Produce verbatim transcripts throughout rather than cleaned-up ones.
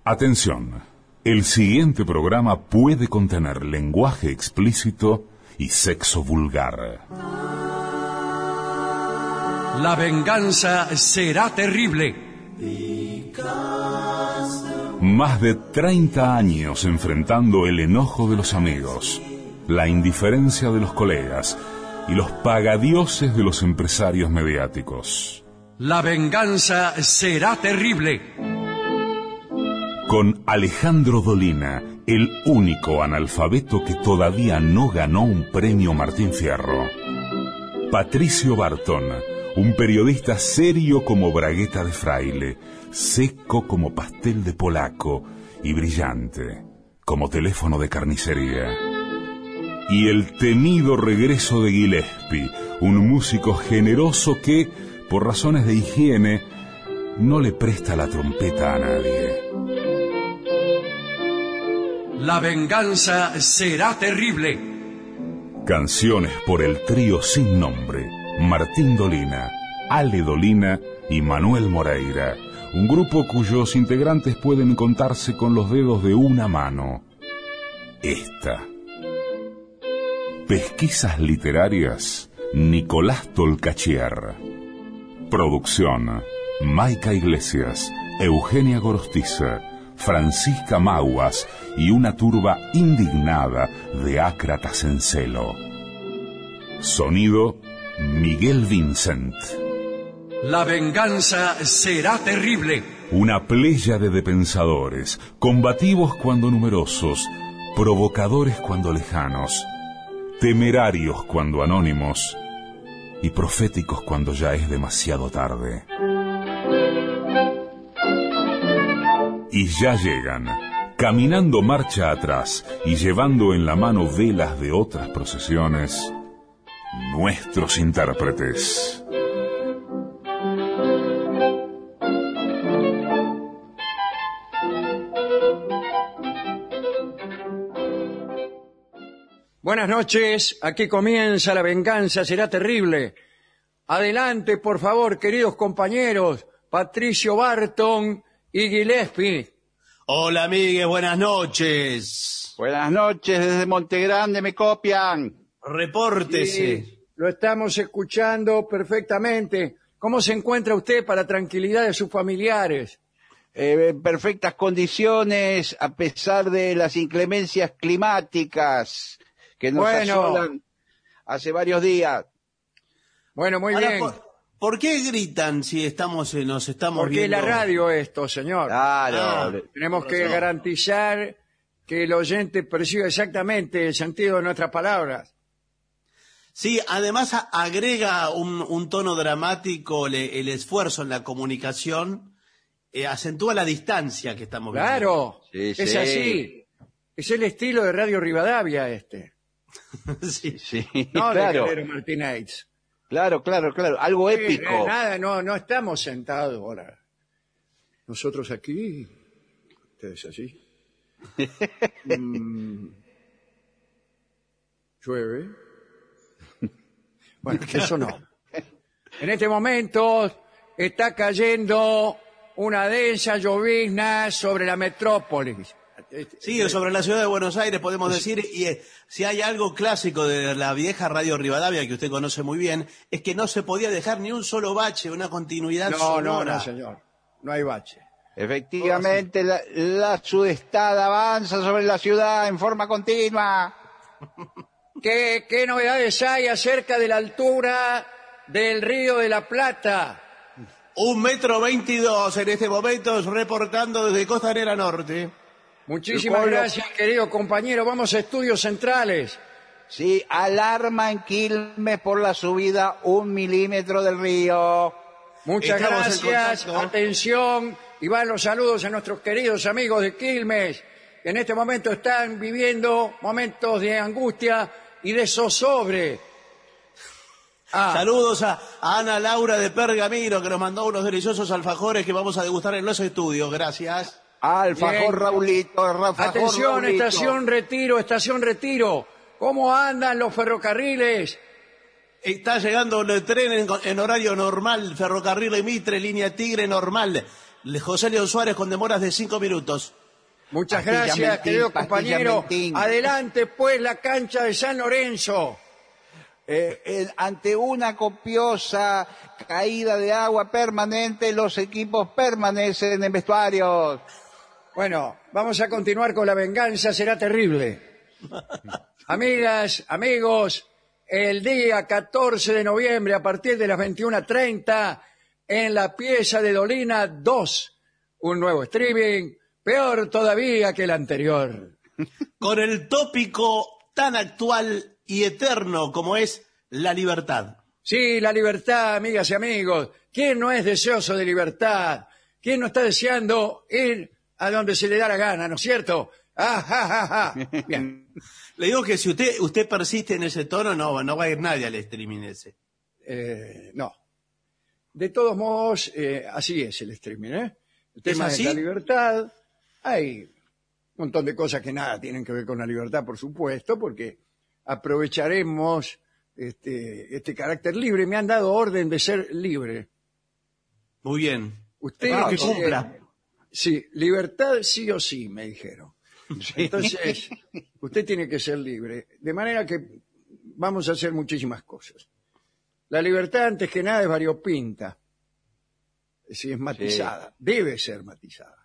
Atención, el siguiente programa puede contener lenguaje explícito y sexo vulgar. La venganza será terrible. Más de treinta años enfrentando el enojo de los amigos, la indiferencia de los colegas y los pagadioses de los empresarios mediáticos. La venganza será terrible. Con Alejandro Dolina, el único analfabeto que todavía no ganó un premio Martín Fierro. Patricio Barton, un periodista serio como bragueta de fraile, seco como pastel de polaco y brillante como teléfono de carnicería. Y el temido regreso de Gillespie, un músico generoso que, por razones de higiene, no le presta la trompeta a nadie. La venganza será terrible. Canciones por el trío sin nombre, Martín Dolina, Ale Dolina y Manuel Moreira, un grupo cuyos integrantes pueden contarse con los dedos de una mano. Esta. Pesquisas literarias, Nicolás Tolcachier. Producción, Maica Iglesias, Eugenia Gorostiza, Francisca Maguas y una turba indignada de ácratas en celo. Sonido, Miguel Vincent. La venganza será terrible. Una pléyade de pensadores, combativos cuando numerosos, provocadores cuando lejanos, temerarios cuando anónimos y proféticos cuando ya es demasiado tarde. Y ya llegan, caminando marcha atrás y llevando en la mano velas de otras procesiones, nuestros intérpretes. Buenas noches, aquí comienza La venganza será terrible. Adelante, por favor, queridos compañeros, Patricio Barton y Gillespie. Hola, amigues, buenas noches. Buenas noches, desde Montegrande me copian. Repórtese. Sí, lo estamos escuchando perfectamente. ¿Cómo se encuentra usted para tranquilidad de sus familiares? Eh, en perfectas condiciones, a pesar de las inclemencias climáticas que nos Bueno. asolan hace varios días. Bueno, muy Ahora, bien. ¿por, ¿por qué gritan si estamos eh, nos estamos Porque es viendo? la radio esto, señor. Claro. Ah. Tenemos que razón. garantizar que el oyente perciba exactamente el sentido de nuestras palabras. Sí, además a- agrega un, un tono dramático le- el esfuerzo en la comunicación, eh, acentúa la distancia que estamos viendo. Claro, Sí, es sí. así. Es el estilo de Radio Rivadavia este. Sí. Sí, No claro, de Calero Martínez. claro, claro, claro, algo épico. Eh, nada, no, no estamos sentados ahora. Nosotros aquí, ustedes allí. Mm, llueve. Bueno, eso no. En este momento está cayendo una densa llovizna sobre la metrópolis. Sí, sobre la ciudad de Buenos Aires podemos decir, y eh, si hay algo clásico de la vieja Radio Rivadavia que usted conoce muy bien, es que no se podía dejar ni un solo bache, una continuidad No, no, sonora. no, señor. No hay bache. Efectivamente, la, la sudestada avanza sobre la ciudad en forma continua. ¿Qué, ¿Qué novedades hay acerca de la altura del Río de la Plata? Un metro veintidós en este momento, reportando desde Costanera Norte. Muchísimas El pueblo- gracias, querido compañero. Vamos a estudios centrales. Sí, alarma en Quilmes por la subida un milímetro del río. Muchas Estamos en gracias. contacto. Atención. Y van los saludos a nuestros queridos amigos de Quilmes, que en este momento están viviendo momentos de angustia y de zozobra. Ah, Saludos a, a Ana Laura de Pergamino, que nos mandó unos deliciosos alfajores que vamos a degustar en los estudios. Gracias. Alfajor Bien. Raulito, alfajor atención, Raulito. estación Retiro, estación Retiro. ¿Cómo andan los ferrocarriles? Está llegando el tren en, en horario normal, ferrocarril de Mitre, línea Tigre normal. José León Suárez con demoras de cinco minutos. Muchas Pastilla gracias, Mentín, querido pastilla compañero. Mentín. Adelante, pues, la cancha de San Lorenzo. Eh, eh, ante una copiosa caída de agua permanente, los equipos permanecen en vestuarios. Bueno, vamos a continuar con La venganza será terrible. Amigas, amigos, el día catorce de noviembre a partir de las veintiuna treinta en la pieza de Dolina dos, un nuevo streaming, peor todavía que el anterior. Con el tópico tan actual y eterno como es la libertad. Sí, la libertad, amigas y amigos. ¿Quién no es deseoso de libertad? ¿Quién no está deseando ir a donde se le da la gana, no es cierto? Ah, ja, ja, ja. Bien. Le digo que si usted usted persiste en ese tono, no, no va a ir nadie al streaming ese. Eh, no. De todos modos, eh, así es el streaming, ¿eh? El tema ¿Es así? de la libertad. Hay un montón de cosas que nada tienen que ver con la libertad, por supuesto, porque aprovecharemos este, este carácter libre. Me han dado orden de ser libre. Muy bien. Usted Ah, que eh, cumpla. sí, libertad sí o sí, me dijeron. Entonces, usted tiene que ser libre. De manera que vamos a hacer muchísimas cosas. La libertad, antes que nada, es variopinta. Es decir, es matizada. Debe ser matizada.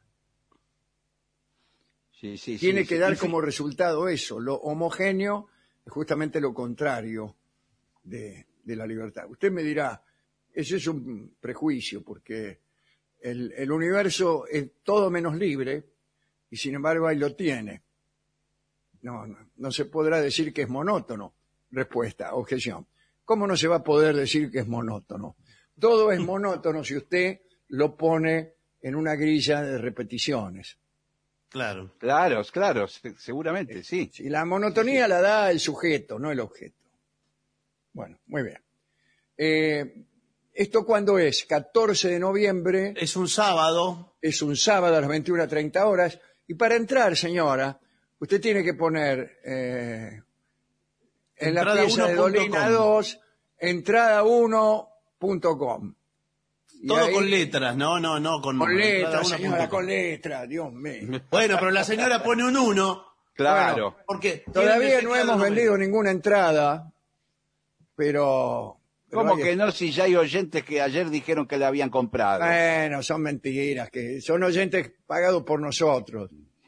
Sí, sí, Tiene sí, que sí. dar Y- como resultado eso. Lo homogéneo es justamente lo contrario de, de la libertad. Usted me dirá, ese es un prejuicio, porque el, el universo es todo menos libre, y sin embargo ahí lo tiene. No, no, no se podrá decir que es monótono. Respuesta, objeción. ¿Cómo no se va a poder decir que es monótono? Todo es monótono si usted lo pone en una grilla de repeticiones. Claro. Claro, claro, se- seguramente, sí. Si la monotonía la da el sujeto, no el objeto. Bueno, muy bien. Eh, ¿Esto cuándo es? catorce de noviembre, Es un sábado. es un sábado a las veintiuna treinta horas. Y para entrar, señora, usted tiene que poner eh, en la Entrada pieza de uno punto Dolina com. dos, entrada uno punto com. Y Todo ahí- con letras, no, no, no con Con número. letras, Entrada uno señora, punto com. con letras, Dios mío. Bueno, pero la señora pone un uno. Claro. Porque Todavía tiene no que hemos ser vendido ninguna entrada, pero... pero ¿Cómo hay- que no? Si ya hay oyentes que ayer dijeron que la habían comprado. Bueno, son mentiras, que son oyentes pagados por nosotros.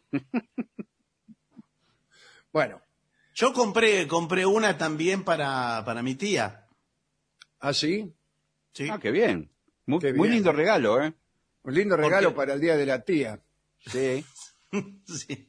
Bueno, Yo compré compré una también para, para mi tía. así, ¿Sí? Ah, qué bien. Muy, Qué muy bien. lindo regalo, ¿eh? un lindo regalo Porque- para el Día de la Tía. Sí. Sí.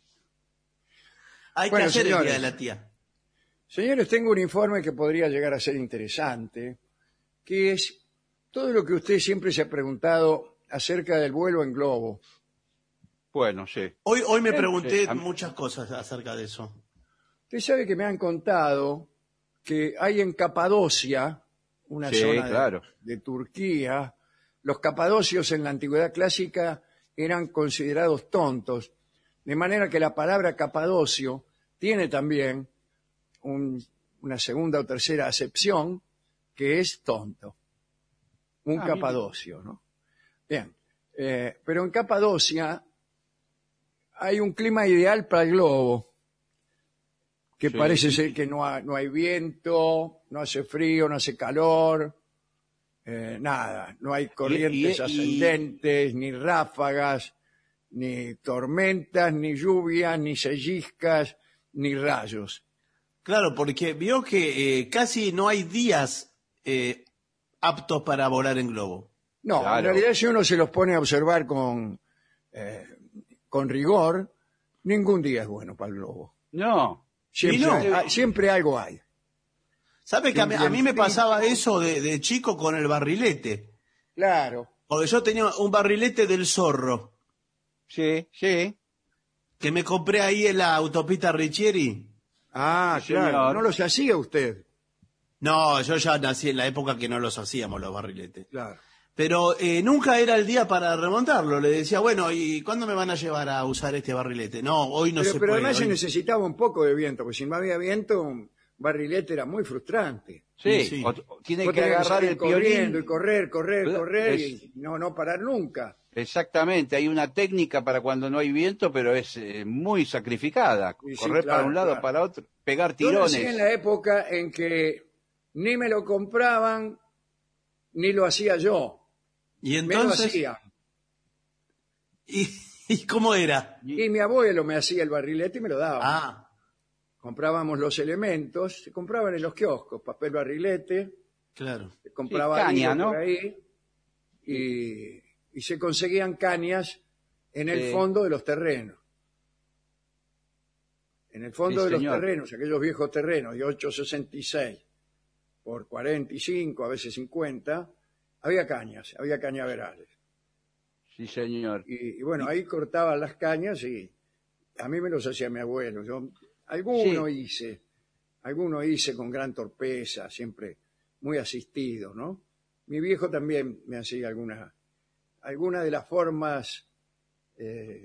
Hay Bueno, que hacer señores. el día de la tía. Señores, tengo un informe que podría llegar a ser interesante, que es todo lo que usted siempre se ha preguntado acerca del vuelo en globo. Bueno, sí. Hoy, hoy me pregunté sí, a mí- muchas cosas acerca de eso. Usted sabe que me han contado que hay en Capadocia, una Sí, zona de, claro. de Turquía, los capadocios en la antigüedad clásica eran considerados tontos, de manera que la palabra capadocio tiene también un- una segunda o tercera acepción, que es tonto. Un Ah, capadocio, ¿no? Bien, eh, pero en Capadocia hay un clima ideal para el globo, que Sí. parece ser que no, ha- no hay viento, no hace frío, no hace calor, eh, nada, no hay corrientes y- y- ascendentes, ni ráfagas, ni tormentas, ni lluvias, ni selliscas, ni rayos. Claro, porque vio que eh, casi no hay días eh, aptos para volar en globo. No, Claro. en realidad si uno se los pone a observar con, eh, con rigor, ningún día es bueno para el globo. No. Siempre, Y no. hay- hay- siempre algo hay. ¿Sabe que a mí, a mí me Vientito. pasaba eso de, de chico con el barrilete? Claro. Porque yo tenía un barrilete del Zorro Sí, sí. que me compré ahí en la autopista Richieri. Ah, Sí, claro. señor. No los hacía usted. No, yo ya nací en la época que no los hacíamos los barriletes. Claro. Pero eh, nunca era el día para remontarlo. Le decía, bueno, ¿y cuándo me van a llevar a usar este barrilete? No, hoy no pero se pero puede. además se hoy- necesitaba un poco de viento, porque si no había viento, un barrilete era muy frustrante. Sí, Sí. o- o tiene Vos que tenías agarrar salir el corriendo y piolín. correr, correr, Claro, correr es- y no, no parar nunca. Exactamente, hay una técnica para cuando no hay viento, pero es eh, muy sacrificada. Sí, sí, Correr claro, para un lado, claro. para otro, pegar Yo nací tirones. en la época en que ni me lo compraban, ni lo hacía yo. Y Me lo entonces, hacían. ¿y, y cómo era? Y mi abuelo me hacía el barrilete y me lo daba. Ah, Comprábamos los elementos, se compraban en los kioscos, papel barrilete, claro. se compraba Sí, caña, hilo ¿no? por ahí y, y se conseguían cañas en el Sí. fondo de los terrenos. En el fondo Sí, de los señor. terrenos, aquellos viejos terrenos de ocho sesenta y seis por cuarenta y cinco, a veces cincuenta, había cañas, había cañaverales. Sí, señor. Y, y bueno, ahí cortaban las cañas y a mí me los hacía mi abuelo. Yo, alguno Sí. hice, alguno hice con gran torpeza, siempre muy asistido, ¿no? Mi viejo también me hacía alguna, alguna de las formas eh,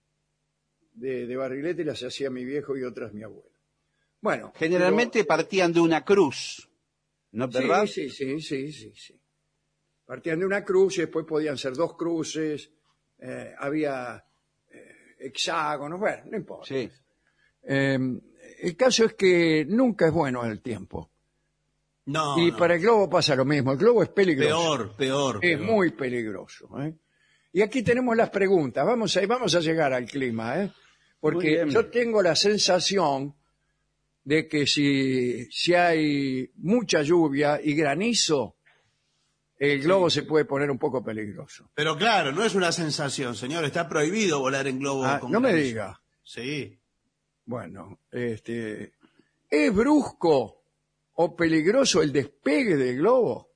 de, de barrilete las hacía mi viejo y otras mi abuelo. Bueno, Generalmente partían de una cruz, ¿no es pero- verdad? sí, sí, sí, sí, sí, sí. Partían de una cruz y después podían ser dos cruces, eh, había eh, hexágonos, bueno, no importa. Sí. Eh, el caso es que nunca es bueno el tiempo. No, y no. para el globo pasa lo mismo. El globo es peligroso. Peor, peor. Es peor. muy peligroso. ¿eh? Y aquí tenemos las preguntas. Vamos a, vamos a llegar al clima. ¿eh? Muy Porque bien. yo tengo la sensación de que si, si hay mucha lluvia y granizo, el globo se puede poner un poco peligroso. Pero claro, no es una sensación, señor. Está prohibido volar en globo. Ah, con no me granizo. diga. Sí. Bueno, este, ¿es brusco o peligroso el despegue del globo?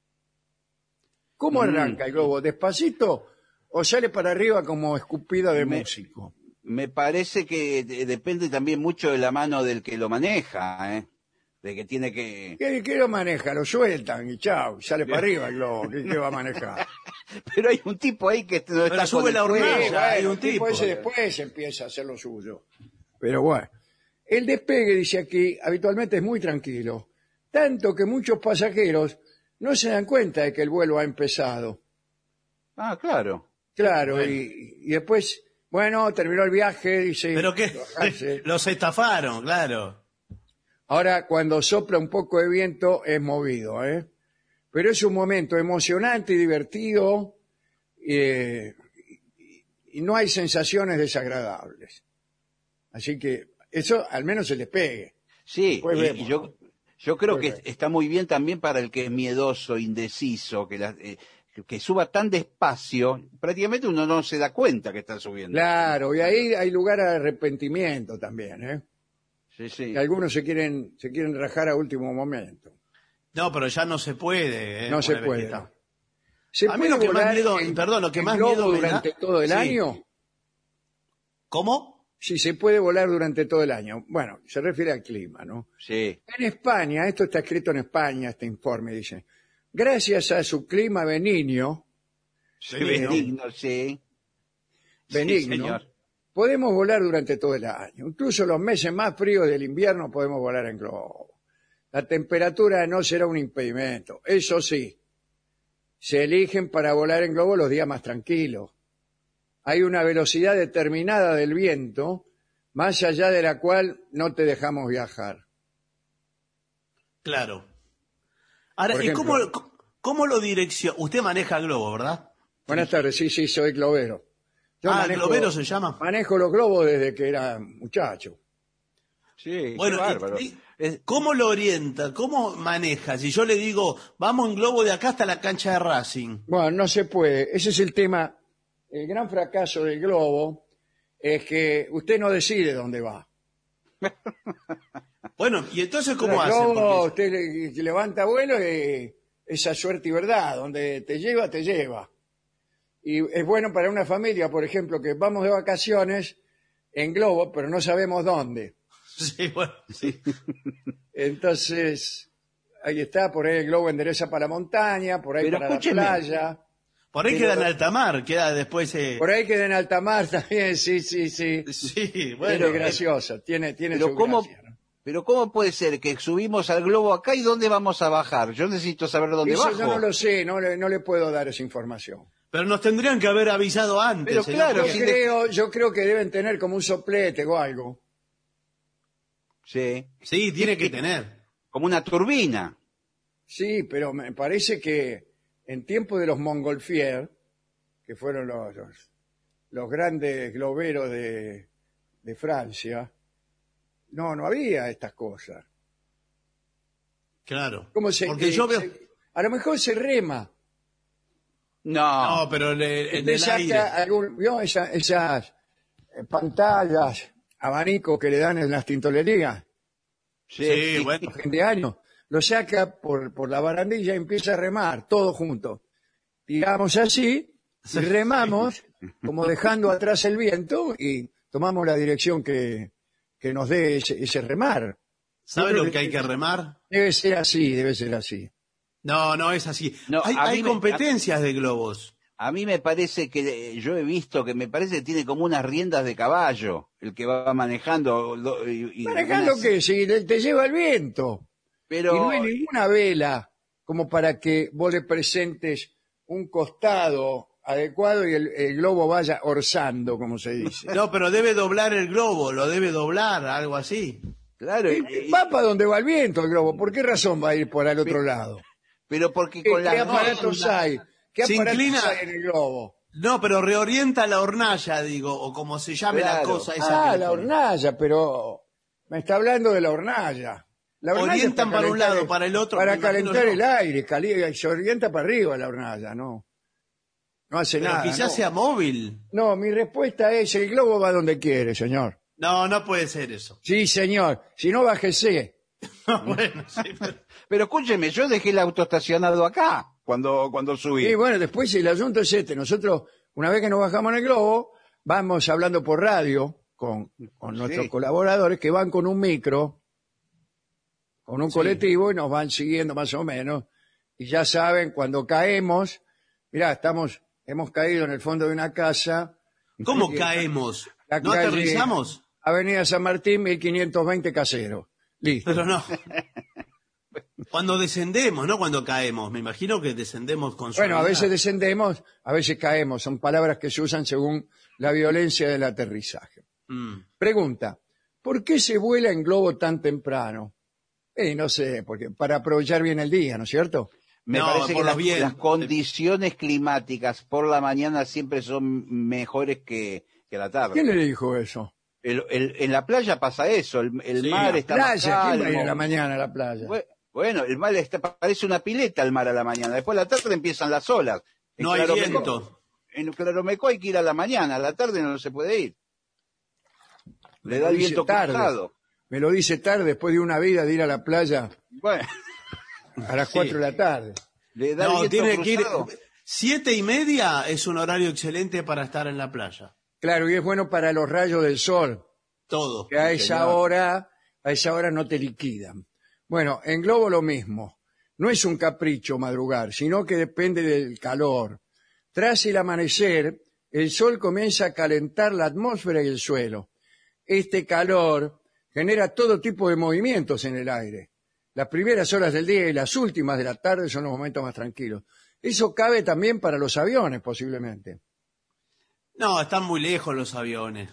¿Cómo Mm. arranca el globo? ¿Despacito o sale para arriba como escupida de Me- músico? Me parece que de- depende también mucho de la mano del que lo maneja, ¿eh? De que tiene que... ¿Qué, qué lo maneja? Lo sueltan y chao, sale para arriba el globo. ¿Qué, qué va a manejar? Pero hay un tipo ahí que no está sube con el la fuego. hornalla. Sí, ya hay bueno, un el tipo tipo. ese después empieza a hacer lo suyo. Pero bueno, el despegue, dice aquí, habitualmente es muy tranquilo. Tanto que muchos pasajeros no se dan cuenta de que el vuelo ha empezado. Ah, claro. Claro, Bueno. y, y después, bueno, terminó el viaje, dice. Pero que bajarse. los estafaron, claro. Ahora, cuando sopla un poco de viento, es movido, ¿eh? Pero es un momento emocionante y divertido, eh, y, y no hay sensaciones desagradables. Así que eso al menos se les pegue. Sí, Pues y- vemos, y yo, yo creo Pues que vemos. está muy bien también para el que es miedoso, indeciso, que, la- eh, que suba tan despacio, prácticamente uno no se da cuenta que está subiendo. Claro, y ahí hay lugar a arrepentimiento también, ¿eh? Sí, sí. Que algunos se quieren, se quieren rajar a último momento. No, pero ya no se puede. ¿eh? No se Una vez puede, que está. no. ¿Se A mí puede lo que más volar miedo- en- perdón, lo que en más globo miedo me da- durante todo el Sí. año? ¿Cómo? Sí, se puede volar durante todo el año. Bueno, se refiere al clima, ¿no? Sí. En España, esto está escrito en España, este informe dice, gracias a su clima benigno, Sí, Benigno, sí. benigno, señor. podemos volar durante todo el año. Incluso los meses más fríos del invierno podemos volar en globo. La temperatura no será un impedimento. Eso sí, se eligen para volar en globo los días más tranquilos. Hay una velocidad determinada del viento, más allá de la cual no te dejamos viajar. Claro. Ahora, Por ¿y ejemplo- cómo, cómo lo direcciona? Usted maneja globo, ¿verdad? Buenas tardes, sí, sí, soy globero. Yo Ah, globero se llama. Manejo los globos desde que era muchacho. Sí, Bueno, qué bárbaro. y- y- Es- ¿cómo lo orienta? ¿Cómo maneja? Si yo le digo, vamos en globo de acá hasta la cancha de Racing. Bueno, no se puede. Ese es el tema. El gran fracaso del globo es que usted no decide dónde va. Bueno, ¿y entonces cómo el hace? globo, Porque- usted le- le levanta vuelo y esa suerte y verdad. Donde te lleva, te lleva. Y es bueno para una familia, por ejemplo, que vamos de vacaciones en globo, pero no sabemos dónde. Sí, bueno. Entonces, ahí está, por ahí el globo endereza para la montaña, por ahí Pero para escúcheme. la playa. Por ahí Pero- queda en alta mar, queda después... eh, Por ahí queda en alta mar también, sí, sí, sí. Sí, Bueno, bueno. es gracioso, tiene, tiene Pero su cómo, gracia, ¿no? pero cómo puede ser que subimos al globo acá y dónde vamos a bajar? Yo necesito saber dónde Eso bajo. yo no lo sé, no le, no le puedo dar esa información. Pero nos tendrían que haber avisado antes. Pero señor, claro, Yo porque- sí, creo, yo creo que deben tener como un soplete o algo. Sí. Sí, tiene que tener. Como una turbina. Sí, pero me parece que en tiempo de los Montgolfier, que fueron los, los, los grandes globeros de, de Francia, no, no había estas cosas. Claro. ¿Cómo se, Porque eh, yo veo... se- a lo mejor se rema. No. No, pero le- en Usted el saca aire. algún- ¿vio esa- esas eh, pantallas, abanicos que le dan en las tintorerías Sí, bueno. a fin de año? Lo saca por, por la barandilla y empieza a remar, todo junto. Tiramos así y remamos, como dejando atrás el viento, y tomamos la dirección que, que nos dé ese, ese remar. ¿Sabe Yo creo lo que hay que remar? Debe ser así, debe ser así. No, no es así. No, hay a hay mí me- competencias de globos. A mí me parece que, eh, yo he visto que me parece que tiene como unas riendas de caballo, el que va manejando. lo- y- y ¿Manejando unas- qué? Si te te lleva el viento. Pero Y no hay ninguna vela como para que vos le presentes un costado adecuado y el, el globo vaya orzando, como se dice. No, pero debe doblar el globo, lo debe doblar, algo así. claro, y- Y y- va para donde va el viento el globo. ¿Por qué razón va a ir por el otro lado? pero porque ¿Qué, con qué las aparatos riendas- hay? ¿Qué Se aparatos inclina- hay en el globo? No, pero reorienta la hornalla, digo, o como se llame la Claro. cosa esa. Ah, que le la ponen. hornalla, pero me está hablando de la hornalla. La hornalla Orientan es para un calentar lado, el- para el otro, Para me imagino calentar yo. el aire, cali- se orienta para arriba la hornalla, no. No hace Pero nada. quizás no. sea móvil. No, mi respuesta es el globo va donde quiere, señor. No, no puede ser eso. Sí, señor. Si no, bájese. Bueno, sí, pero- Pero escúcheme, yo dejé el auto estacionado acá cuando, cuando subí. Y bueno, después el asunto es este. Nosotros, una vez que nos bajamos en el globo, vamos hablando por radio con, con nuestros Sí. colaboradores que van con un micro, con un colectivo y nos van siguiendo más o menos. Y ya saben, cuando caemos, mirá, estamos, hemos caído en el fondo de una casa. ¿Cómo Sí, caemos? la ¿No calle- aterrizamos? Avenida San Martín, mil quinientos veinte Casero. Listo. Pero no. Cuando descendemos, no cuando caemos. Me imagino que descendemos con Bueno, a suavidad. veces descendemos, a veces caemos. Son palabras que se usan según la violencia del aterrizaje. Mm. Pregunta, ¿por qué se vuela en globo tan temprano? Eh, no sé, porque para aprovechar bien el día, ¿no es cierto? Me No, parece que por las, los vientos. las condiciones climáticas por la mañana siempre son mejores que, que a la tarde. ¿Quién le dijo eso? El- el- en la playa pasa eso, el, el Sí, mar la está más Playa, ¿quién va a ir calmo. en la mañana a la playa? Bue- Bueno, el mar está, parece una pileta el mar a la mañana. Después a la tarde empiezan las olas. En No hay Claromeco- viento. En Claromeco hay que ir a la mañana, a la tarde no se puede ir. Me Le lo da el dice viento tarde. cruzado. Me lo dice tarde, después de una vida de ir a la playa Bueno, a las cuatro de la tarde. le da el No, viento tiene que ir. cruzado. Siete y media es un horario excelente para estar en la playa. Claro, y es bueno para los rayos del sol, Todo. que a esa hora, a esa hora no te liquidan. Bueno, en globo lo mismo. No es un capricho madrugar, sino que depende del calor. Tras el amanecer, el sol comienza a calentar la atmósfera y el suelo. Este calor genera todo tipo de movimientos en el aire. Las primeras horas del día y las últimas de la tarde son los momentos más tranquilos. Eso cabe también para los aviones, posiblemente. No, están muy lejos los aviones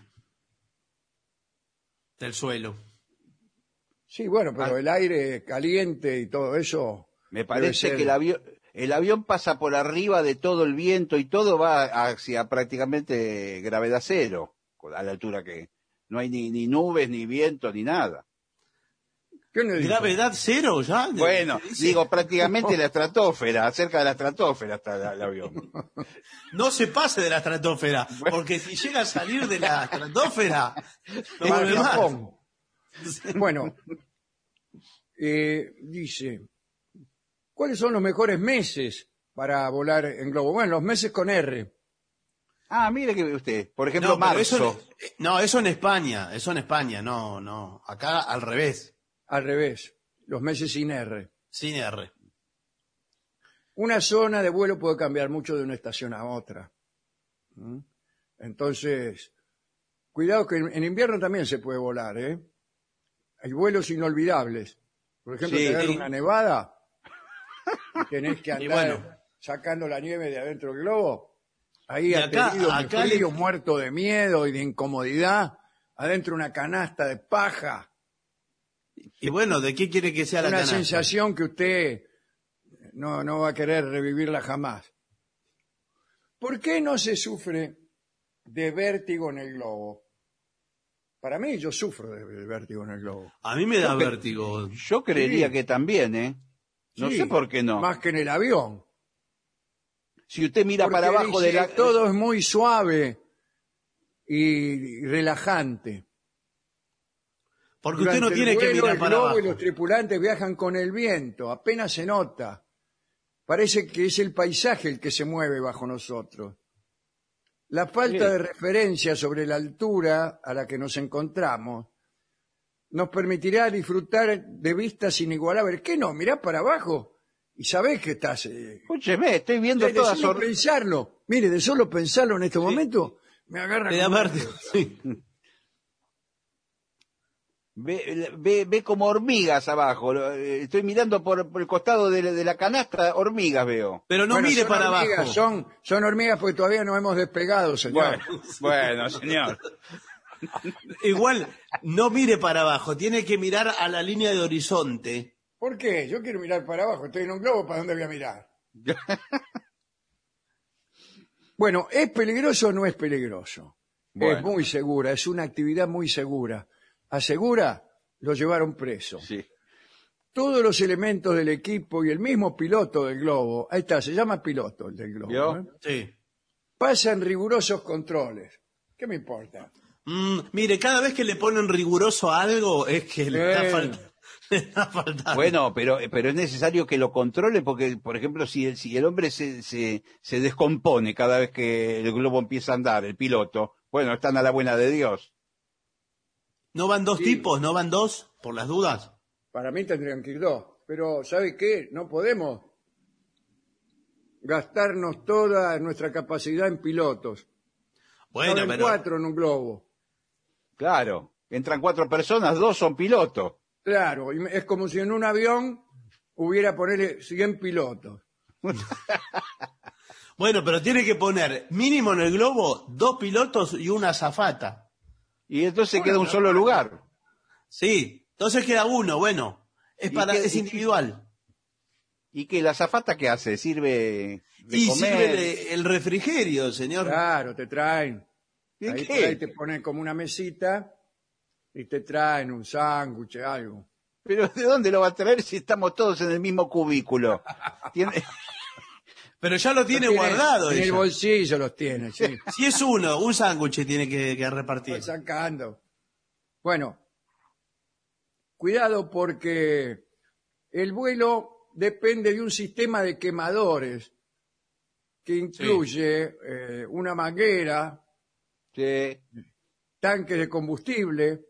del suelo. Sí, bueno, pero el aire caliente y todo eso. Me debe parece ser- que el avión, el avión pasa por arriba de todo el viento y todo va hacia prácticamente gravedad cero, a la altura que no hay ni, ni nubes, ni viento, ni nada. ¿Qué le dijo? ¿Gravedad cero ya? Bueno, Dice, digo prácticamente la estratosfera, cerca de la estratosfera está el, el avión. no se pase de la estratosfera, porque si llega a salir de la estratosfera, no Para vuelve más. Japón. Bueno, eh, dice, ¿cuáles son los mejores meses para volar en globo? Bueno, los meses con R. Ah, mire que usted, por ejemplo, No, pero marzo. eso, en- no, eso en España, eso en España, no, no. Acá al revés, Al revés, los meses sin R. sin R. Una zona de vuelo puede cambiar mucho de una estación a otra. ¿Mm? Entonces, cuidado que en, en invierno también se puede volar, ¿eh? Hay vuelos inolvidables. Por ejemplo, Sí, te agarra sí. una nevada y tenés que andar Y bueno. sacando la nieve de adentro del globo. ahí Y acá- aterido de acá frío, le- muerto de miedo y de incomodidad, adentro una canasta de paja, Y bueno, ¿de qué quiere que sea la una canasta? sensación que usted no, no va a querer revivirla jamás. ¿Por qué no se sufre de vértigo en el globo? Para mí, yo sufro de, de vértigo en el globo. A mí me da Yo que- vértigo. Yo creería Sí. que también, ¿eh? No Sí, sé por qué no. Más que en el avión. Si usted mira Porque para abajo dice, de la... todo es muy suave y relajante. Porque usted no Durante el tiene que vuelo, mirar el para globo abajo. y los tripulantes viajan con el viento, apenas se nota. Parece que es el paisaje el que se mueve bajo nosotros. La falta Sí. de referencia sobre la altura a la que nos encontramos nos permitirá disfrutar de vistas inigualables. ¿Qué no? Mirá para abajo y sabés que estás... eh, Escúcheme, estoy viendo de todas... solo sor- pensarlo, mire, de solo pensarlo en este momento, me agarra Te da como- vértigo, sí. Ve, ve, ve como hormigas abajo. Lo- eh, Estoy mirando por, por el costado de la, de la canasta, hormigas veo. Pero no Bueno, mire son para hormigas, abajo. Son, son hormigas porque todavía no hemos despegado, señor. Bueno, bueno, señor. Igual, no mire para abajo. Tiene que mirar a la línea de horizonte. ¿Por qué? Yo quiero mirar para abajo. Estoy en un globo, ¿para dónde voy a mirar? Bueno, ¿es peligroso o no es peligroso? Bueno. Es muy segura, es una actividad muy segura. Asegura, lo llevaron preso. Sí. Todos los elementos del equipo y el mismo piloto del globo, ahí está, se llama piloto el del globo, ¿Vio? ¿eh? Sí. pasan rigurosos controles. ¿Qué me importa? Mm, mire, cada vez que le ponen riguroso a algo es que le está Eh. faltando. Le está faltando. Bueno, pero, pero es necesario que lo controle porque, por ejemplo, si el, si el hombre se, se, se descompone cada vez que el globo empieza a andar, el piloto, bueno, están a la buena de Dios. ¿No van dos Sí. tipos? ¿No van dos? Por las dudas. Para mí tendrían que ir dos. Pero, ¿sabe qué? No podemos gastarnos toda nuestra capacidad en pilotos. Bueno, Caben pero. cuatro en un globo. Claro, entran cuatro personas, dos son pilotos. Claro, y es como si en un avión hubiera ponerle cien pilotos. Bueno, pero tiene que poner mínimo en el globo dos pilotos y una azafata. Y entonces Bueno, queda un no, solo no. lugar. Sí, entonces queda uno, bueno. Es ¿Y para, qué- es y- individual. ¿Y que la azafata qué hace? ¿Sirve de Y comer? sirve de- el refrigerio, señor. Claro, te traen. ¿Y Ahí, qué? ahí te ponen como una mesita y te traen un sándwich, algo. ¿Pero de dónde lo va a traer si estamos todos en el mismo cubículo? Tiene- Pero ya lo tiene Lo guardado. En el ella. bolsillo los tiene, sí. Si es uno, un sándwich tiene que, que repartir. Está sacando. Bueno, cuidado porque el vuelo depende de un sistema de quemadores que incluye eh, una manguera, Sí. tanques de combustible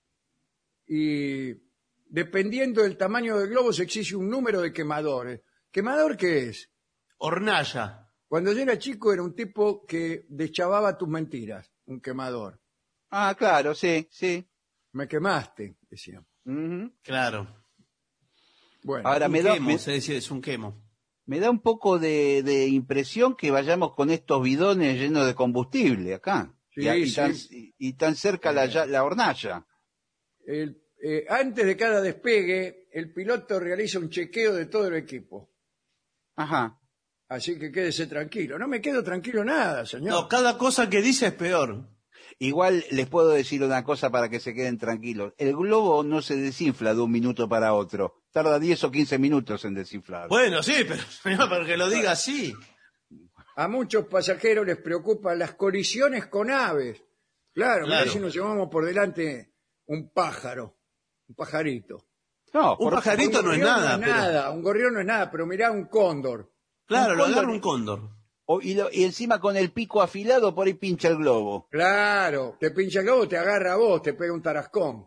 y dependiendo del tamaño del globo se exige un número de quemadores. ¿Quemador qué es? Hornalla. Cuando yo era chico era un tipo que deschavaba tus mentiras, un quemador. Ah, claro, sí, sí. Me quemaste, decía. Ujú. Claro. Bueno, Ahora Un me da, quemo, me, se decía, es un quemo. me da un poco de, de impresión que vayamos con estos bidones llenos de combustible acá. Sí, y, y sí. tan, y- y tan cerca la, ya- la hornalla. el- eh, antes de cada despegue, el piloto realiza un chequeo de todo el equipo. Ajá. Así que quédese tranquilo. No me quedo tranquilo nada, señor. No, cada cosa que dice es peor. Igual les puedo decir una cosa para que se queden tranquilos. El globo no se desinfla de un minuto para otro. Tarda diez o quince minutos en desinflar. Bueno, sí, pero señor, porque lo diga así. A muchos pasajeros les preocupan las colisiones con aves. Claro, mirá Claro. si nos llevamos por delante un pájaro, un pajarito. No, Un por- pajarito Un no es gorrión nada, no es pero- nada, un gorrión no es nada, pero mirá un cóndor. Claro, Un lo cóndor- agarra un cóndor. o- y, lo- y encima con el pico afilado por ahí pincha el globo. Claro, te pincha el globo, te agarra a vos, te pega un tarascón.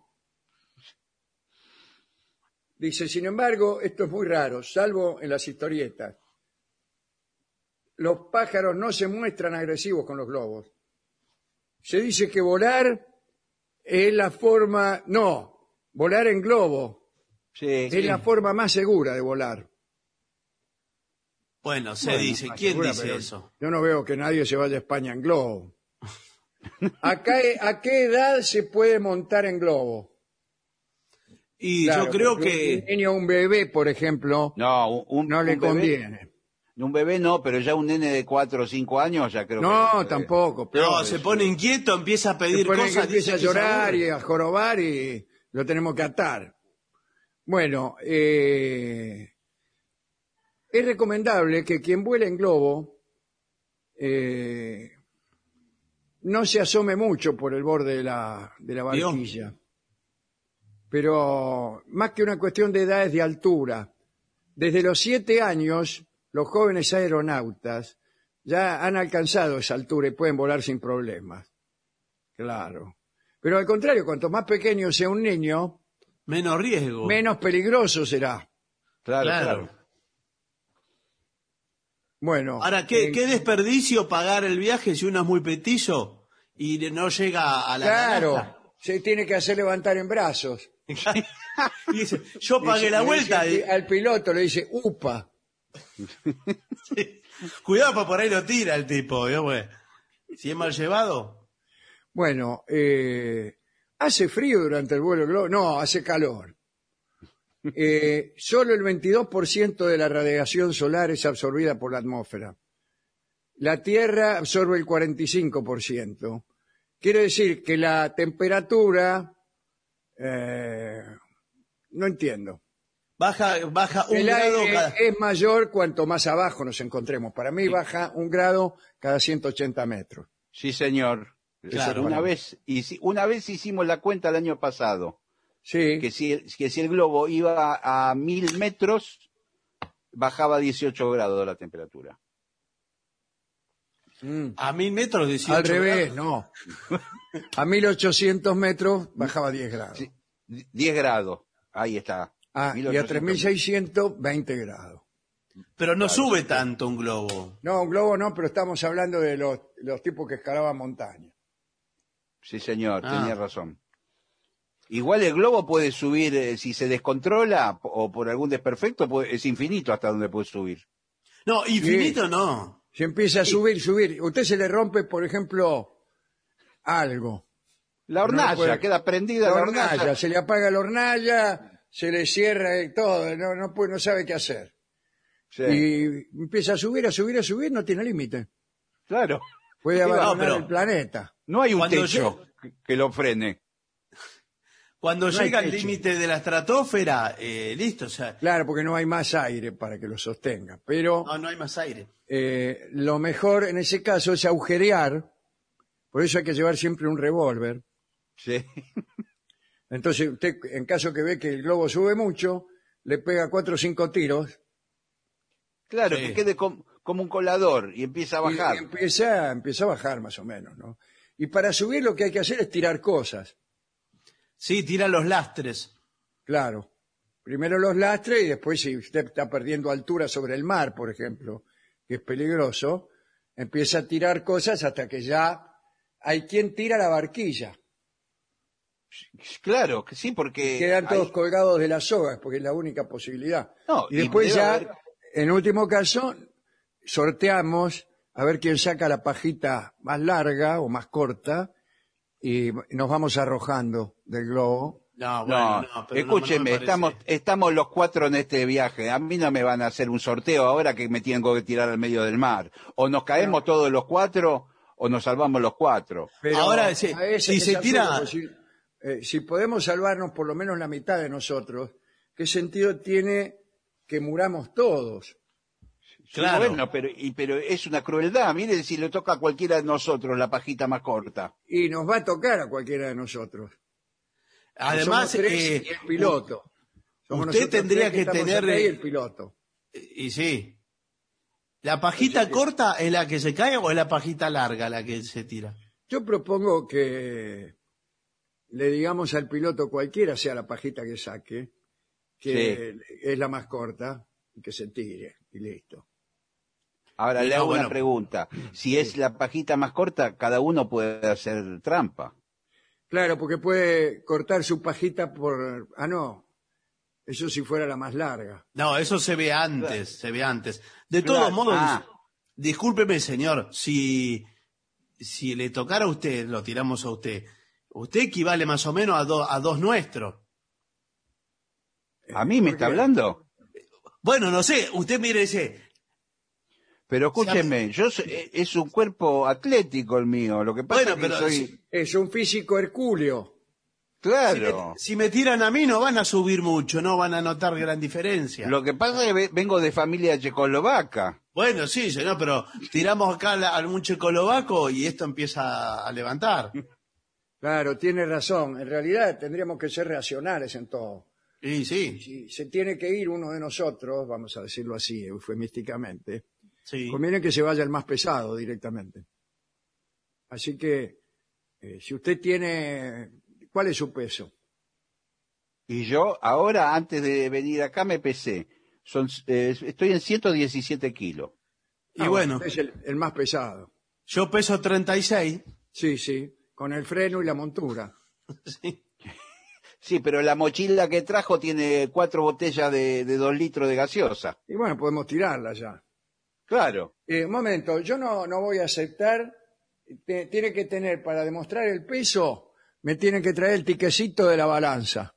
Dice, sin embargo, esto es muy raro, salvo en las historietas. Los pájaros no se muestran agresivos con los globos. Se dice que volar es la forma... No, volar en globo Sí, es sí. la forma más segura de volar. Bueno, se Bueno, dice. más ¿Quién segura, dice pero eso? Yo no veo que nadie se vaya a España en globo. Acá, ¿a qué edad se puede montar en globo? Y Claro, yo creo porque que... un niño, un bebé, por ejemplo, No, un, un- no le un bebé- conviene. Un bebé no, pero ya un nene de cuatro o cinco años ya creo que... No, puede- tampoco. No, peor. se pone inquieto, empieza a Se pedir pone que cosas. empieza dice a que se llorar aburre. y a jorobar y lo tenemos que atar. Bueno, eh, es recomendable que quien vuela en globo eh, no se asome mucho por el borde de la, de la ¿Vio? barquilla. Pero más que una cuestión de edad es de altura. Desde los siete años, los jóvenes aeronautas ya han alcanzado esa altura y pueden volar sin problemas. Claro. Pero al contrario, cuanto más pequeño sea un niño, Menos riesgo. menos peligroso será. Claro, Claro. claro. Bueno, Ahora, ¿qué, eh, qué desperdicio pagar el viaje si uno es muy petizo y no llega a la claro, naranja? se tiene que hacer levantar en brazos. Y dice, yo pagué Dice- la le vuelta. dice y- al, al piloto le dice, upa. Cuidado, para por ahí lo tira el tipo. ¿Vio, pues? Si es mal llevado. Bueno, eh, ¿hace frío durante el vuelo globo? No, hace calor. Eh, solo el veintidós por ciento de la radiación solar es absorbida por la atmósfera. La Tierra absorbe el cuarenta y cinco por ciento. Quiere decir que la temperatura... eh, no entiendo. Baja, baja un El grado aire cada... es mayor cuanto más abajo nos encontremos. Para mí baja un grado cada ciento ochenta metros. Sí, señor. Claro. Una vez, hici- una vez hicimos la cuenta el año pasado, Sí, que si, el- que si el globo iba a mil metros, bajaba dieciocho grados la temperatura. mm, A mil metros, dieciocho al revés, grados. no. A mil ochocientos metros bajaba diez grados. Sí, diez grados, ahí está. Ah, y a mil ochocientos. tres mil seiscientos, veinte grados. Pero no Claro, sube sí. tanto un globo. No, un globo no, pero estamos hablando de los, los tipos que escalaban montañas. Sí, señor, Ah. tenía razón. Igual el globo puede subir, eh, si se descontrola p- o por algún desperfecto, puede- es infinito hasta donde puede subir. No, infinito no. Se empieza a subir, subir. Usted se le rompe, por ejemplo, algo. La No hornalla, puede- queda prendida La la hornalla, hornalla. se le apaga la hornalla, se le cierra y todo, no, no, puede, no sabe qué hacer. Sí, Y empieza a subir, a subir, a subir, no tiene límite. claro. Puede No, abandonar pero- el planeta. No hay un Cuando techo que, que lo frene. Cuando No hay llega al techo. límite de la estratosfera, eh, listo, o sea, Claro, porque no hay más aire para que lo sostenga. Pero no, no hay más aire. eh, lo mejor en ese caso es agujerear. Por eso hay que llevar siempre un revólver. Sí. Entonces usted, en caso que ve que el globo sube mucho, le pega cuatro o cinco tiros Claro, Sí. que quede com- como un colador y empieza a y- bajar. y empieza, empieza a bajar más o menos, ¿no? Y para subir lo que hay que hacer es tirar cosas. Sí, tira los lastres. Claro. Primero los lastres y después si usted está perdiendo altura sobre el mar, por ejemplo, que es peligroso, empieza a tirar cosas hasta que ya hay quien tira la barquilla. Claro, que sí, porque... Quedan todos hay- colgados de las sogas, porque es la única posibilidad. No, y y después debe ya, haber- en último caso, sorteamos a ver quién saca la pajita más larga o más corta y nos vamos arrojando del globo. No, No, bueno, no, pero no- no me escúcheme, parece. estamos, estamos los cuatro en este viaje. A mí no me van a hacer un sorteo ahora que me tengo que tirar al medio del mar. O nos caemos todos los cuatro o nos salvamos los cuatro. Pero Ahora, si- a ese- si se ese tira- absurdo, si, eh, si podemos salvarnos por lo menos la mitad de nosotros, ¿qué sentido tiene que muramos todos? Claro. Sí, bueno, pero, y, pero es una crueldad. Mire si le toca a cualquiera de nosotros la pajita más corta. Y nos va a tocar a cualquiera de nosotros. Además, Somos tres eh, y el piloto. Somos usted nosotros tendría tres que estamos tener, acá y eh, el piloto. y sí. ¿La pajita corta es la que se cae o es la pajita larga la que se tira? Yo propongo que le digamos al piloto, cualquiera sea la pajita que saque, que es la más corta, y que se tire, y listo. Ahora Y le no, hago bueno. una pregunta. Si es la pajita más corta, cada uno puede hacer trampa. Claro, porque puede cortar su pajita por... Ah, no. Eso si fuera la más larga. No, eso se ve antes, se ve antes. De Claro. todos modos, Ah. discúlpeme, señor, si, si le tocara a usted, lo tiramos a usted, usted equivale más o menos a, do- a dos nuestros. ¿A mí me ¿por está qué? hablando? Bueno, no sé, usted mire ese... Pero escúcheme, yo soy- eh, es un cuerpo atlético el mío. Lo que pasa Bueno, es que pero soy... si- Es un físico hercúleo. Si me, Claro. si me tiran a mí no van a subir mucho, no van a notar gran diferencia. Lo que pasa es que ve- vengo de familia checoslovaca. Bueno, sí, señor, pero tiramos acá a la- a un checoslovaco y esto empieza a levantar. Claro, tiene razón. En realidad tendríamos que ser racionales en todo. Sí, sí, Si se tiene que ir uno de nosotros, vamos a decirlo así, eufemísticamente, sí. conviene que se vaya el más pesado directamente. Así que, eh, si usted tiene... ¿Cuál es su peso? Y yo ahora, antes de venir acá, me pesé. Son, eh, estoy en ciento diecisiete kilos. Y Ah, bueno, usted es el, el más pesado. yo peso treinta y seis. Sí, sí, con el freno y la montura. Sí. Sí, pero la mochila que trajo tiene cuatro botellas de, de dos litros de gaseosa. Y bueno, podemos tirarla ya. Claro. Eh, un momento, yo no, no voy a aceptar, te- tiene que tener, para demostrar el peso, me tienen que traer el tiquecito de la balanza.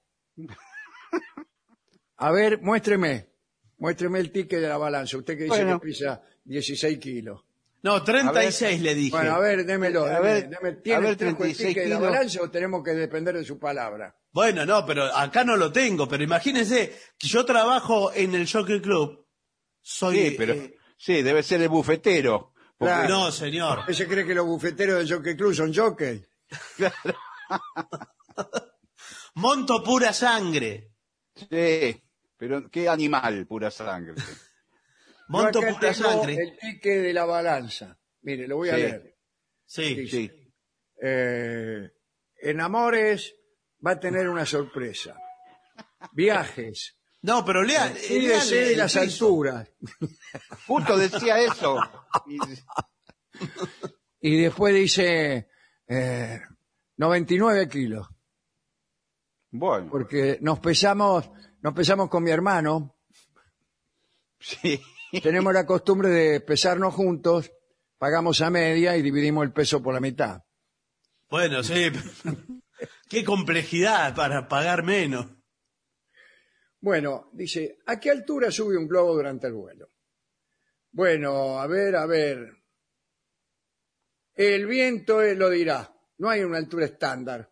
A ver, muéstreme, muéstreme el ticket de la balanza, usted que dice Bueno. que pesa dieciséis kilos. No, treinta y seis le dije. Bueno, a ver, démelo, A deme- ver, deme- a ¿tiene ver, trajo el treinta y seis ticket de la kilos. balanza o tenemos que depender de su palabra? Bueno, no, pero acá no lo tengo, pero imagínense que yo trabajo en el Jockey Club. Soy... Sí, pero eh, sí, debe ser el bufetero. Porque- Claro. no, señor. ¿Usted se cree que los bufeteros de Jockey Club son jockey? Monto pura sangre. Sí, pero qué animal, pura sangre. Monto Yo acá pura tengo sangre. el ticket de la balanza. Mire, lo voy a Sí. leer. Sí. Sí. Eh, en Amores va a tener una sorpresa. Viajes. No, pero lea. eh, Cuídese léale de el las piso. alturas. Justo decía eso. Y- Y después dice eh, noventa y nueve kilos. Bueno, Porque nos pesamos, nos pesamos con mi hermano. sí. Tenemos la costumbre de pesarnos juntos, pagamos a media y dividimos el peso por la mitad. Bueno, sí. Qué complejidad para pagar menos. Bueno, dice, ¿a qué altura sube un globo durante el vuelo? Bueno, a ver, a ver. El viento eh, lo dirá. No hay una altura estándar.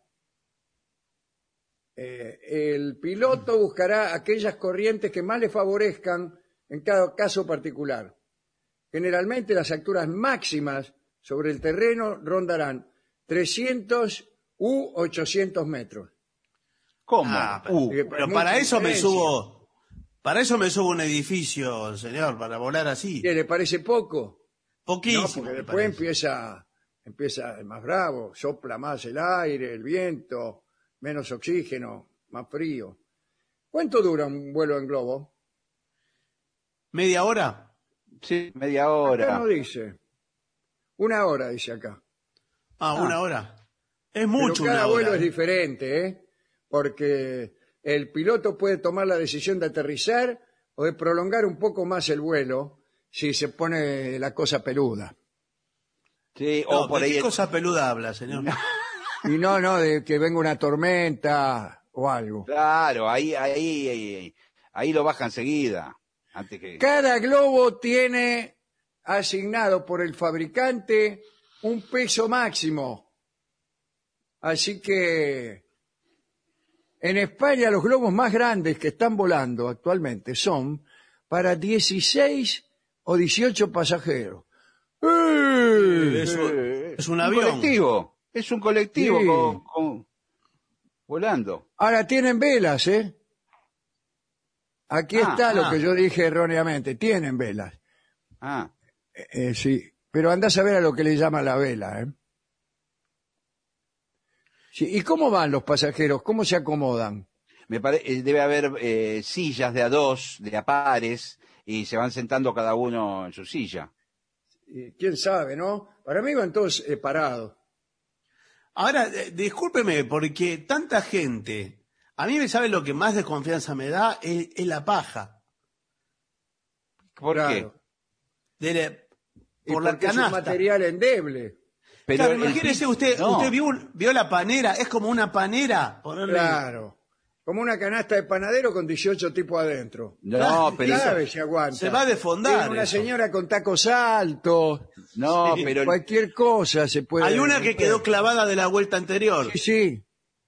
Eh, el piloto buscará aquellas corrientes que más le favorezcan en cada caso particular. Generalmente las alturas máximas sobre el terreno rondarán trescientos u ochocientos metros. ¿Cómo? Ah, Uh, Eh, Pero mucha para eso me diferencia. subo. Para eso me subo a un edificio, señor, para volar así. ¿Qué le parece poco? Poquísimo. No, porque me después parece. empieza, empieza el más bravo, sopla más el aire, el viento, menos oxígeno, más frío. ¿Cuánto dura un vuelo en globo? ¿Media hora? sí, media Acá hora. no dice. Una hora dice acá. Ah, Ah. una hora. Es Pero mucho cada una vuelo hora. es diferente, ¿eh? Porque el piloto puede tomar la decisión de aterrizar o de prolongar un poco más el vuelo si se pone la cosa peluda. Sí, No, o por ¿de ahí. qué cosa peluda habla, señor? Y no, no, de que venga una tormenta o algo. Claro, ahí, ahí, ahí, ahí lo baja enseguida. Antes que. Cada globo tiene asignado por el fabricante un peso máximo. Así que en España los globos más grandes que están volando actualmente son para dieciséis o dieciocho pasajeros. ¡Eh! Es un, Eh, es un avión. colectivo. Es un colectivo Sí. con, con- volando. Ahora tienen velas, ¿eh? Aquí Ah, está lo ah. que yo dije erróneamente. Tienen velas. Ah, Eh, eh, sí, pero andás a ver a lo que le llaman la vela, ¿eh? Sí, ¿y cómo van los pasajeros? ¿Cómo se acomodan? me parece, debe haber eh, sillas de a dos, de a pares, y se van sentando cada uno en su silla. Eh, ¿Quién sabe, no? Para mí van todos eh, parados. Ahora, eh, discúlpeme, porque tanta gente A mí, ¿sabe lo que más desconfianza me da? Es, es la paja. ¿Por Claro. qué? De la- Y por la porque es un canasta. material endeble. Pero Claro, el imagínese piso- usted, no. usted vio, un- vio la panera, es como una panera. Ponerle... Claro. Como una canasta de panadero con dieciocho tipos adentro. No, pero eso- Sabe si aguanta. se va a desfondar Tiene una eso. señora con tacos altos. no, Sí. pero el- Cualquier cosa se puede... Hay una que quedó clavada de la vuelta anterior. Sí, sí.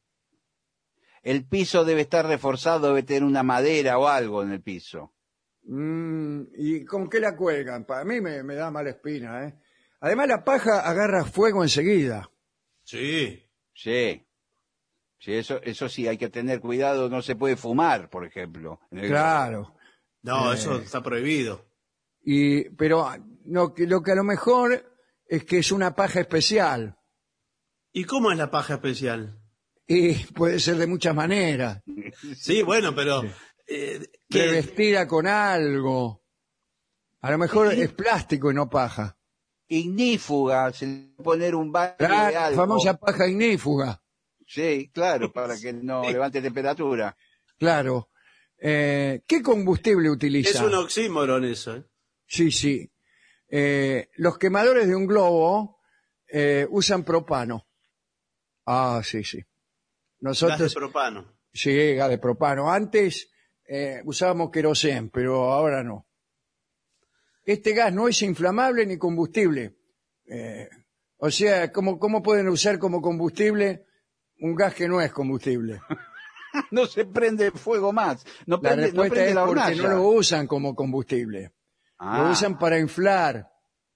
el piso debe estar reforzado, debe tener una madera o algo en el piso. Mm, ¿y con qué la cuelgan? Para mí me, me da mala espina, ¿eh? Además la paja agarra fuego enseguida. Sí. Sí. Sí, eso, eso sí, hay que tener cuidado, no se puede fumar, por ejemplo. en el- Claro. No, Eh. eso está prohibido. Y, pero no, que, lo que a lo mejor es que es una paja especial. ¿Y cómo es la paja especial? Y puede ser de muchas maneras. Sí, bueno, pero... eh, ¿qué? Revestida con algo. A lo mejor es plástico y no paja. Ignífuga, se le puede poner un baño de La algo. famosa paja ignífuga. Sí, claro, para que no levante temperatura. Claro. Eh, ¿Qué combustible utiliza? Es un oxímoron eso. ¿eh? Sí, sí. Eh, los quemadores de un globo eh, usan propano. Ah, sí, sí. Gas de Nosotros, propano. sí, gas de propano. Antes eh, usábamos querosén, pero ahora no. Este gas no es inflamable ni combustible. Eh, o sea, ¿cómo, ¿cómo pueden usar como combustible un gas que no es combustible? No se prende fuego más. No La prende, no respuesta prende es la porque hornalla. no lo usan como combustible. Ah, Lo usan para inflar.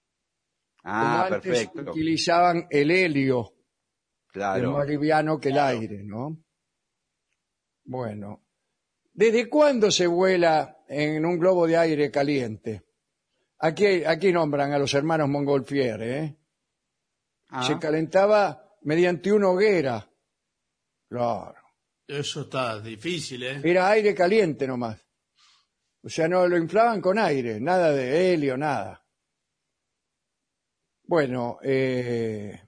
ah, como antes perfecto. utilizaban el helio, que es más Claro. liviano que el aire, ¿no? Bueno. ¿Desde cuándo se vuela en un globo de aire caliente? Aquí, aquí nombran a los hermanos Montgolfier, ¿eh? Ah, Se calentaba mediante una hoguera. Claro. Eso está difícil, ¿eh? Era aire caliente nomás. O sea, no lo inflaban con aire, nada de helio, nada. Bueno, eh,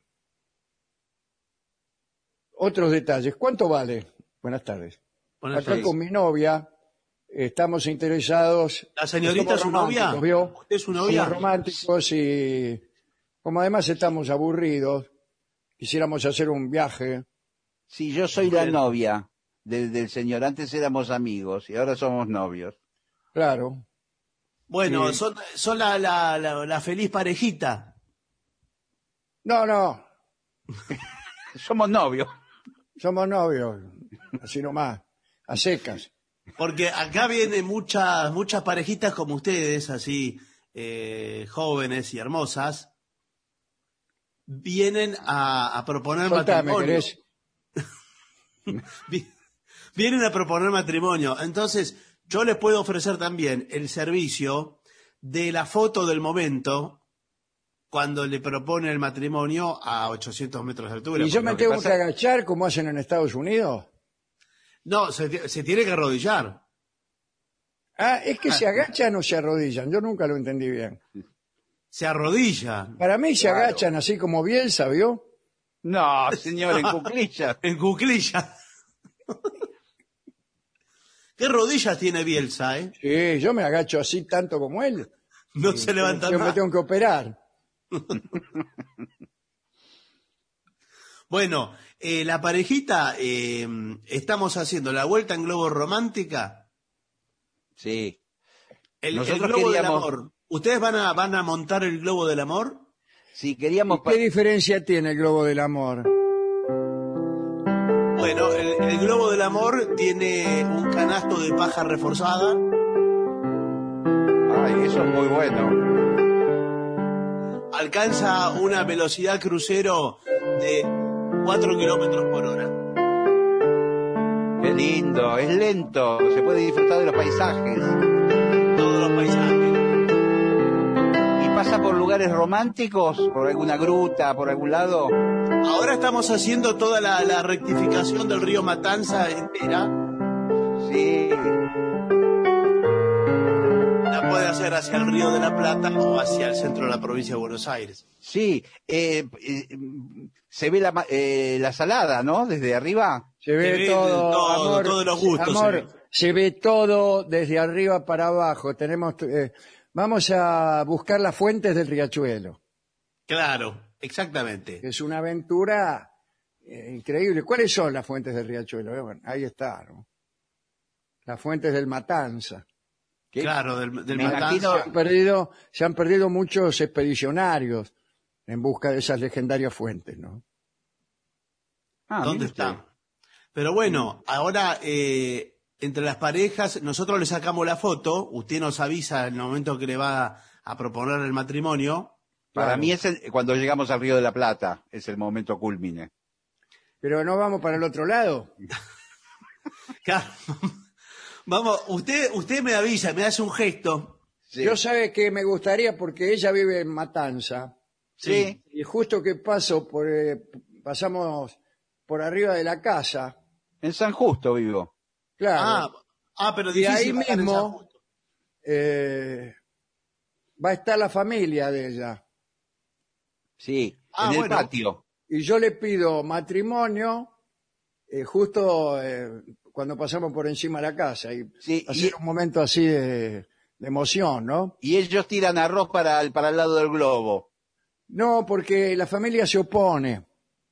otros detalles. ¿Cuánto vale? Buenas tardes. Buenas Acá tardes. con mi novia estamos interesados. ¿La señorita es su somos novia? románticos, ¿vio? ¿Usted es su novia? Somos románticos y como además estamos aburridos, quisiéramos hacer un viaje. sí, yo soy la Bueno. novia del, del señor. Antes éramos amigos y ahora somos novios. Claro. Bueno, Sí. son, son la, la, la, la feliz parejita. No, no, Somos novios. somos novios, así nomás, a secas. Porque acá vienen muchas, muchas parejitas como ustedes, así, eh, jóvenes y hermosas. Vienen a, a proponer Contame, matrimonio. ¿querés? Vi- Vienen a proponer matrimonio. Entonces, yo les puedo ofrecer también el servicio de la foto del momento cuando le propone el matrimonio a ochocientos metros de altura. ¿Y yo Porque me lo que tengo pasa- que agachar como hacen en Estados Unidos? No, se, ti- se tiene que arrodillar. Ah, es que se agachan o se arrodillan. Yo nunca lo entendí bien. Se arrodilla Para mí se Claro. agachan así como Bielsa, ¿vio? No, señor, en cuclillas. en cuclilla. ¿Qué rodillas tiene Bielsa, eh? Sí, yo me agacho así tanto como él. No se levanta Yo me más. tengo que operar. Bueno, eh, la parejita, eh, estamos haciendo la vuelta en globo romántica. Sí. El, el Nosotros globo del queríamos- amor. ¿Ustedes van a, van a montar el globo del amor? Sí, queríamos... ¿Qué diferencia tiene el globo del amor? Bueno, el, el globo del amor tiene un canasto de paja reforzada. Ay, eso es muy bueno. Alcanza una velocidad crucero de cuatro kilómetros por hora. Qué lindo, es lento, se puede disfrutar de los paisajes. Todos los paisajes. ¿Y pasa por lugares románticos? ¿Por alguna gruta, por algún lado? Ahora estamos haciendo toda la, la rectificación del río Matanza entera. Sí. La puede hacer hacia el río de la Plata o hacia el centro de la provincia de Buenos Aires. Sí, eh, eh, se ve la, ma- eh, la salada, ¿no? Desde arriba. Se ve, Se ve todo, todo, amor, todos los gustos amor, se ve. se ve todo desde arriba para abajo. Tenemos, eh, vamos a buscar las fuentes del riachuelo, Claro, exactamente. que es una aventura eh, increíble. ¿Cuáles son las fuentes del riachuelo? Eh, bueno, ahí está, ¿no? Las fuentes del Matanza. ¿Qué? Claro, del, del Me Matanza. imagino- Se han perdido, se han perdido muchos expedicionarios en busca de esas legendarias fuentes, ¿no? Ah, ¿Dónde mire usted. están? Pero bueno, ahora eh, entre las parejas, nosotros le sacamos la foto, usted nos avisa en el momento que le va a proponer el matrimonio. Para Claro. mí es el- cuando llegamos al Río de la Plata, es el momento culmine. Pero no vamos para el otro lado. Claro. Vamos, usted, usted me avisa, me hace un gesto. Sí. Yo sabe que me gustaría porque ella vive en Matanza Sí. y justo que paso por eh, pasamos por arriba de la casa, En San Justo vivo. claro, Ah, ah, pero y difícil ahí bajar en San mismo Justo. eh, va a estar la familia de ella Sí, Ah, en el bueno. patio. y yo le pido matrimonio eh, justo eh, cuando pasamos por encima de la casa y Sí, va a ser y- un momento así de, de emoción, ¿no? Y ellos tiran arroz para el, para el lado del globo. No, porque la familia se opone.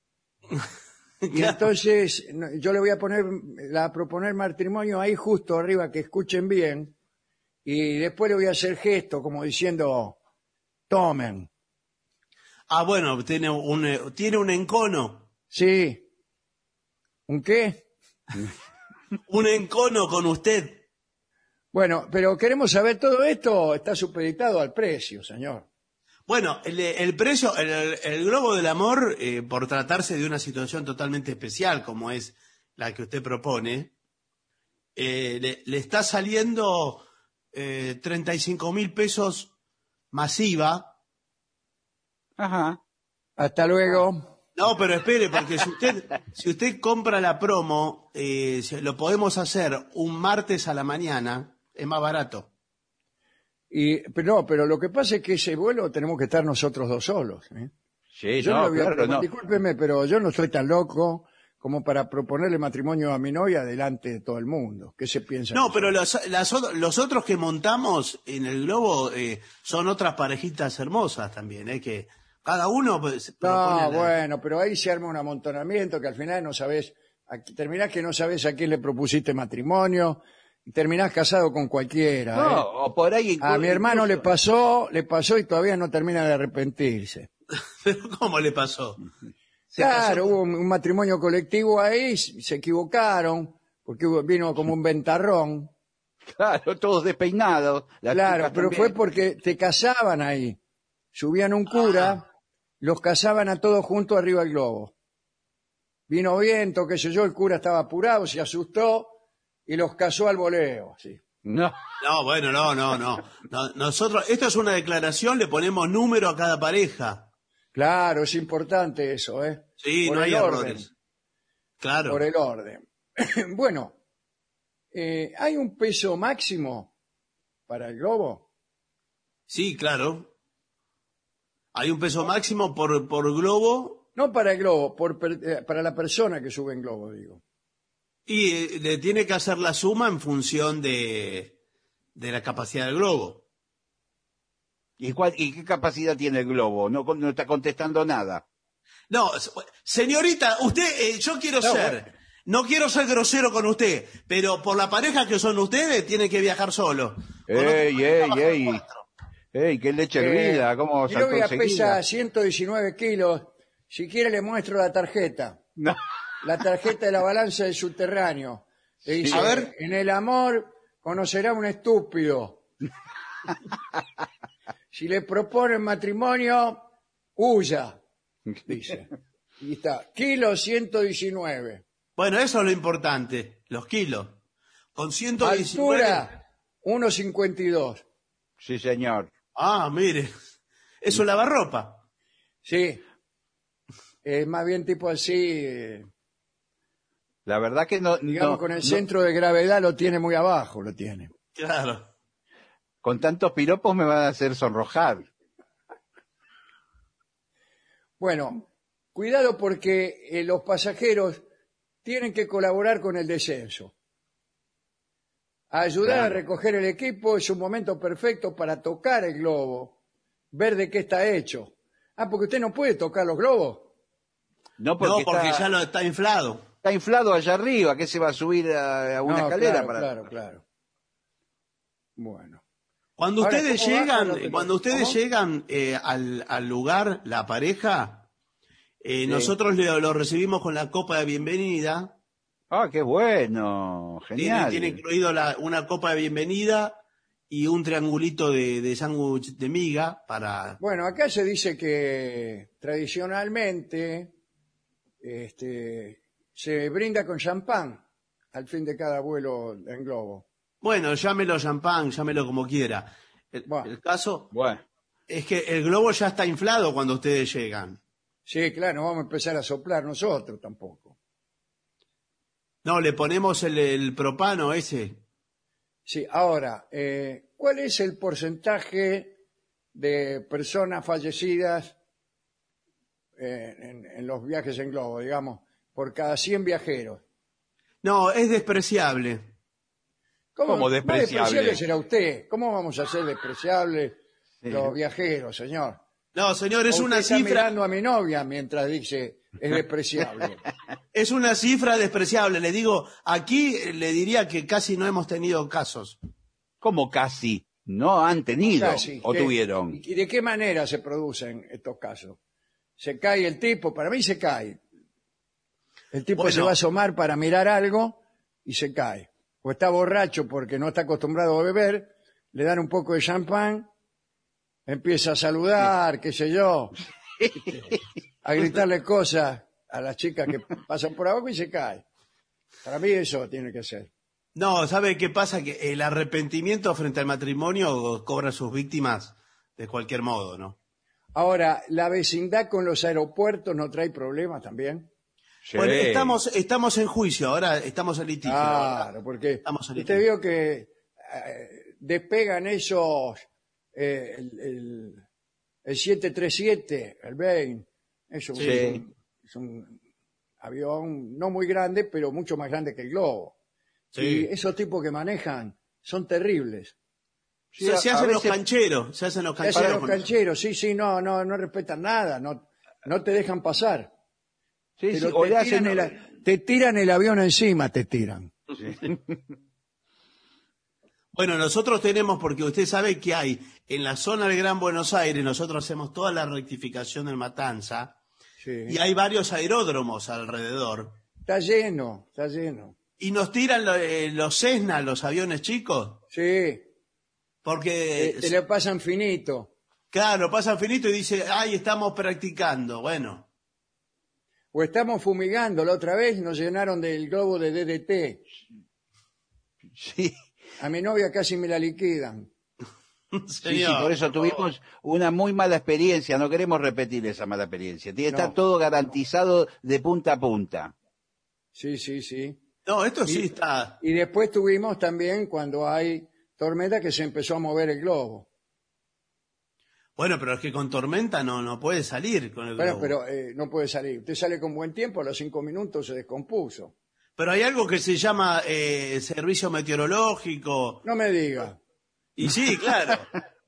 Y entonces no, yo le voy a poner la a proponer matrimonio ahí justo arriba, que escuchen bien, y después le voy a hacer gesto como diciendo tomen. Ah, bueno, tiene un, eh, tiene un encono. Sí. ¿Un qué? Un encono con usted. Bueno, pero queremos saber todo esto, está supeditado al precio, señor. Bueno, el, el precio, el, el globo del amor, eh, por tratarse de una situación totalmente especial como es la que usted propone, eh, le, le está saliendo eh, treinta y cinco mil pesos masiva. Ajá. Hasta luego. No, pero espere, porque si usted, si usted compra la promo, eh, se- lo podemos hacer un martes a la mañana, es más barato. Y, pero no, pero lo que pasa es que ese vuelo tenemos que estar nosotros dos solos. ¿eh? Sí, Yo no, no voy a claro, proponer- no. Discúlpeme, pero yo no soy tan loco como para proponerle matrimonio a mi novia delante de todo el mundo. ¿Qué se piensa? No, que pero soy? los, las o- los otros que montamos en el globo eh, son otras parejitas hermosas también, ¿eh? Que cada uno pues, propone No, la- bueno, pero ahí se arma un amontonamiento que al final no sabés, a- terminás que no sabés a quién le propusiste matrimonio y terminás casado con cualquiera. No, ¿eh? o por ahí. A inclu- mi hermano le incluso- pasó, le pasó y todavía no termina de arrepentirse. Pero ¿cómo le pasó? Se Claro, casó- hubo un, un matrimonio colectivo ahí, s- se equivocaron, porque hubo- vino como un ventarrón. Claro, todos despeinados. las Claro, chicas pero también. fue porque te casaban ahí. Subían un cura, los casaban a todos juntos arriba del globo. Vino viento, qué sé yo, el cura estaba apurado, se asustó y los casó al voleo. Así. No. No, bueno, no, no, no, no. Nosotros, esto es una declaración, le ponemos número a cada pareja. Claro, es importante eso, ¿eh? Sí, Por no el hay orden, errores. Claro. por el orden. Bueno, eh, ¿hay un peso máximo para el globo? Sí, claro. Hay un peso máximo por, por globo No para el globo, por per- eh, para la persona que sube en globo, digo. y eh, le tiene que hacer la suma en función de, de la capacidad del globo. ¿Y, cuál- ¿Y qué capacidad tiene el globo? No, con- no está contestando nada. No, s- señorita, usted, eh, yo quiero No, ser, bueno. no quiero ser grosero con usted, pero por la pareja que son ustedes, tiene que viajar solo. Con otro ¡Ey, pareja ey, bajan ey! cuatro. ¡Ey, qué leche Eh, hervida! ¿Cómo mi saltó novia enseguida? pesa ciento diecinueve kilos. Si quiere le muestro la tarjeta. No. La tarjeta de la balanza del subterráneo. Le dice, A ver. en el amor conocerá un estúpido. Si le proponen matrimonio, huya, dice. Y está, kilo ciento diecinueve. Bueno, eso es lo importante, los kilos. Con ciento diecinueve. Altura, uno cincuenta y dos. Sí, señor. Ah, mire, eso es lavarropa. Sí. Es más bien tipo así, eh, La verdad que no... digamos, no- con el no- centro de gravedad lo tiene muy abajo, lo tiene. Claro. con tantos piropos me van a hacer sonrojar. Bueno, cuidado porque eh, los pasajeros tienen que colaborar con el descenso. Ayudar a recoger el equipo es un momento perfecto para tocar el globo, ver de qué está hecho. Ah, porque usted no puede tocar los globos. No, porque, No, porque está, ya lo está inflado. está inflado allá arriba, que se va a subir a, a una No, escalera claro, para. claro, claro. Bueno. Cuando Ahora, ustedes ¿cómo va llegan, con lo que- cuando ustedes ¿Cómo? llegan eh, al, al lugar, la pareja, eh, Sí. nosotros le- lo recibimos con la copa de bienvenida. Ah, qué bueno, Tiene, genial. tiene incluido la- una copa de bienvenida y un triangulito de, de sándwich de miga para... Bueno, acá se dice que tradicionalmente este, se brinda con champán al fin de cada vuelo en globo. Bueno, llámelo champán, llámelo como quiera. El, Bueno. el caso Bueno, es que el globo ya está inflado cuando ustedes llegan. Sí, claro, no vamos a empezar a soplar nosotros tampoco. No, le ponemos el, el propano ese. Sí, ahora, eh, ¿cuál es el porcentaje de personas fallecidas eh, en, en los viajes en globo, digamos, por cada cien viajeros? No, es despreciable. ¿Cómo más despreciable? despreciable será usted? ¿Cómo vamos a ser despreciables Sí. los viajeros, señor? No, señor, es O una usted está cifra, mirando a mi novia mientras dice es despreciable. es una cifra despreciable. Le digo, aquí eh, le diría que casi no hemos tenido casos. ¿cómo casi? No han tenido Casi. o ¿Qué- tuvieron. ¿Y de qué manera se producen estos casos? ¿Se cae el tipo? Para mí se cae. El tipo Bueno. se va a asomar para mirar algo y se cae. O está borracho porque no está acostumbrado a beber, le dan un poco de champán, empieza a saludar, qué sé yo, a gritarle cosas a las chicas que pasan por abajo y se cae. Para mí eso tiene que ser. No, ¿sabe qué pasa? Que el arrepentimiento frente al matrimonio cobra sus víctimas de cualquier modo, ¿no? Ahora, ¿la vecindad con los aeropuertos no trae problemas también? Sí. Bueno, estamos, estamos en juicio, ahora estamos en litigio. Claro, porque Estamos en usted litigio. vio que eh, despegan esos, eh, el, el, el siete treinta y siete, el Boeing, eso Sí. es, un, es un avión no muy grande, pero mucho más grande que el globo. Sí. Y esos tipos que manejan son terribles. Sí, se, a- se a hacen los veces- cancheros, se hacen los Se hacen cancheros. los con eso. cancheros, sí, sí, no, no, no respetan nada, no, no te dejan pasar. Sí, Pero sí, o te, le tiran hacen- el, a- te tiran el avión encima, te tiran. Bueno, nosotros tenemos, porque usted sabe que hay en la zona del Gran Buenos Aires, nosotros hacemos toda la rectificación del Matanza, Sí. y hay varios aeródromos alrededor. Está lleno, está lleno. Y nos tiran lo- eh, los Cessna, los aviones chicos, Sí, porque, te, te le pasan finito. claro, pasan finito y dice, ay, estamos practicando. Bueno, O estamos fumigando, la otra vez nos llenaron del globo de D D T. Sí, A mi novia casi me la liquidan. sí, sí, señor, por eso tuvimos una muy mala experiencia. No queremos repetir esa mala experiencia. Tiene que estar No. todo garantizado de punta a punta. Sí, sí, sí. No, esto sí está... Y después tuvimos también cuando hay tormenta que se empezó a mover el globo. Bueno, pero es que con tormenta no, no puede salir con el Bueno, globo. pero eh, no puede salir. Usted sale con buen tiempo, a los cinco minutos se descompuso. Pero hay algo que se llama eh, servicio meteorológico. No me diga. Y sí, claro.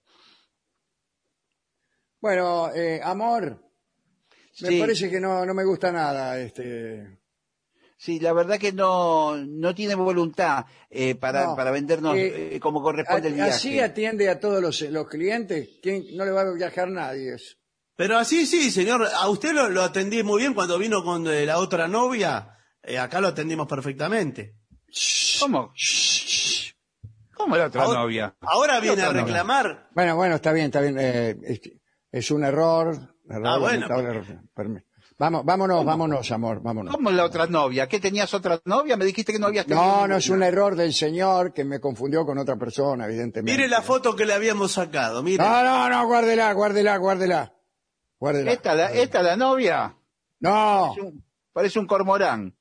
Bueno, eh, amor, me Sí. parece que no, no me gusta nada este. Sí, la verdad que no, no tiene voluntad eh, para, No, para vendernos eh, eh, como corresponde el A- viaje. Así atiende a todos los, los clientes. ¿Quién? No le va a viajar nadie. eso. Pero así sí, señor. A usted lo, lo atendí muy bien cuando vino con eh, la otra novia. Eh, acá lo atendimos perfectamente. ¿Cómo? ¿Cómo la otra ahora, novia? Ahora viene a otra novia? reclamar. Bueno, bueno, está bien, está bien. eh, es, es un error. error Ah, bueno. lamentable, error. Permi- Vamos, vámonos, vámonos, amor, vámonos. ¿Cómo la otra novia? ¿Qué tenías otra novia? Me dijiste que no habías tenido No, no es un ninguna. error del señor que me confundió con otra persona, evidentemente. Mire la foto que le habíamos sacado. Mire. No, no, no, guárdela, guárdela, guárdela. Guárdela. ¿Esta la, esta la novia? No, Parece un, parece un cormorán.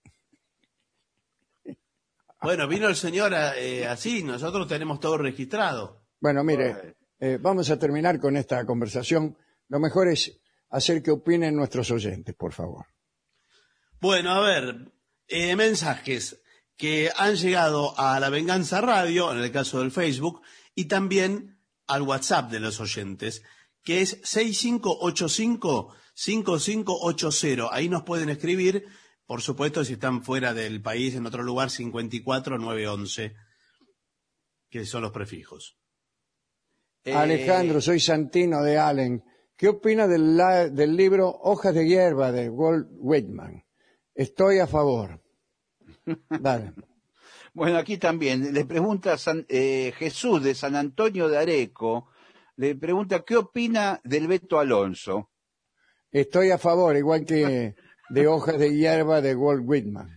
Bueno, vino el señor eh, así. Nosotros tenemos todo registrado. bueno, mire, eh, vamos a terminar con esta conversación. Lo mejor es hacer que opinen nuestros oyentes, por favor. Bueno, a ver. eh, mensajes que han llegado a La Venganza Radio, en el caso del Facebook, y también al WhatsApp de los oyentes, que es seis cinco ocho cinco, cinco cinco ocho cero. Ahí nos pueden escribir, por supuesto, si están fuera del país, en otro lugar, cincuenta y cuatro nueve once, que son los prefijos. Eh, Alejandro, soy Santino de Allen. ¿Qué opina del, la- del libro Hojas de hierba de Walt Whitman? Estoy a favor. Dale. Bueno, aquí también le pregunta San- eh, Jesús de San Antonio de Areco, le pregunta qué opina del Beto Alonso. Estoy a favor, igual que de Hojas de hierba de Walt Whitman.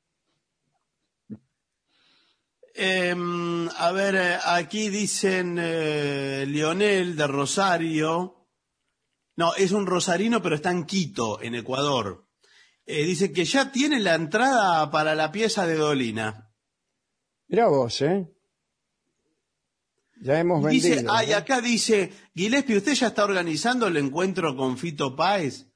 Eh, a ver, eh, aquí dicen eh, Lionel de Rosario. No, es un rosarino, pero está en Quito, en Ecuador. Eh, dice que ya tiene la entrada para la pieza de Dolina. Mirá vos, ¿eh? Ya hemos Y dice, vendido. ah, y ¿eh? acá dice, Gillespie, ¿usted ya está organizando el encuentro con Fito Páez?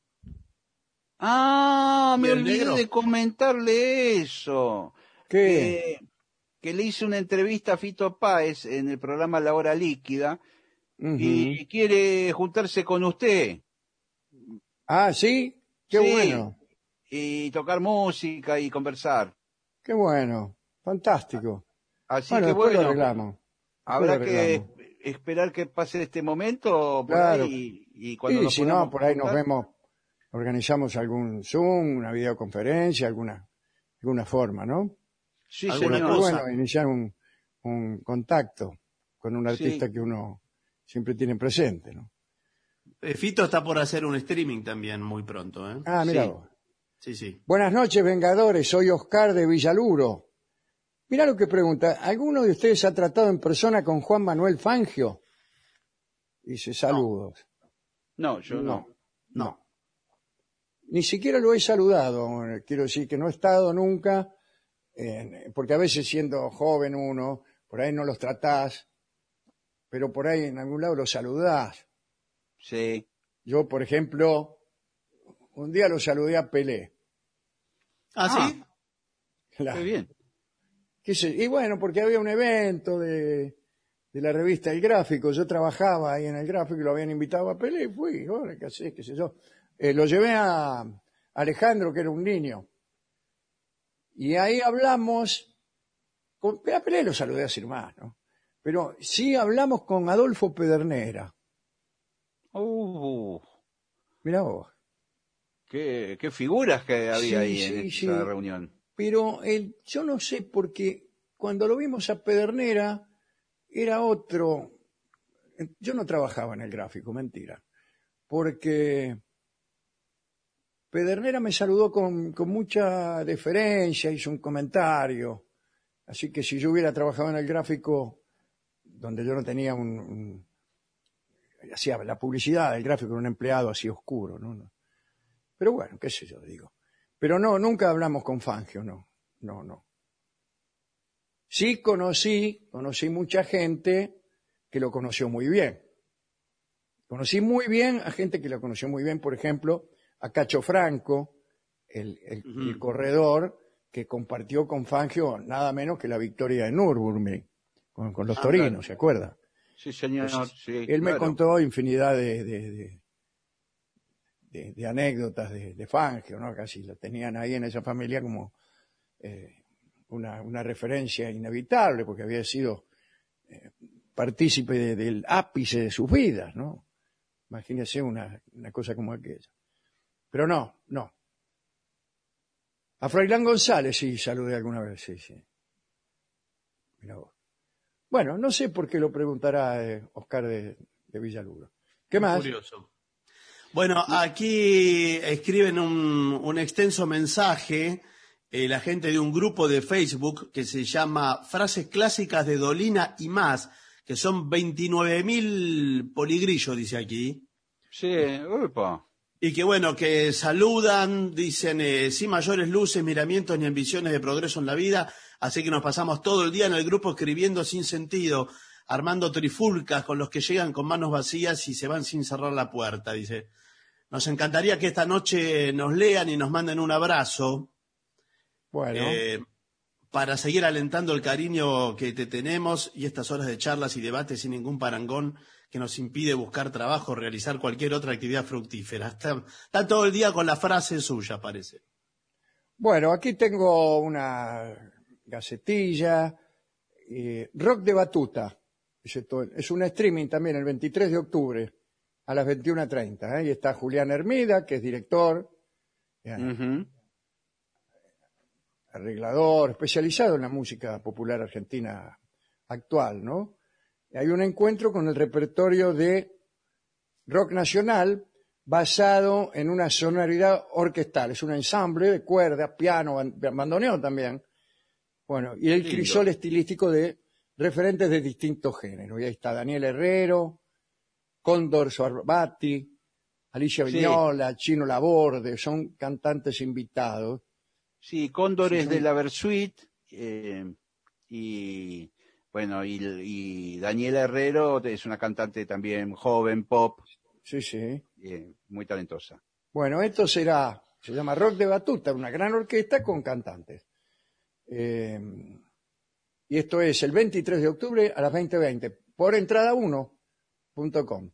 Ah, me ¿Y el olvidé negro? de comentarle eso. ¿Qué? Eh, que le hice una entrevista a Fito Páez en el programa La Hora Líquida Ujú. y quiere juntarse con usted. Ah, ¿sí? Qué Sí, bueno, y tocar música y conversar. qué bueno. Fantástico. Así Bueno, que después lo bueno, arreglamos. Después habrá lo que arreglamos. esperar que pase este momento por Claro. ahí y, y cuando Y nos si no, podamos por ahí nos juntar. vemos, organizamos algún Zoom, una videoconferencia, alguna, alguna forma, ¿no? Sí, alguna Pero señor. qué cosa. bueno, iniciar un, un contacto con un artista Sí. que uno siempre tiene presente, ¿no? Eh, Fito está por hacer un streaming también muy pronto, ¿eh? Ah, mira Sí. vos. Sí, sí. Buenas noches, Vengadores. Soy Oscar de Villaluro. Mira lo que pregunta. ¿Alguno de ustedes ha tratado en persona con Juan Manuel Fangio? Dice, saludos. No, yo no. No. Ni siquiera lo he saludado. eh, Quiero decir que no he estado nunca, en- porque a veces siendo joven uno, por ahí no los tratás, pero por ahí en algún lado los saludás. Sí. Yo, por ejemplo, un día lo saludé a Pelé. ¿Ah, sí? Claro. Qué bien. ¿Qué sé? Y bueno, porque había un evento de, de la revista El Gráfico, yo trabajaba ahí en El Gráfico y lo habían invitado a Pelé, y fui, ahora qué sé, qué sé yo. Eh, lo llevé a Alejandro, que era un niño, y ahí hablamos, con, a Pelé lo saludé así nomás, ¿no? Pero sí hablamos con Adolfo Pedernera, Uh, mirá vos. qué, qué figuras que había Sí, ahí sí, en sí. esa reunión. Pero él, yo no sé, porque cuando lo vimos a Pedernera era otro. Yo no trabajaba en El Gráfico, mentira. Porque Pedernera me saludó con, con mucha deferencia, hizo un comentario. Así que si yo hubiera trabajado en El Gráfico, donde yo no tenía un... un- hacía la publicidad del Gráfico, era un empleado así oscuro, ¿no? No. Pero bueno, qué sé yo, digo. Pero no, nunca hablamos con Fangio, no, no, no. Sí conocí, conocí mucha gente que lo conoció muy bien. Conocí muy bien a gente que lo conoció muy bien, por ejemplo, a Cacho Franco, el, el- Ujú. el corredor que compartió con Fangio nada menos que la victoria de Nürburgring, con, con los Ah, torinos, claro. ¿se acuerda? Sí, señor. Entonces, Sí, él me claro. contó infinidad de, de, de- de- de anécdotas de, de Fangio, ¿no? Casi lo tenían ahí en esa familia como eh, una, una referencia inevitable, porque había sido eh, partícipe de- del ápice de sus vidas, ¿no? Imagínese una, una cosa como aquella. Pero no, no. A Froilán González sí saludé alguna vez, sí, sí. Mirá vos. Bueno, no sé por qué lo preguntará eh, Oscar de, de Villaluro. ¿Qué más? Curioso. Bueno, aquí escriben un, un extenso mensaje eh, la gente de un grupo de Facebook que se llama Frases Clásicas de Dolina y Más, que son veintinueve mil poligrillos, dice aquí. Sí, upa. Y que bueno, que saludan, dicen, eh, sin mayores luces, miramientos ni ambiciones de progreso en la vida, así que nos pasamos todo el día en el grupo escribiendo sin sentido, armando trifulcas con los que llegan con manos vacías y se van sin cerrar la puerta, dice. Nos encantaría que esta noche nos lean y nos manden un abrazo. Bueno, Eh, para seguir alentando el cariño que te tenemos y estas horas de charlas y debates sin ningún parangón que nos impide buscar trabajo, realizar cualquier otra actividad fructífera. Está, está todo el día con la frase suya, parece. bueno, aquí tengo una gacetilla, eh, Rock de Batuta. Es, esto- es un streaming también el veintitrés de octubre a las veintiuna treinta. ¿eh? Y está Julián Hermida, que es director, eh, Ujú. arreglador, especializado en la música popular argentina actual, ¿no? Y hay un encuentro con el repertorio de rock nacional basado en una sonoridad orquestal. Es un ensamble de cuerdas, piano, ban- bandoneón también. Bueno, y el Lindo. crisol estilístico de referentes de distintos géneros. Y ahí está Daniel Herrero, Cóndor Sorbati, Alicia Sí. Vignola, Chino Laborde, son cantantes invitados. Sí, Cóndor Sí, es son- de la Versuit, eh, y bueno, y, y Daniela Herrero es una cantante también joven, pop, Sí, sí. eh, muy talentosa. Bueno, esto será, se llama Rock de Batuta, una gran orquesta con cantantes. Eh, y esto es el veintitrés de octubre a las veinte veinte, por entrada uno punto com.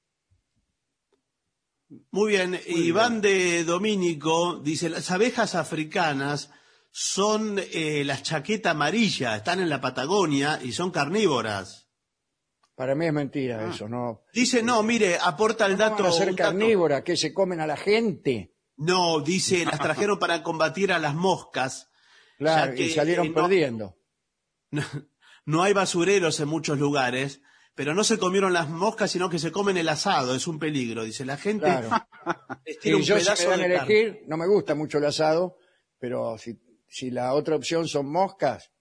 Muy bien, Iván de Domínico dice, las abejas africanas son eh, las chaqueta amarilla, están en la Patagonia y son carnívoras. Para mí es mentira Ah. eso, ¿no? Dice, no, mire, aporta el ¿Cómo dato. van a ser un dato- carnívoras que se comen a la gente? No, dice, las trajeron para combatir a las moscas. Claro, ya que, y salieron eh, no- perdiendo. No, no hay basureros en muchos lugares, pero no se comieron las moscas, sino que se comen el asado, es un peligro. Dice, la gente Claro. les Si tira un yo si me pedazo dan a de carne. elegir, no me gusta mucho el asado, pero si, si la otra opción son moscas,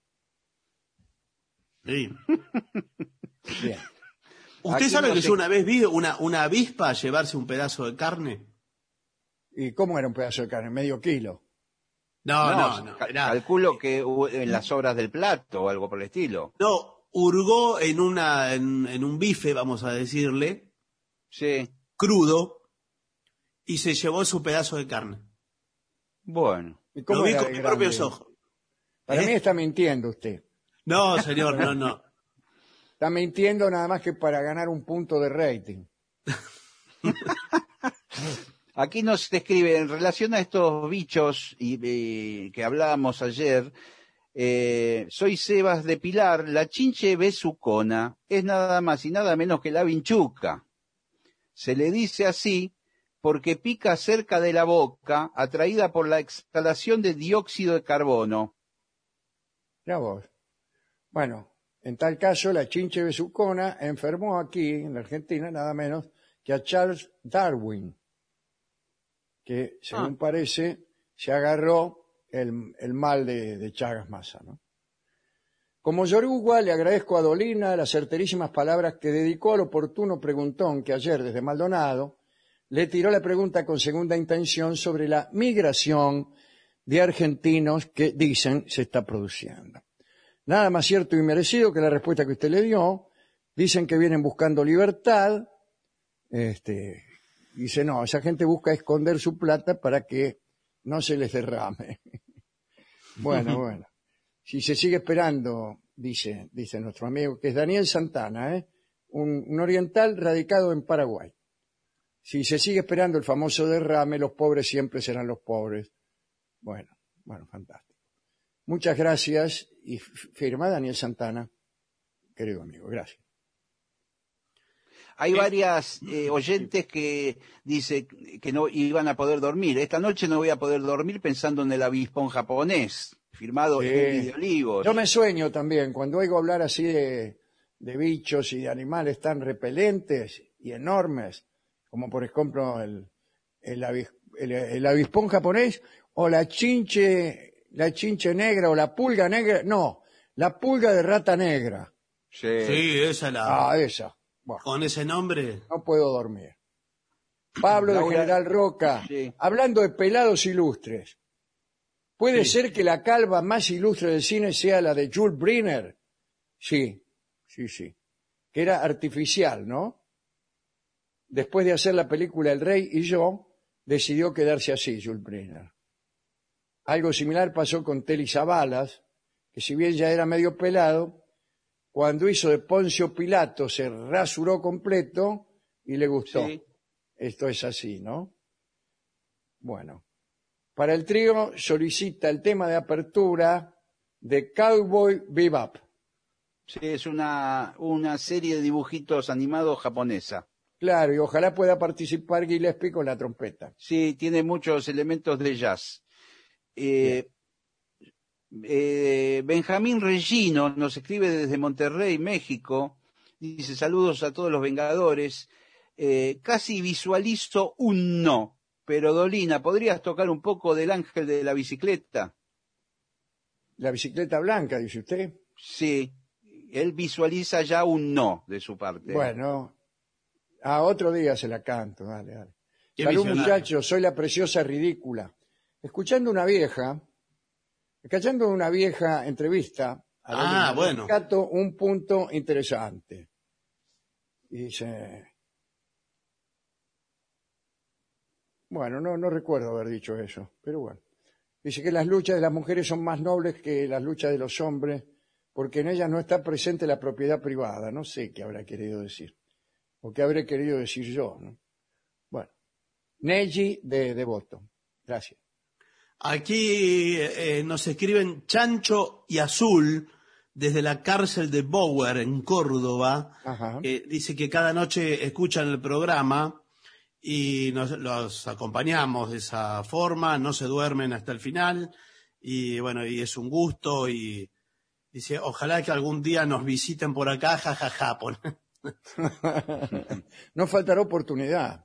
Sí. bien. ¿Usted Aquí sabe no que se- yo una vez vi una, una avispa llevarse un pedazo de carne? ¿Y cómo era un pedazo de carne? Medio kilo. No, no, no. ca- era- calculo que hubo en las obras del plato o algo por el estilo. No, hurgó en, una, en, en un bife, vamos a decirle, Sí, crudo, y se llevó su pedazo de carne. bueno. ¿Y cómo Lo vi era con de mis grande? propios ojos. Para ¿Eh? mí está mintiendo usted. No, señor, no, no. Está mintiendo nada más que para ganar un punto de rating. Aquí nos describe, en relación a estos bichos y, eh, que hablábamos ayer, eh, soy Sebas de Pilar, la chinche besucona es nada más y nada menos que la vinchuca. Se le dice así porque pica cerca de la boca, atraída por la exhalación de dióxido de carbono. Ya vos. Bueno, en tal caso, la chinche besucona enfermó aquí, en la Argentina, nada menos que a Charles Darwin, que, según Ah. parece, se agarró el, el mal de, de Chagas Massa, ¿no? Como Yoruba, le agradezco a Dolina las certerísimas palabras que dedicó al oportuno preguntón que ayer, desde Maldonado, le tiró la pregunta con segunda intención sobre la migración de argentinos que dicen se está produciendo. Nada más cierto y merecido que la respuesta que usted le dio. Dicen que vienen buscando libertad. Este, dice, no, esa gente busca esconder su plata para que no se les derrame. Bueno, bueno. Si se sigue esperando, dice, dice nuestro amigo, que es Daniel Santana, ¿eh? un, un oriental radicado en Paraguay. Si se sigue esperando el famoso derrame, los pobres siempre serán los pobres. Bueno, bueno, fantástico. Muchas gracias y firma Daniel Santana, querido amigo, gracias. Hay varias eh, oyentes que dicen que no iban a poder dormir. Esta noche no voy a poder dormir pensando en el avispón japonés, firmado Sí. Eli de Olivos. Yo me sueño también, cuando oigo hablar así de, de bichos y de animales tan repelentes y enormes, como por ejemplo el, el, avis- el- el avispón japonés o la chinche, la chinche negra o la pulga negra, no, la pulga de rata negra. Sí. Sí, esa la... Ah, esa. Bueno, Con ese nombre. no puedo dormir. Pablo de Laura- General Roca, Sí. hablando de pelados ilustres. ¿Puede Sí. ser que la calva más ilustre del cine sea la de Jules Briner? Sí, sí, sí. Que era artificial, ¿no? Después de hacer la película El Rey y yo, decidió quedarse así, Jules Briner. Algo similar pasó con Telly Savalas, que si bien ya era medio pelado, cuando hizo de Poncio Pilato se rasuró completo y le gustó. Sí. Esto es así, ¿no? Bueno, para el trío solicita el tema de apertura de Cowboy Bebop. Sí, es una, una serie de dibujitos animados japonesa. Claro, y ojalá pueda participar Gillespie con la trompeta. Sí, tiene muchos elementos de jazz. Eh, eh, Benjamín Regino nos escribe desde Monterrey, México. Dice, saludos a todos los Vengadores. Eh, casi visualizo un no. Pero Dolina, ¿podrías tocar un poco del ángel de la bicicleta? La bicicleta blanca, dice usted. Sí, él visualiza ya un no de su parte. Bueno, a otro día se la canto, dale, dale. Qué Salud, visionario. muchachos, soy la preciosa ridícula. Escuchando una vieja, escuchando una vieja entrevista, a Ah, Dolina, bueno. rescato un punto interesante. Y dice, bueno, no, no recuerdo haber dicho eso, pero bueno. Dice que las luchas de las mujeres son más nobles que las luchas de los hombres, porque en ellas no está presente la propiedad privada. No sé qué habrá querido decir, o qué habré querido decir yo, ¿no? Bueno, Neji de Devoto. Gracias. Aquí eh, nos escriben Chancho y Azul desde la cárcel de Bower en Córdoba. Ajá. Eh, dice que cada noche escuchan el programa y nos los acompañamos de esa forma, no se duermen hasta el final y bueno, y es un gusto y dice, ojalá que algún día nos visiten por acá, jajaja. pone. No faltará oportunidad.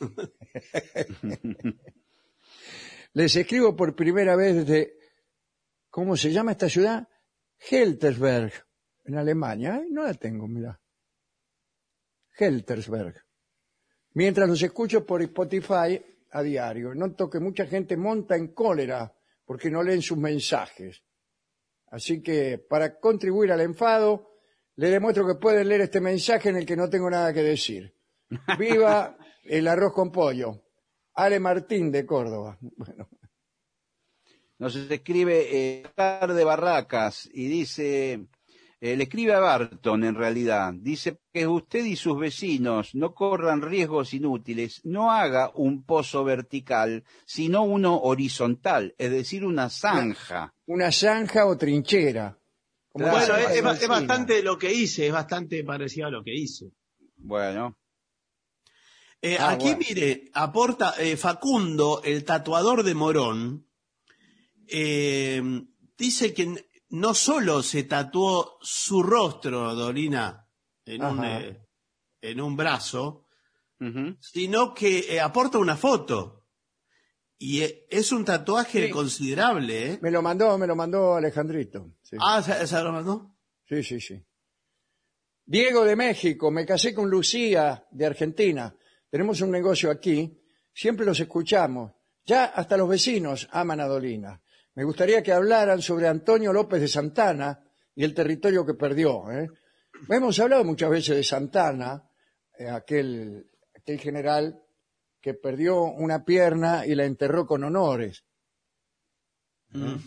Les escribo por primera vez desde, ¿cómo se llama esta ciudad? Heltersberg, en Alemania. Ay, no la tengo, mira. Heltersberg. Mientras los escucho por Spotify a diario. Noto que mucha gente monta en cólera porque no leen sus mensajes. Así que, para contribuir al enfado, le demuestro que pueden leer este mensaje en el que no tengo nada que decir. ¡Viva el arroz con pollo! Ale Martín de Córdoba. Bueno, Nos escribe eh, Oscar de Barracas y dice, eh, le escribe a Barton en realidad, dice que usted y sus vecinos no corran riesgos inútiles, no haga un pozo vertical, sino uno horizontal, es decir, una zanja. una zanja o trinchera. Como Claro, Bueno, dice es, es ba- es Alfonsina. bastante lo que hice, es bastante parecido a lo que hice. Bueno, Eh, Ah, aquí, bueno. mire, aporta eh, Facundo, el tatuador de Morón, eh, dice que n- no solo se tatuó su rostro, Dolina, en, un, Ajá. eh, en un brazo, ujú. sino que eh, aporta una foto. Y eh, es un tatuaje Sí. considerable, ¿eh? Me lo mandó, me lo mandó Alejandrito. Sí, Ah, ¿se, se lo mandó? sí, sí, sí. Diego de México, me casé con Lucía de Argentina. Tenemos un negocio aquí, siempre los escuchamos. Ya hasta los vecinos aman a Dolina. Me gustaría que hablaran sobre Antonio López de Santana y el territorio que perdió. ¿eh? Hemos hablado muchas veces de Santana, eh, aquel, aquel general que perdió una pierna y la enterró con honores. Mm.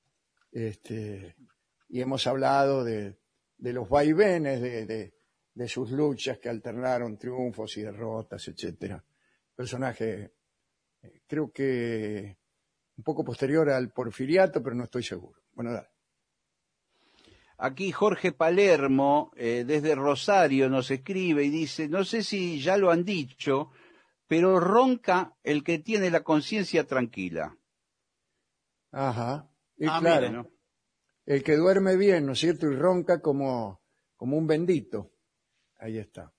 Este, y hemos hablado de, de los vaivenes de, de, de sus luchas que alternaron triunfos y derrotas, etcétera. Personaje, eh, creo que un poco posterior al porfiriato, pero no estoy seguro. Bueno, dale. Aquí Jorge Palermo, eh, desde Rosario, nos escribe y dice, no sé si ya lo han dicho, pero ronca el que tiene la conciencia tranquila. Ajá. Y Ah, claro, mire, ¿no? el que duerme bien, ¿no es cierto? Y ronca como, como un bendito. Ahí está.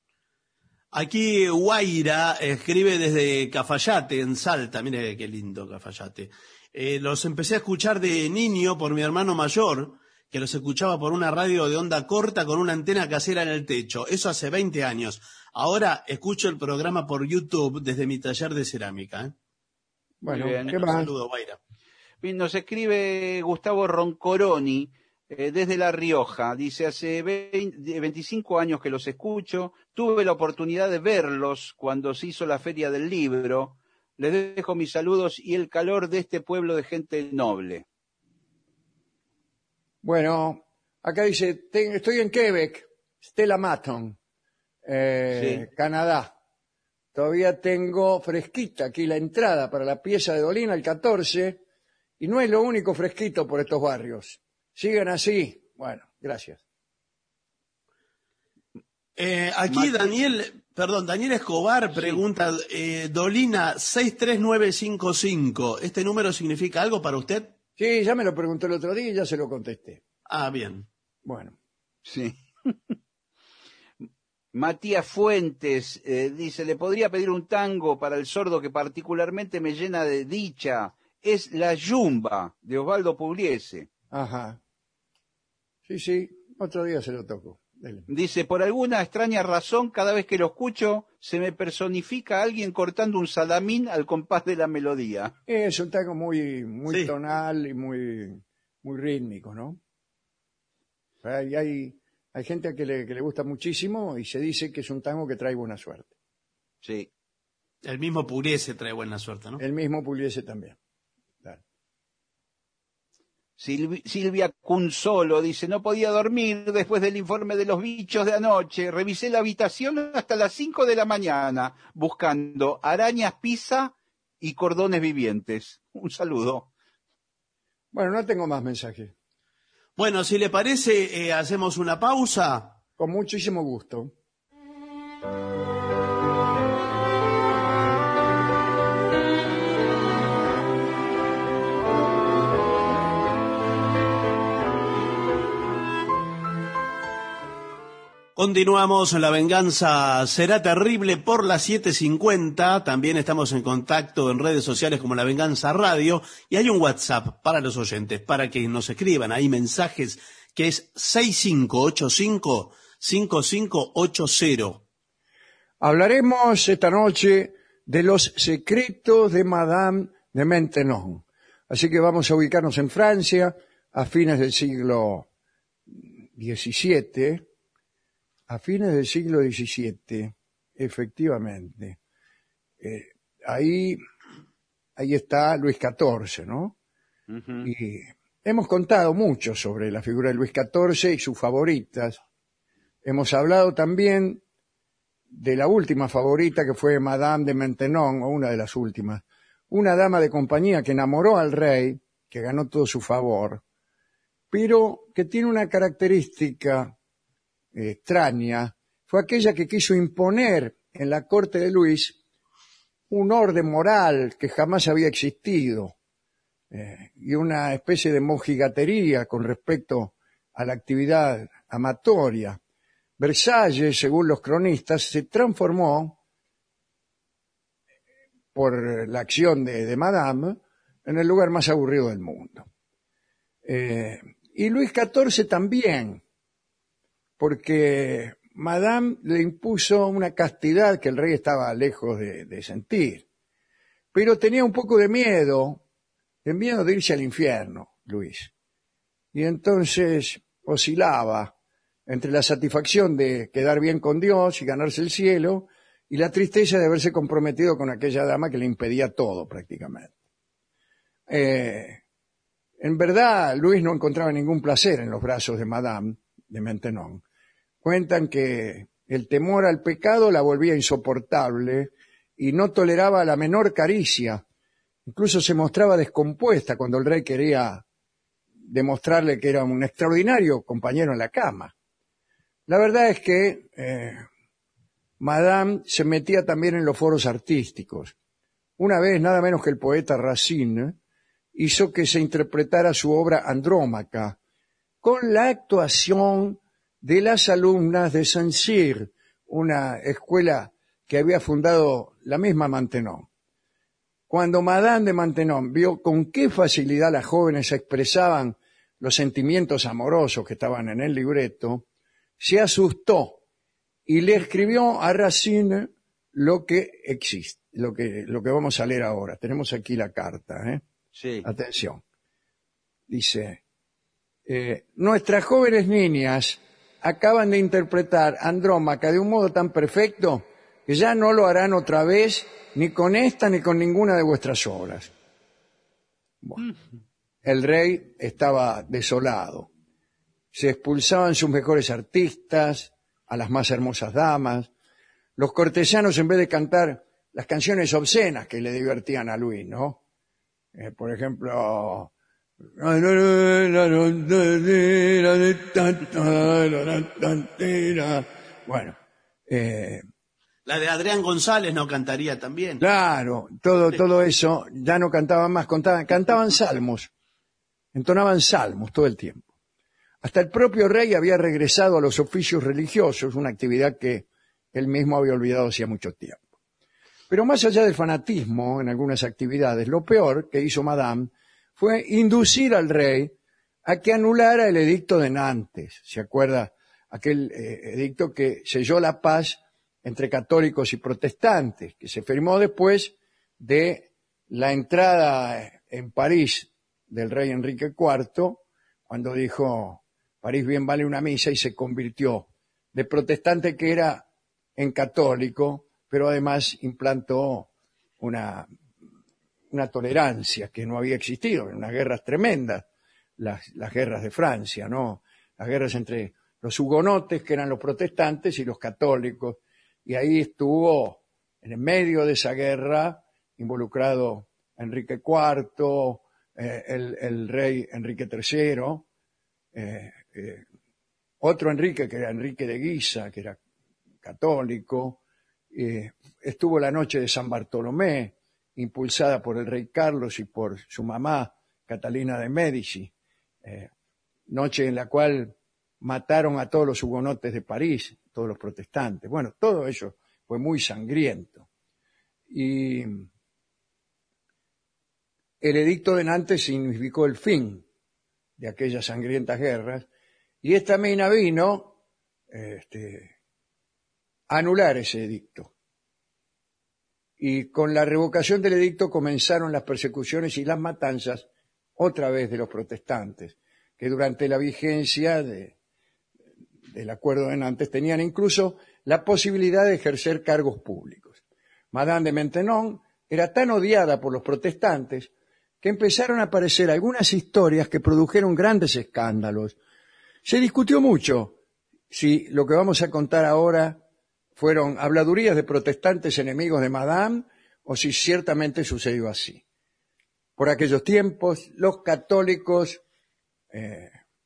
Aquí Guaira escribe desde Cafayate, en Salta. Mire qué lindo Cafayate. Eh, los empecé a escuchar de niño por mi hermano mayor, que los escuchaba por una radio de onda corta con una antena casera en el techo. Eso hace veinte años. Ahora escucho el programa por YouTube desde mi taller de cerámica. ¿eh? Bueno, bien. ¿qué Un más? saludo, Guaira. Bien, nos escribe Gustavo Roncoroni, eh, desde La Rioja. Dice, hace veinte, veinticinco años que los escucho. Tuve la oportunidad de verlos cuando se hizo la Feria del Libro. Les dejo mis saludos y el calor de este pueblo de gente noble. Bueno, acá dice, te- estoy en Quebec, Stella Maton, eh, Sí. Canadá. Todavía tengo fresquita aquí la entrada para la pieza de Dolina el catorce, y no es lo único fresquito por estos barrios. Sigan así. Bueno, gracias. Eh, aquí Mati- Daniel, perdón, Daniel Escobar pregunta, eh, Dolina seis tres nueve cinco cinco, ¿este número significa algo para usted? Sí, ya me lo preguntó el otro día y ya se lo contesté. Ah, bien. Bueno, Sí. Matías Fuentes eh, dice, le podría pedir un tango para el sordo que particularmente me llena de dicha. Es La Yumba, de Osvaldo Pugliese. ajá. Sí, sí, otro día se lo toco. Dele. Dice, por alguna extraña razón, cada vez que lo escucho, se me personifica a alguien cortando un salamín al compás de la melodía. Es un tango muy, muy Sí. tonal y muy, muy rítmico, ¿no? Hay, hay, hay gente a que le, que le gusta muchísimo y se dice que es un tango que trae buena suerte. Sí. El mismo Pugliese trae buena suerte, ¿no? El mismo Pugliese también. Claro. Silvi- Silvia Cunzolo dice, no podía dormir después del informe de los bichos de anoche. Revisé la habitación hasta las cinco de la mañana buscando arañas pisa y cordones vivientes. Un saludo. Bueno, no tengo más mensajes. Bueno, si le parece, eh, hacemos una pausa. Con muchísimo gusto. Continuamos, La Venganza Será Terrible por las siete cincuenta. También estamos en contacto en redes sociales como La Venganza Radio. Y hay un WhatsApp para los oyentes, para que nos escriban ahí mensajes, que es seis cinco ocho cinco, cinco cinco ocho cero. Hablaremos esta noche de los secretos de Madame de Maintenon. Así que vamos a ubicarnos en Francia a fines del siglo diecisiete. A fines del siglo diecisiete, efectivamente. Eh, ahí, ahí está Luis catorce, ¿no? Ujú. Y hemos contado mucho sobre la figura de Luis catorce y sus favoritas. Hemos hablado también de la última favorita, que fue Madame de Maintenon, o una de las últimas. Una dama de compañía que enamoró al rey, que ganó todo su favor, pero que tiene una característica eh, extraña. Fue aquella que quiso imponer en la corte de Luis un orden moral que jamás había existido, eh, y una especie de mojigatería con respecto a la actividad amatoria. Versalles, según los cronistas, se transformó por la acción de, de Madame en el lugar más aburrido del mundo. Eh, y Luis catorce también, porque Madame le impuso una castidad que el rey estaba lejos de, de sentir. Pero tenía un poco de miedo, de miedo de irse al infierno, Luis. Y entonces oscilaba entre la satisfacción de quedar bien con Dios y ganarse el cielo, y la tristeza de haberse comprometido con aquella dama que le impedía todo prácticamente. Eh, en verdad, Luis no encontraba ningún placer en los brazos de Madame de Maintenon. Cuentan que el temor al pecado la volvía insoportable y no toleraba la menor caricia. Incluso se mostraba descompuesta cuando el rey quería demostrarle que era un extraordinario compañero en la cama. La verdad es que eh, Madame se metía también en los foros artísticos. Una vez, nada menos que el poeta Racine hizo que se interpretara su obra Andrómaca con la actuación de las alumnas de Saint-Cyr, una escuela que había fundado la misma Maintenon. Cuando Madame de Maintenon vio con qué facilidad las jóvenes expresaban los sentimientos amorosos que estaban en el libreto, se asustó y le escribió a Racine lo que existe, lo que, lo que vamos a leer ahora. Tenemos aquí la carta, ¿eh? Sí. Atención. Dice, eh, nuestras jóvenes niñas acaban de interpretar Andrómaca de un modo tan perfecto que ya no lo harán otra vez ni con esta ni con ninguna de vuestras obras. Bueno, el rey estaba desolado. Se expulsaban sus mejores artistas, a las más hermosas damas. Los cortesanos, en vez de cantar las canciones obscenas que le divertían a Luis, ¿no? Eh, por ejemplo... Bueno, eh, La de Adrián González no cantaría también. claro, todo, todo eso ya no cantaban más, contaban, cantaban salmos, entonaban salmos todo el tiempo. Hasta el propio rey había regresado a los oficios religiosos, una actividad que él mismo había olvidado hacía mucho tiempo. Pero más allá del fanatismo en algunas actividades, lo peor que hizo Madame fue inducir al rey a que anulara el edicto de Nantes. ¿Se acuerda? Aquel eh, edicto que selló la paz entre católicos y protestantes, que se firmó después de la entrada en París del rey Enrique cuarto, cuando dijo, París bien vale una misa, y se convirtió de protestante que era en católico, pero además implantó una, una tolerancia que no había existido, en unas guerras tremendas, las, las guerras de Francia, ¿no? Las guerras entre los hugonotes, que eran los protestantes, y los católicos, y ahí estuvo, en el medio de esa guerra, involucrado Enrique cuarto, eh, el, el rey Enrique tercero, eh, eh, otro Enrique, que era Enrique de Guisa, que era católico, eh, estuvo la noche de San Bartolomé, impulsada por el rey Carlos y por su mamá, Catalina de Médici, eh, noche en la cual mataron a todos los hugonotes de París, todos los protestantes. Bueno, todo eso fue muy sangriento. Y el edicto de Nantes significó el fin de aquellas sangrientas guerras, y esta mina vino este, a anular ese edicto. Y con la revocación del edicto comenzaron las persecuciones y las matanzas otra vez de los protestantes, que durante la vigencia de, del acuerdo de Nantes tenían incluso la posibilidad de ejercer cargos públicos. Madame de Maintenon era tan odiada por los protestantes que empezaron a aparecer algunas historias que produjeron grandes escándalos. Se discutió mucho si lo que vamos a contar ahora fueron habladurías de protestantes enemigos de Madame o si ciertamente sucedió así. Por aquellos tiempos, los católicos eh,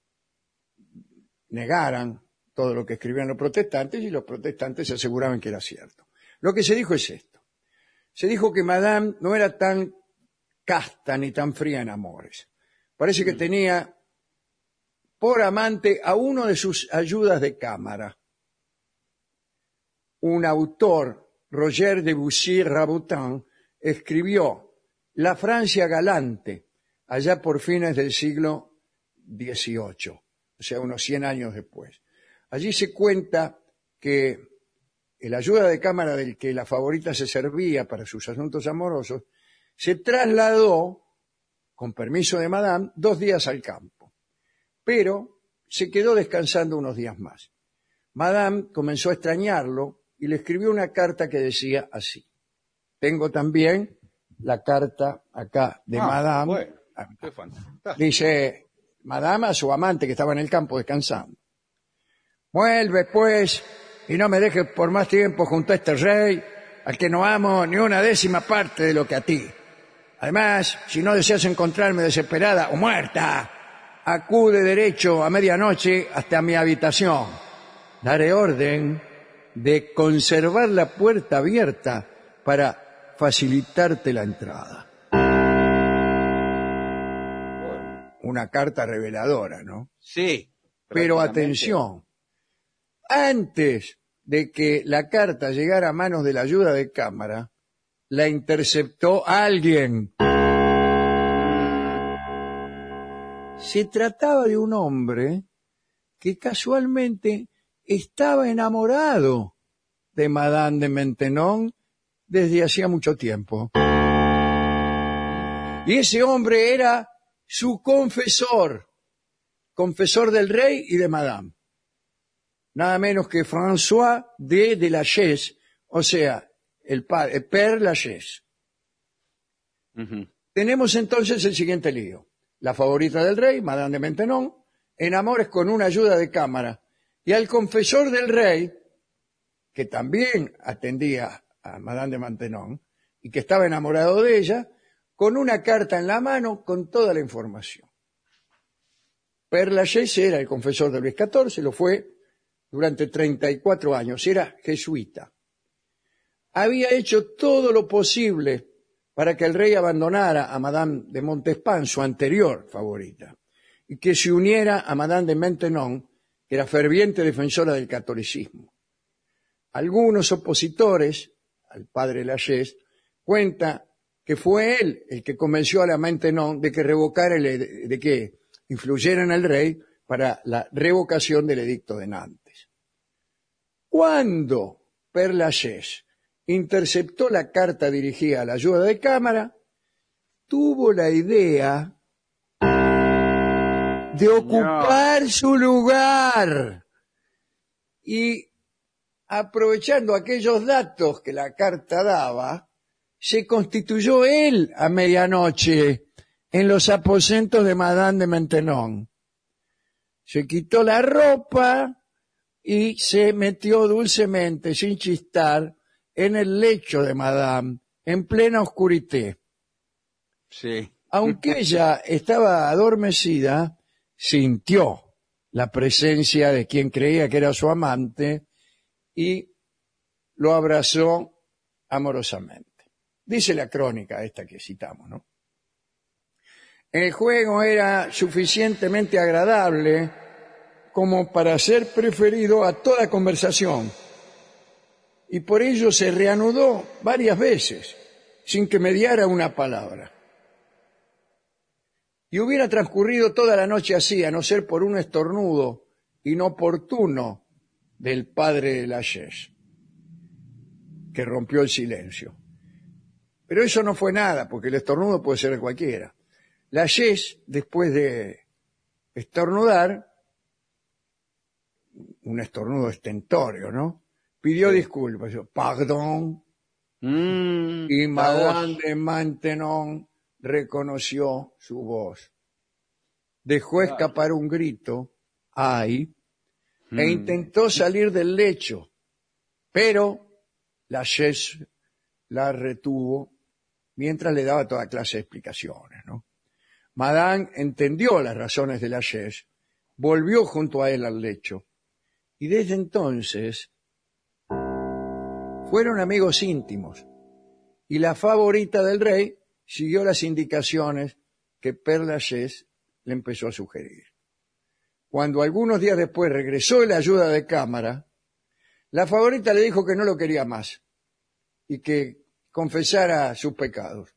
negaran todo lo que escribían los protestantes y los protestantes se aseguraban que era cierto. Lo que se dijo es esto. Se dijo que Madame no era tan casta ni tan fría en amores. Parece que tenía por amante a uno de sus ayudas de cámara. Un autor, Roger de Bussy-Rabutin, escribió La Francia galante, allá por fines del siglo dieciocho, o sea, unos cien años después. Allí se cuenta que el ayuda de cámara del que la favorita se servía para sus asuntos amorosos se trasladó, con permiso de Madame, dos días al campo, pero se quedó descansando unos días más. Madame comenzó a extrañarlo y le escribió una carta que decía así. Tengo también la carta acá de Ah, Madame. bueno, qué fantástico. Dice Madame a su amante que estaba en el campo descansando. Vuelve, pues, y no me dejes por más tiempo junto a este rey, al que no amo ni una décima parte de lo que a ti. Además, si no deseas encontrarme desesperada o muerta, acude derecho a medianoche hasta mi habitación. Daré orden de conservar la puerta abierta para facilitarte la entrada. Una carta reveladora, ¿no? Sí. Pero prácticamente. atención, antes de que la carta llegara a manos de la ayuda de cámara, la interceptó alguien. Se trataba de un hombre que casualmente estaba enamorado de Madame de Maintenon desde hacía mucho tiempo. Y ese hombre era su confesor, confesor del rey y de Madame. Nada menos que François de de la Chaise, O sea, el padre, Père Lachaise. Ujú. Tenemos entonces el siguiente lío. La favorita del rey, Madame de Maintenon, en amores con una ayuda de cámara. Y al confesor del rey, que también atendía a Madame de Maintenon y que estaba enamorado de ella, con una carta en la mano con toda la información. Père Lachaise era el confesor de Luis catorce, lo fue durante treinta y cuatro años, era jesuita. Había hecho todo lo posible para que el rey abandonara a Madame de Montespan, su anterior favorita, y que se uniera a Madame de Maintenon, que era ferviente defensora del catolicismo. Algunos opositores al padre Lachaise cuentan que fue él el que convenció a la Maintenon de que revocara el, de que influyera en el rey para la revocación del edicto de Nantes. Cuando Père Lachaise interceptó la carta dirigida a la ayuda de cámara, tuvo la idea de ocupar no. su lugar y, aprovechando aquellos datos que la carta daba, se constituyó él a medianoche en los aposentos de Madame de Maintenon. Se quitó la ropa y se metió dulcemente, sin chistar, en el lecho de Madame, en plena oscuridad. Sí. Aunque ella estaba adormecida, sintió la presencia de quien creía que era su amante y lo abrazó amorosamente. Dice la crónica esta que citamos, ¿no? El juego era suficientemente agradable como para ser preferido a toda conversación, y por ello se reanudó varias veces, sin que mediara una palabra. Y hubiera transcurrido toda la noche así, a no ser por un estornudo inoportuno del padre Lachaise, que rompió el silencio. Pero eso no fue nada, porque el estornudo puede ser de cualquiera. Lachaise, después de estornudar, un estornudo estentorio, ¿no?, pidió sí. disculpas, pardon, mm, y Madame de Maintenon reconoció su voz. Dejó claro. escapar un grito, ¡ay!, mm. e intentó salir del lecho, pero Lachaise la retuvo mientras le daba toda clase de explicaciones, ¿no? Madame entendió las razones de Lachaise, volvió junto a él al lecho, y desde entonces fueron amigos íntimos, y la favorita del rey siguió las indicaciones que Père Lachaise le empezó a sugerir. Cuando algunos días después regresó la ayuda de cámara, la favorita le dijo que no lo quería más y que confesara sus pecados,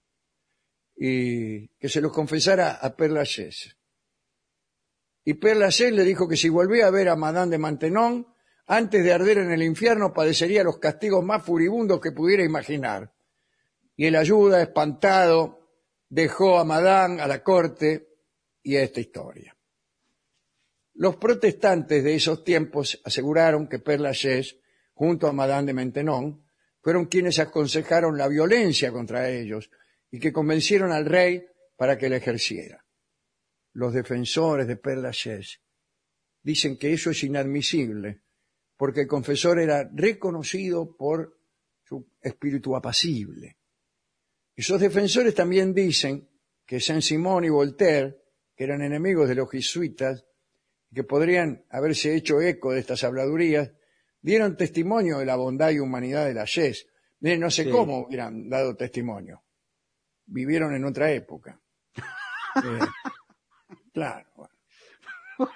y que se los confesara a Père Lachaise. Y Père Lachaise le dijo que si volvía a ver a Madame de Maintenon, antes de arder en el infierno, padecería los castigos más furibundos que pudiera imaginar. Y el ayuda, espantado, dejó a Madame a la corte y a esta historia. Los protestantes de esos tiempos aseguraron que Père Lachaise, junto a Madame de Maintenon, fueron quienes aconsejaron la violencia contra ellos y que convencieron al rey para que la ejerciera. Los defensores de Père Lachaise dicen que eso es inadmisible, porque el confesor era reconocido por su espíritu apacible. Esos defensores también dicen que Saint-Simon y Voltaire, que eran enemigos de los jesuitas, que podrían haberse hecho eco de estas habladurías, dieron testimonio de la bondad y humanidad de Lachaise. Miren, no sé sí. cómo hubieran dado testimonio. Vivieron en otra época. Eh, claro. Bueno.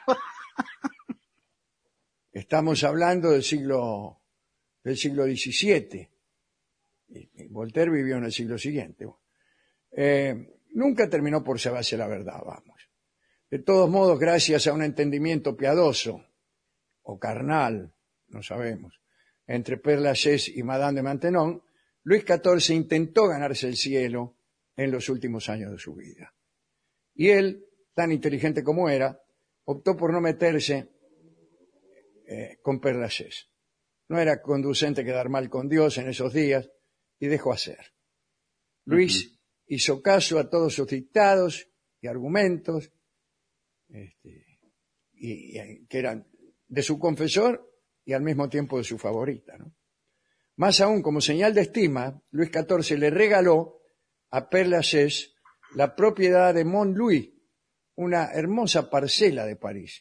Estamos hablando del siglo del siglo diecisiete. Y Voltaire vivió en el siglo siguiente. Eh, nunca terminó por saberse la verdad, vamos. De todos modos, gracias a un entendimiento piadoso o carnal, no sabemos, entre Père Lachaise y Madame de Maintenon, Luis catorce intentó ganarse el cielo en los últimos años de su vida. Y él, tan inteligente como era, optó por no meterse eh, con Père Lachaise. no era conducente quedar mal con Dios en esos días y dejó hacer. Luis uh-huh. hizo caso a todos sus dictados y argumentos, este, y, y, que eran de su confesor y al mismo tiempo de su favorita, ¿no? Más aún, como señal de estima, Luis catorce le regaló a Père Lachaise la propiedad de Mont-Louis, una hermosa parcela de París.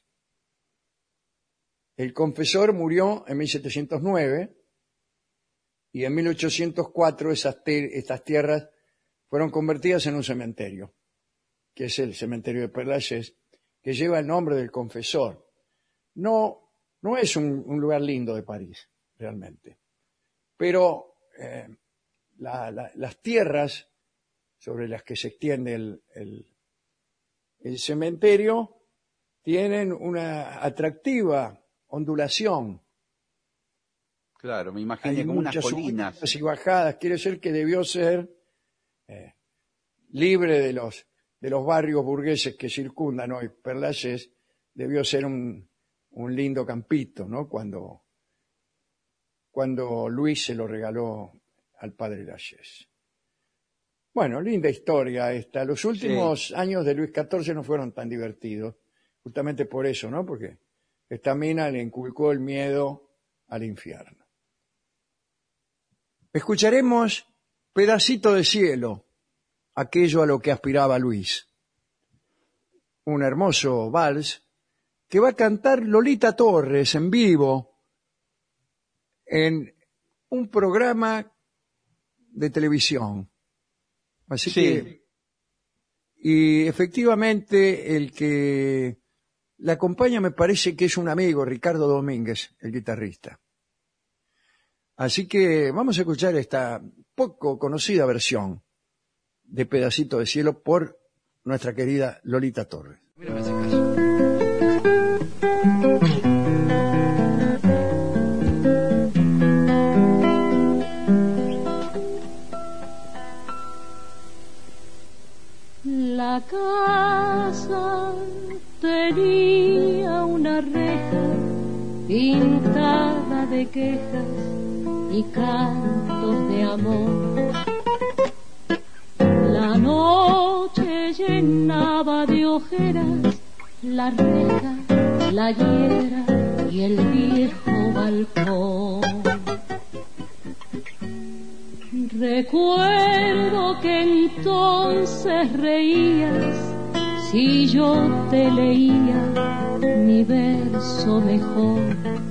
El confesor murió en mil setecientos nueve y en mil ochocientos cuatro esas te- estas tierras fueron convertidas en un cementerio, que es el cementerio de Père Lachaise, que lleva el nombre del confesor. No, no es un, un lugar lindo de París, realmente. Pero eh, la, la, las tierras sobre las que se extiende el, el, el cementerio tienen una atractiva ondulación. Claro, me imaginé Hay como unas muchas colinas. subidas y bajadas. Quiere decir que debió ser eh, libre de los de los barrios burgueses que circundan hoy Père Lachaise. Debió ser un, un lindo campito, ¿no? Cuando, cuando Luis se lo regaló al padre Lachaise. Bueno, linda historia esta. Los últimos sí. años de Luis catorce no fueron tan divertidos, justamente por eso, ¿no? Porque esta mina le inculcó el miedo al infierno. Escucharemos Pedacito de cielo, aquello a lo que aspiraba Luis. Un hermoso vals que va a cantar Lolita Torres en vivo en un programa de televisión. Así sí. que, y efectivamente el que la acompaña me parece que es un amigo, Ricardo Domínguez, el guitarrista. Así que vamos a escuchar esta poco conocida versión de Pedacito de cielo por nuestra querida Lolita Torres. Mírame ese caso. La casa tenía una reja pintada de quejas y cantos de amor. La noche llenaba de ojeras la reja, la hiedra y el viejo balcón. Recuerdo que entonces reías si yo te leía mi verso mejor.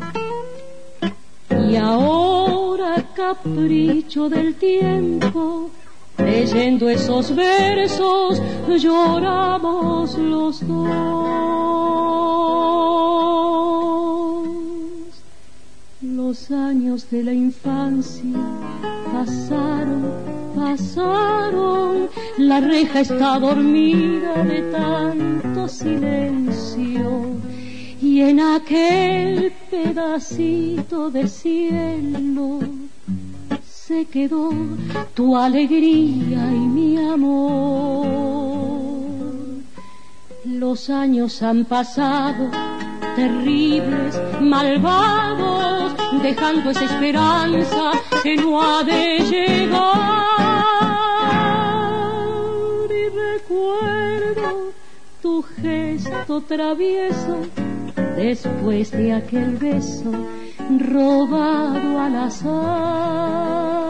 Y ahora, capricho del tiempo, leyendo esos versos, lloramos los dos. Los años de la infancia pasaron, pasaron, la reja está dormida de tanto silencio, y en aquel pedacito de cielo se quedó tu alegría y mi amor. Los años han pasado, terribles, malvados, dejando esa esperanza que no ha de llegar. Y recuerdo tu gesto travieso después de aquel beso robado al azar.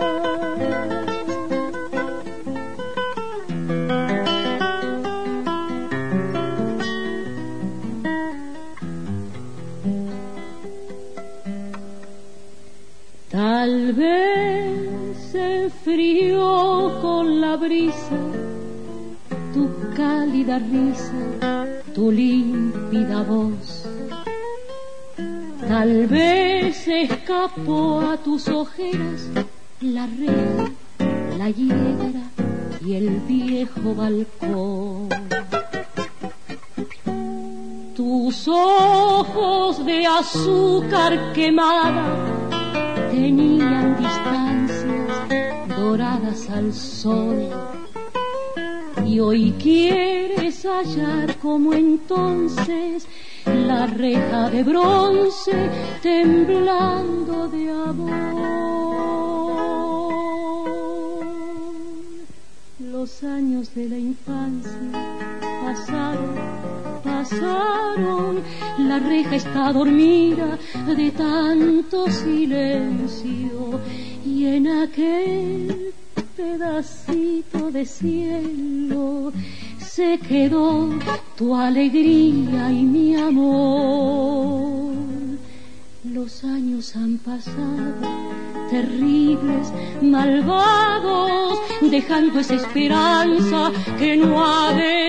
Tal vez se enfrió con la brisa tu cálida risa, tu límpida voz. Tal vez escapó a tus ojeras la reja, la hiedra y el viejo balcón. Tus ojos de azúcar quemada tenían distancias doradas al sol. y hoy quieres hallar como entonces la reja de bronce temblando de amor. Los años de la infancia pasaron, pasaron, la reja está dormida de tanto silencio y en aquel pedacito de cielo se quedó tu alegría y mi amor. Los años han pasado, terribles, malvados, dejando esa esperanza que no ha de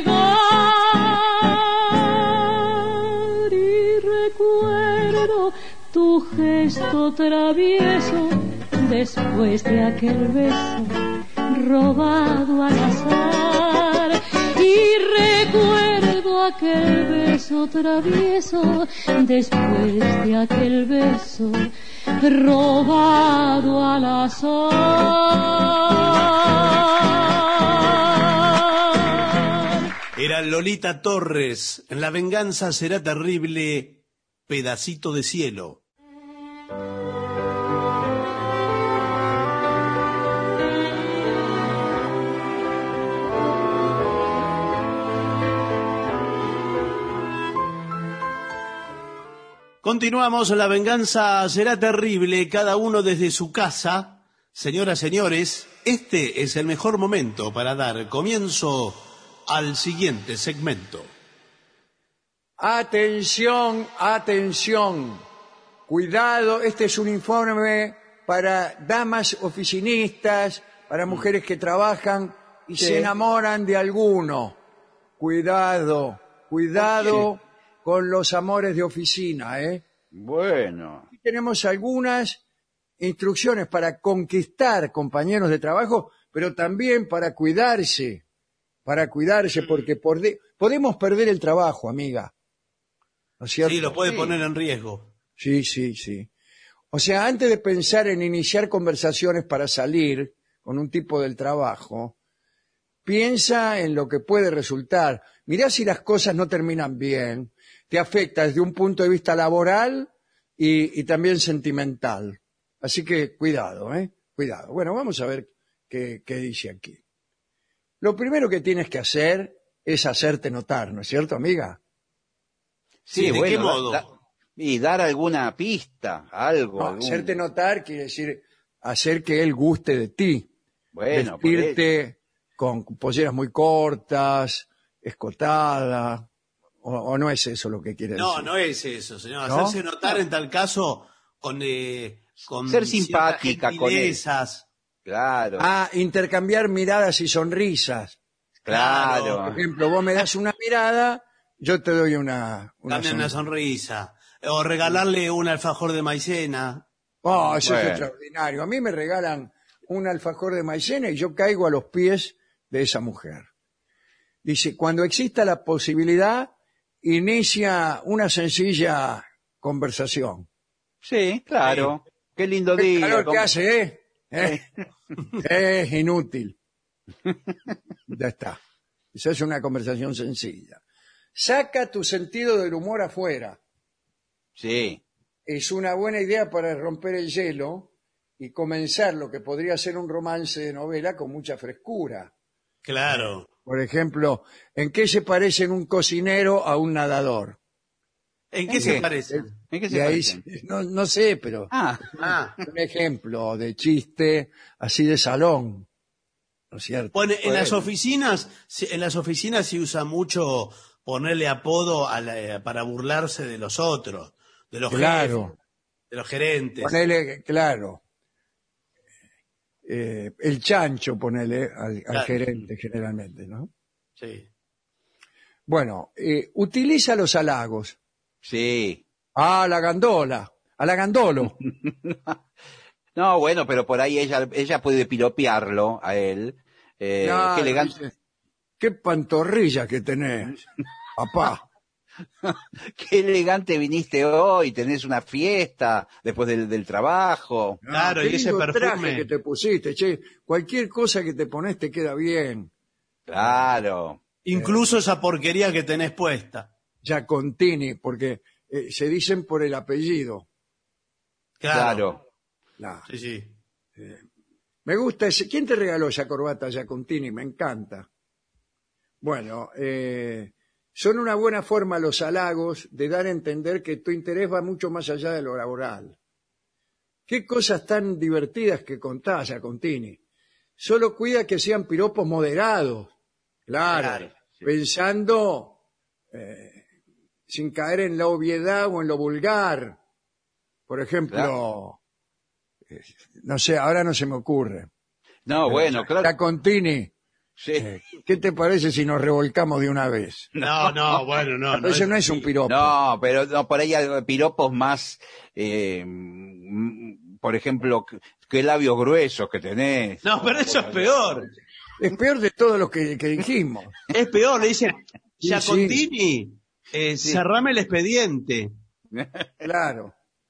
llegar. Y recuerdo tu gesto travieso después de aquel beso robado al azar. Y recuerdo aquel beso travieso después de aquel beso robado al azar. Era Lolita Torres, en La venganza será terrible, pedacito de cielo. Continuamos, La venganza será terrible, cada uno desde su casa. Señoras, señores, este es el mejor momento para dar comienzo al siguiente segmento. Atención, atención. Cuidado, este es un informe para damas oficinistas, para mujeres que trabajan y Sí. se enamoran de alguno. Cuidado, cuidado con los amores de oficina, ¿eh? Bueno, Aquí tenemos algunas instrucciones para conquistar compañeros de trabajo, pero también para cuidarse, para cuidarse, porque por de- podemos perder el trabajo, amiga. ¿No es cierto? Sí, lo puede Sí. poner en riesgo. Sí, sí, sí. O sea, antes de pensar en iniciar conversaciones para salir con un tipo del trabajo, piensa en lo que puede resultar. Mirá si las cosas no terminan bien. Te afecta desde un punto de vista laboral y, y también sentimental. Así que cuidado, ¿eh? Cuidado. Bueno, vamos a ver qué, qué dice aquí. Lo primero que tienes que hacer es hacerte notar, ¿no es cierto, amiga? Sí, ¿de qué modo? da- y dar alguna pista, algo. No, algún- hacerte notar quiere decir hacer que él guste de ti. Bueno, por Vestirte con polleras muy cortas, escotada, o, o no es eso lo que quiere No, decir. no es eso, señor. ¿No? Hacerse notar en tal caso con, eh, con Ser ciertas simpática con él. gentilezas. Claro, Ah, intercambiar miradas y sonrisas. claro. Por ejemplo, vos me das una mirada, yo te doy una, una También una sonrisa. sonrisa. O regalarle un alfajor de maicena. Oh, eso Bueno. es extraordinario. A mí me regalan un alfajor de maicena y yo caigo a los pies de esa mujer. Dice, cuando exista la posibilidad, inicia una sencilla conversación. Sí, claro. Qué lindo Qué día. calor que ¿cómo- hace, ¿eh? ¿Eh? Es inútil. Ya está. Esa es una conversación sencilla. Saca tu sentido del humor afuera. Sí, Es una buena idea para romper el hielo y comenzar lo que podría ser un romance de novela con mucha frescura. Claro. Por ejemplo, ¿en qué se parecen un cocinero a un nadador? ¿En qué ¿En se qué? parece? ¿en qué Y se ahí, parecen? no, no sé, pero Ah, Ah, un ejemplo de chiste así de salón, ¿no es cierto? pone, en las Bueno, oficinas, sí, en las oficinas se usa mucho ponerle apodo a la- para burlarse de los otros, de los Claro. jefes, de los gerentes. Ponele, claro, eh, el chancho, ponele al, al Claro. gerente generalmente, ¿no? Sí. Bueno, eh, utiliza los halagos. sí. Ah, la gandola, a la gandolo. No, bueno, pero por ahí ella, ella puede piropearlo a él. Eh, Claro, qué elegante, dice, qué pantorrilla que tenés, papá. qué elegante viniste hoy, tenés una fiesta después del, del trabajo. Claro, Qué y ese lindo perfume. traje que te pusiste, che, cualquier cosa que te pones te queda bien. Claro. Incluso esa porquería que tenés puesta. Giacontini, porque eh, se dicen por el apellido. Claro. La- Sí, sí. Me gusta ese. ¿Quién te regaló esa corbata, Giacontini? Me encanta. Bueno, eh, son una buena forma los halagos de dar a entender que tu interés va mucho más allá de lo laboral. Qué cosas tan divertidas que contás, Giacontini. Solo cuida que sean piropos moderados. Claro, Claro, sí. pensando eh, sin caer en la obviedad o en lo vulgar. Por ejemplo, eh, no sé, ahora no se me ocurre. No, bueno, claro. Giacontini, Sí. eh, ¿qué te parece si nos revolcamos de una vez? No, no, bueno, no. Pero eso no es un piropo. No, pero no, por ahí hay piropos más, eh, mm, por ejemplo, que- qué labios gruesos que tenés. No, pero eso es peor. Es peor de todo lo que, que dijimos. Es peor, le dicen, Sí, Giacontini, eh, cerrame el expediente. Claro.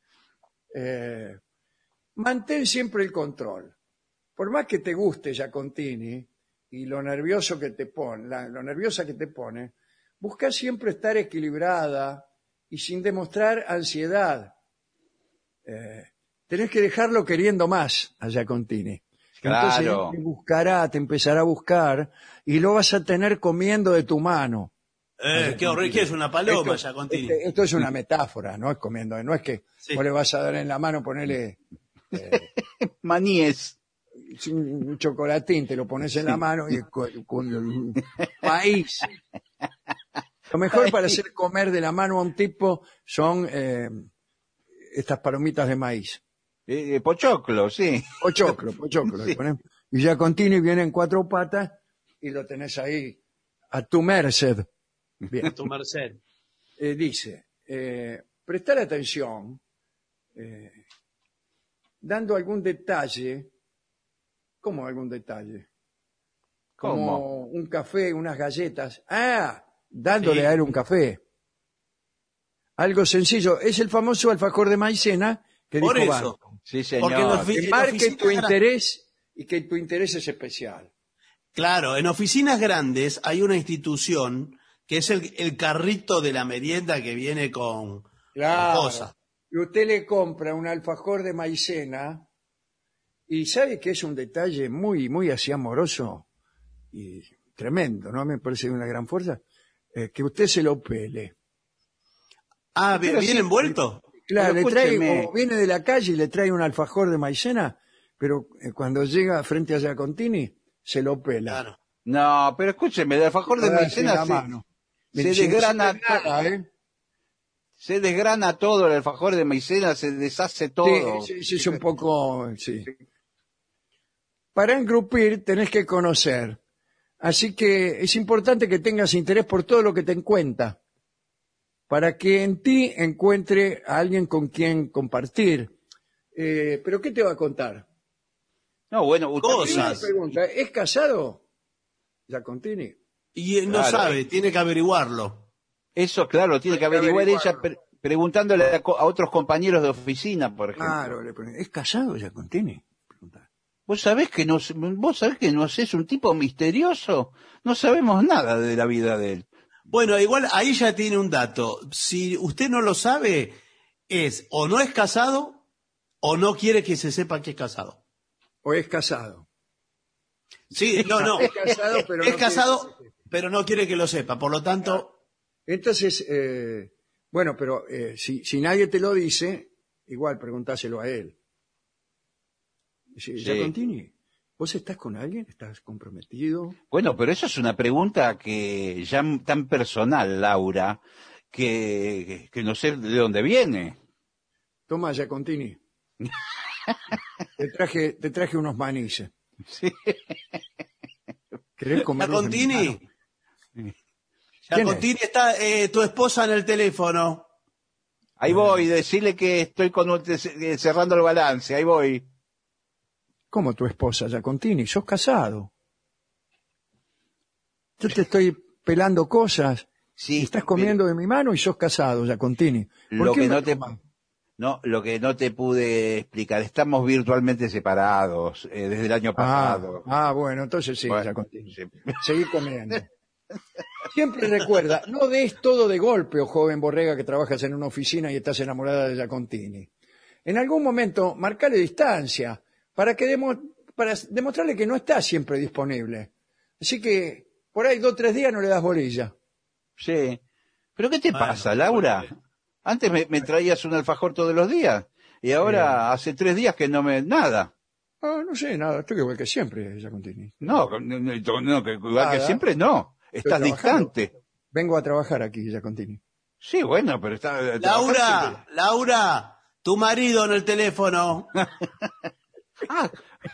Eh, mantén siempre el control. Por más que te guste Giacontini y lo nervioso que te pone, la- lo nerviosa que te pone, busca siempre estar equilibrada y sin demostrar ansiedad. Eh, tenés que dejarlo queriendo más a Giacontini. Entonces Claro. él te buscará, te empezará a buscar y lo vas a tener comiendo de tu mano. Eh, qué horrible, ¿qué es una paloma, Esto, Giacontini? este- esto es una metáfora, no es comiendo, no es que Sí. vos le vas a dar en la mano, ponerle Maníes. un chocolatín, te lo pones en la mano y con, con el maíz. Lo mejor para hacer comer de la mano a un tipo son eh, estas palomitas de maíz. Eh, eh, pochoclo, sí. Pochoclo, pochoclo. le pones- Y ya continúa y viene en cuatro patas y lo tenés ahí a tu merced. Bien. Tu merced. Eh, dice, eh, prestar atención, eh, dando algún detalle, ¿cómo algún detalle? Como ¿Cómo? un café, unas galletas. Ah, dándole Sí. a él un café. Algo sencillo. Es el famoso alfajor de maicena que Por dijo eso. Banco. Sí, señor. Porque en los fi- Que en marque oficinas tu gra- interés y que tu interés es especial. Claro, en oficinas grandes hay una institución que es el, el carrito de la merienda que viene con, con Claro. cosas. Y usted le compra un alfajor de maicena y sabe que es un detalle muy, muy así amoroso y tremendo, ¿no? Me parece de una gran fuerza, eh, que usted se lo pele. Ah, ¿vi- Pero ¿viene sí, envuelto? Claro, Pero le trae, escúcheme. o viene de la calle y le trae un alfajor de maicena, pero eh, cuando llega frente a Giacontini, se lo pela. Claro. No, pero escúcheme, el alfajor de Lo da así maicena en la se, mano. se Sin- sin desgrana, ver nada, ¿eh? se desgrana todo el alfajor de maicena, se deshace todo. Sí, sí, sí, es un poco, sí. Para engrupir tenés que conocer. Así que es importante que tengas interés por todo lo que te encuentra, para que en ti encuentre a alguien con quien compartir. Eh, ¿Pero qué te va a contar? No, bueno, usted- Cosas. Primera pregunta, ¿es casado? Giacontini. Y él no Claro. sabe, tiene que averiguarlo. Eso, claro, tiene que Hay que averiguar ella averiguarlo. pre- preguntándole a, co- a otros compañeros de oficina, por ejemplo. Claro, le pone, ¿es casado Giacontini? Pregunta. ¿Vos sabés que nos, vos sabés que nos es un tipo misterioso? No sabemos nada de la vida de él. Bueno, igual ahí ya tiene un dato. Si usted no lo sabe, es o no es casado o no quiere que se sepa que es casado. ¿O es casado? Sí, no, no. Es casado, pero es no casado, quiere que se sepa. pero no quiere que lo sepa. Por lo tanto, Entonces, eh, bueno, pero eh, si, si nadie te lo dice, igual preguntáselo a él. Dice, Sí. Giacontini, ¿vos estás con alguien? ¿Estás comprometido? Bueno, pero eso es una pregunta que ya m- tan personal, Laura, que, que no sé de dónde viene. Toma, Giacontini. te, traje, te traje unos manices. Sí. ¿Querés comer? Giacontini, ¿Quién Giacontini, está eh, tu esposa en el teléfono. Ahí voy, decirle que estoy con un- eh, cerrando el balance, ahí voy. ¿Cómo tu esposa, Giacontini? ¿Sos casado? Yo te estoy pelando cosas. Sí, Estás comiendo de mi mano y sos casado, Giacontini. ¿Por Lo qué que me no te, tomas? No, lo que no te pude explicar, estamos virtualmente separados eh, desde el año pasado. Ah, ah, bueno, entonces sí, Bueno, ya continúo. sí. Seguí comiendo. Siempre recuerda, no des todo de golpe, oh joven borrega que trabajas en una oficina y estás enamorada de Giacontini. En algún momento, marcale distancia para que demo- para demostrarle que no está siempre disponible. Así que por ahí dos o tres días no le das bolilla. Sí. ¿Pero qué te Bueno, pasa, Laura? bueno. Antes me, me traías un alfajor todos los días y ahora hace tres días que no me... Nada. Ah, no sé, nada, estoy igual que siempre, Giacontini. No, no, no, no, que igual que Nada. siempre no. Estoy Estás trabajando. distante. Vengo a trabajar aquí, Giacontini. Sí, bueno, pero está... trabajar Laura, siempre. Laura, tu marido en el teléfono. Ah,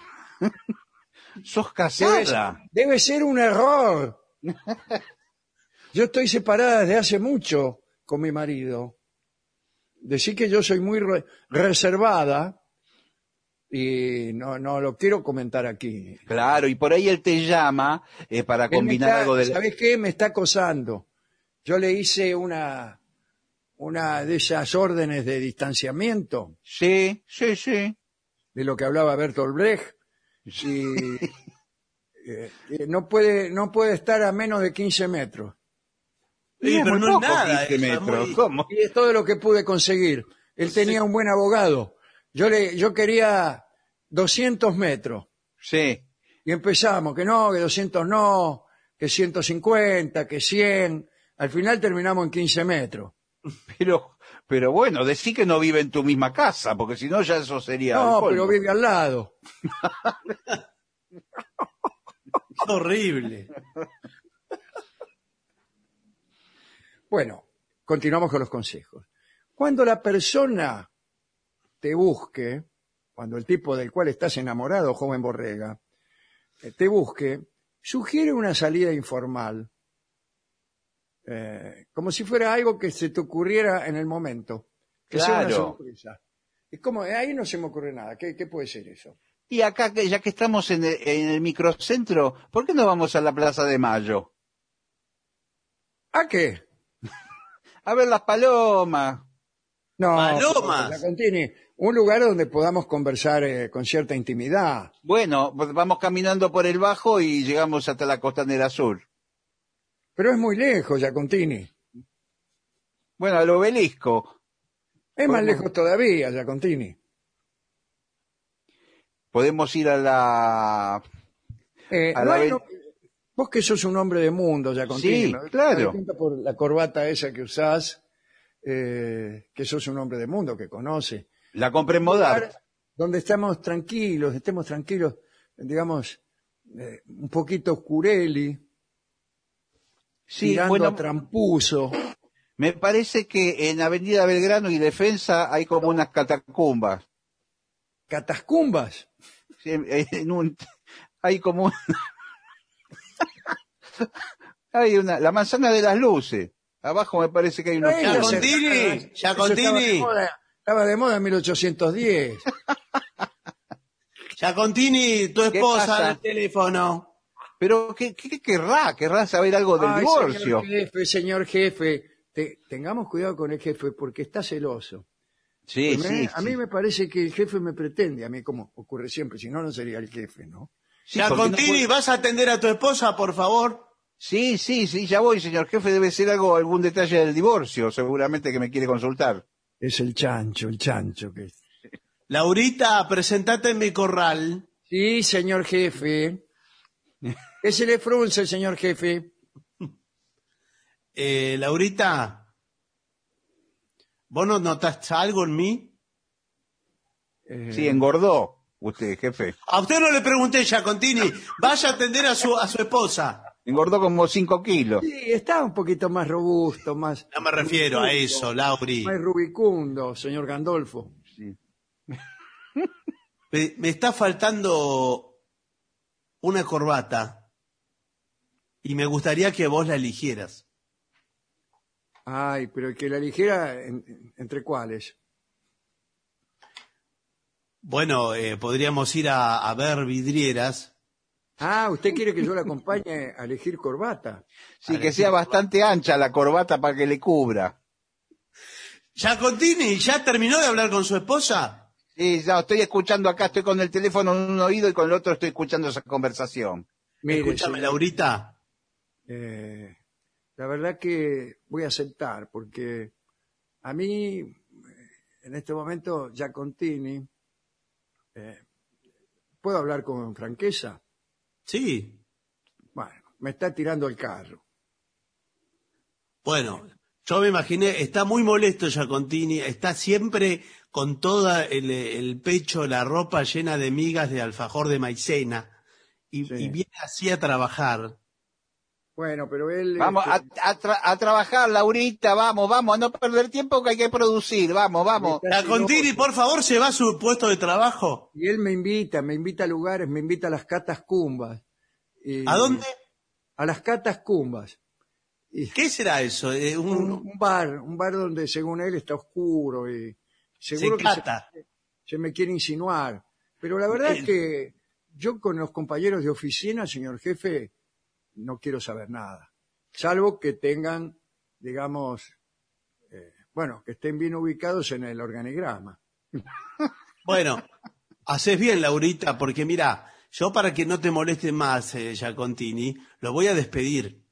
sos Debe, casada. debe ser un error. Yo estoy separada desde hace mucho con mi marido. Decir que yo soy muy re- reservada y no, no lo quiero comentar aquí. Claro, y por ahí él te llama eh, para Él me combinar está- algo de... ¿Sabes qué? Me está acosando. Yo le hice una, una de esas órdenes de distanciamiento Sí, sí, sí. de lo que hablaba Bertolt Brecht y eh, eh, no puede no puede estar a menos de quince metros. Sí, es pero muy no es poco, nada, quince eso es metros. muy- ¿Cómo? Y es todo lo que pude conseguir. Él tenía un buen abogado. Yo le yo quería doscientos metros. Sí. Y empezamos, que no, que doscientos no, que ciento cincuenta, que cien. Al final terminamos en quince metros. Pero, pero bueno, decí que no vive en tu misma casa, porque si no ya eso sería... el No, colmo. pero vive al lado. Qué horrible. Bueno, continuamos con los consejos. Cuando la persona te busque, cuando el tipo del cual estás enamorado, joven borrega, eh, te busque, sugiere una salida informal, eh, como si fuera algo que se te ocurriera en el momento, que sea una Claro. sorpresa. Es como, eh, ahí no se me ocurre nada, ¿qué, qué puede ser eso? Y acá, que ya que estamos en el, en el microcentro, ¿por qué no vamos a la Plaza de Mayo? ¿A qué? A ver las palomas. No, Palomas. porque, Giacontini, un lugar donde podamos conversar eh, con cierta intimidad. Bueno, pues vamos caminando por el bajo y llegamos hasta la Costanera Sur. Pero es muy lejos, Giacontini. Bueno, al obelisco. Es más Podemos- lejos todavía, Giacontini. Podemos ir a la... Eh, A no la hay ve- no- vos que sos un hombre de mundo, Giacontini. Sí, ¿no? claro. Te das cuenta por la corbata esa que usás, eh, que sos un hombre de mundo, que conoce. La compré en Un lugar Modart. donde estamos tranquilos, estemos tranquilos, digamos, eh, un poquito oscureli, Sí, tirando bueno, a trampuso. me parece que en Avenida Belgrano y Defensa hay como unas catacumbas. Catascumbas. Sí, en un, hay como un- hay una, la manzana de las luces. Abajo me parece que hay unos... Ay, Ya no con- sé, Giacontini, eso estaba de Giacontini. moda- Estaba de moda en mil ochocientos diez. Giacontini, tu ¿Qué esposa pasa? en el teléfono. Pero ¿qué, qué, qué querrá? ¿Querrá saber algo del Ay, divorcio? Señor jefe, señor jefe, te- tengamos cuidado con el jefe porque está celoso. Sí, Me- sí, a sí. mí me parece que el jefe me pretende, a mí como ocurre siempre, si no, no sería el jefe, ¿no? Sí, porque no Giacontini, puede- ¿vas a atender a tu esposa, por favor? sí, sí, sí, ya voy, señor jefe. Debe ser algo, algún detalle del divorcio, seguramente que me quiere consultar. Es el chancho, el chancho que es. Laurita, presentate en mi corral. Sí, señor jefe. ¿Qué se le frunce, señor jefe? Eh, Laurita, ¿vos no notaste algo en mí? Eh, Sí, engordó usted, jefe. A usted no le pregunté, Giacontini. Vaya a atender a su, a su esposa. Engordó como cinco kilos. sí, está un poquito más robusto, más, No me refiero a eso, Lauri. más rubicundo, señor Gandolfo. Sí. Me, me está faltando una corbata y me gustaría que vos la eligieras. Ay, pero que la ligera, en- ¿entre cuáles? Bueno, eh, podríamos ir a, a ver vidrieras. Ah, ¿usted quiere que yo le acompañe a elegir corbata? Sí, que sea bastante ancha la corbata para que le cubra. Giacontini, ¿ya terminó de hablar con su esposa? Sí, ya estoy escuchando acá, estoy con el teléfono en un oído y con el otro estoy escuchando esa conversación. Mire, Escúchame, señor, Laurita. eh, la verdad que voy a aceptar, porque a mí, en este momento, Giacontini, eh, ¿puedo hablar con franqueza? Sí. Bueno, me está tirando el carro. Bueno, yo me imaginé, está muy molesto Giacontini, está siempre con todo el, el pecho, la ropa llena de migas de alfajor de maicena, y, Sí. y viene así a trabajar. Bueno, pero él... Vamos a, este, a, tra- a trabajar, Laurita, vamos, vamos, a no perder tiempo que hay que producir, vamos, vamos. Está Giacontini, celoso. por favor, ¿se va a su puesto de trabajo? Y él me invita, me invita a lugares, me invita a las catacumbas. Y- ¿A dónde? A las catacumbas. Y ¿Qué será eso? Eh, un- un, un bar, un bar donde según él está oscuro y se seguro que se, cata. se me quiere insinuar. Pero la verdad Eh. es que yo con los compañeros de oficina, señor jefe, no quiero saber nada. Salvo que tengan, digamos, eh, bueno, que estén bien ubicados en el organigrama. Bueno, haces bien, Laurita, porque mira, yo para que no te moleste más, eh, Giacontini, lo voy a despedir.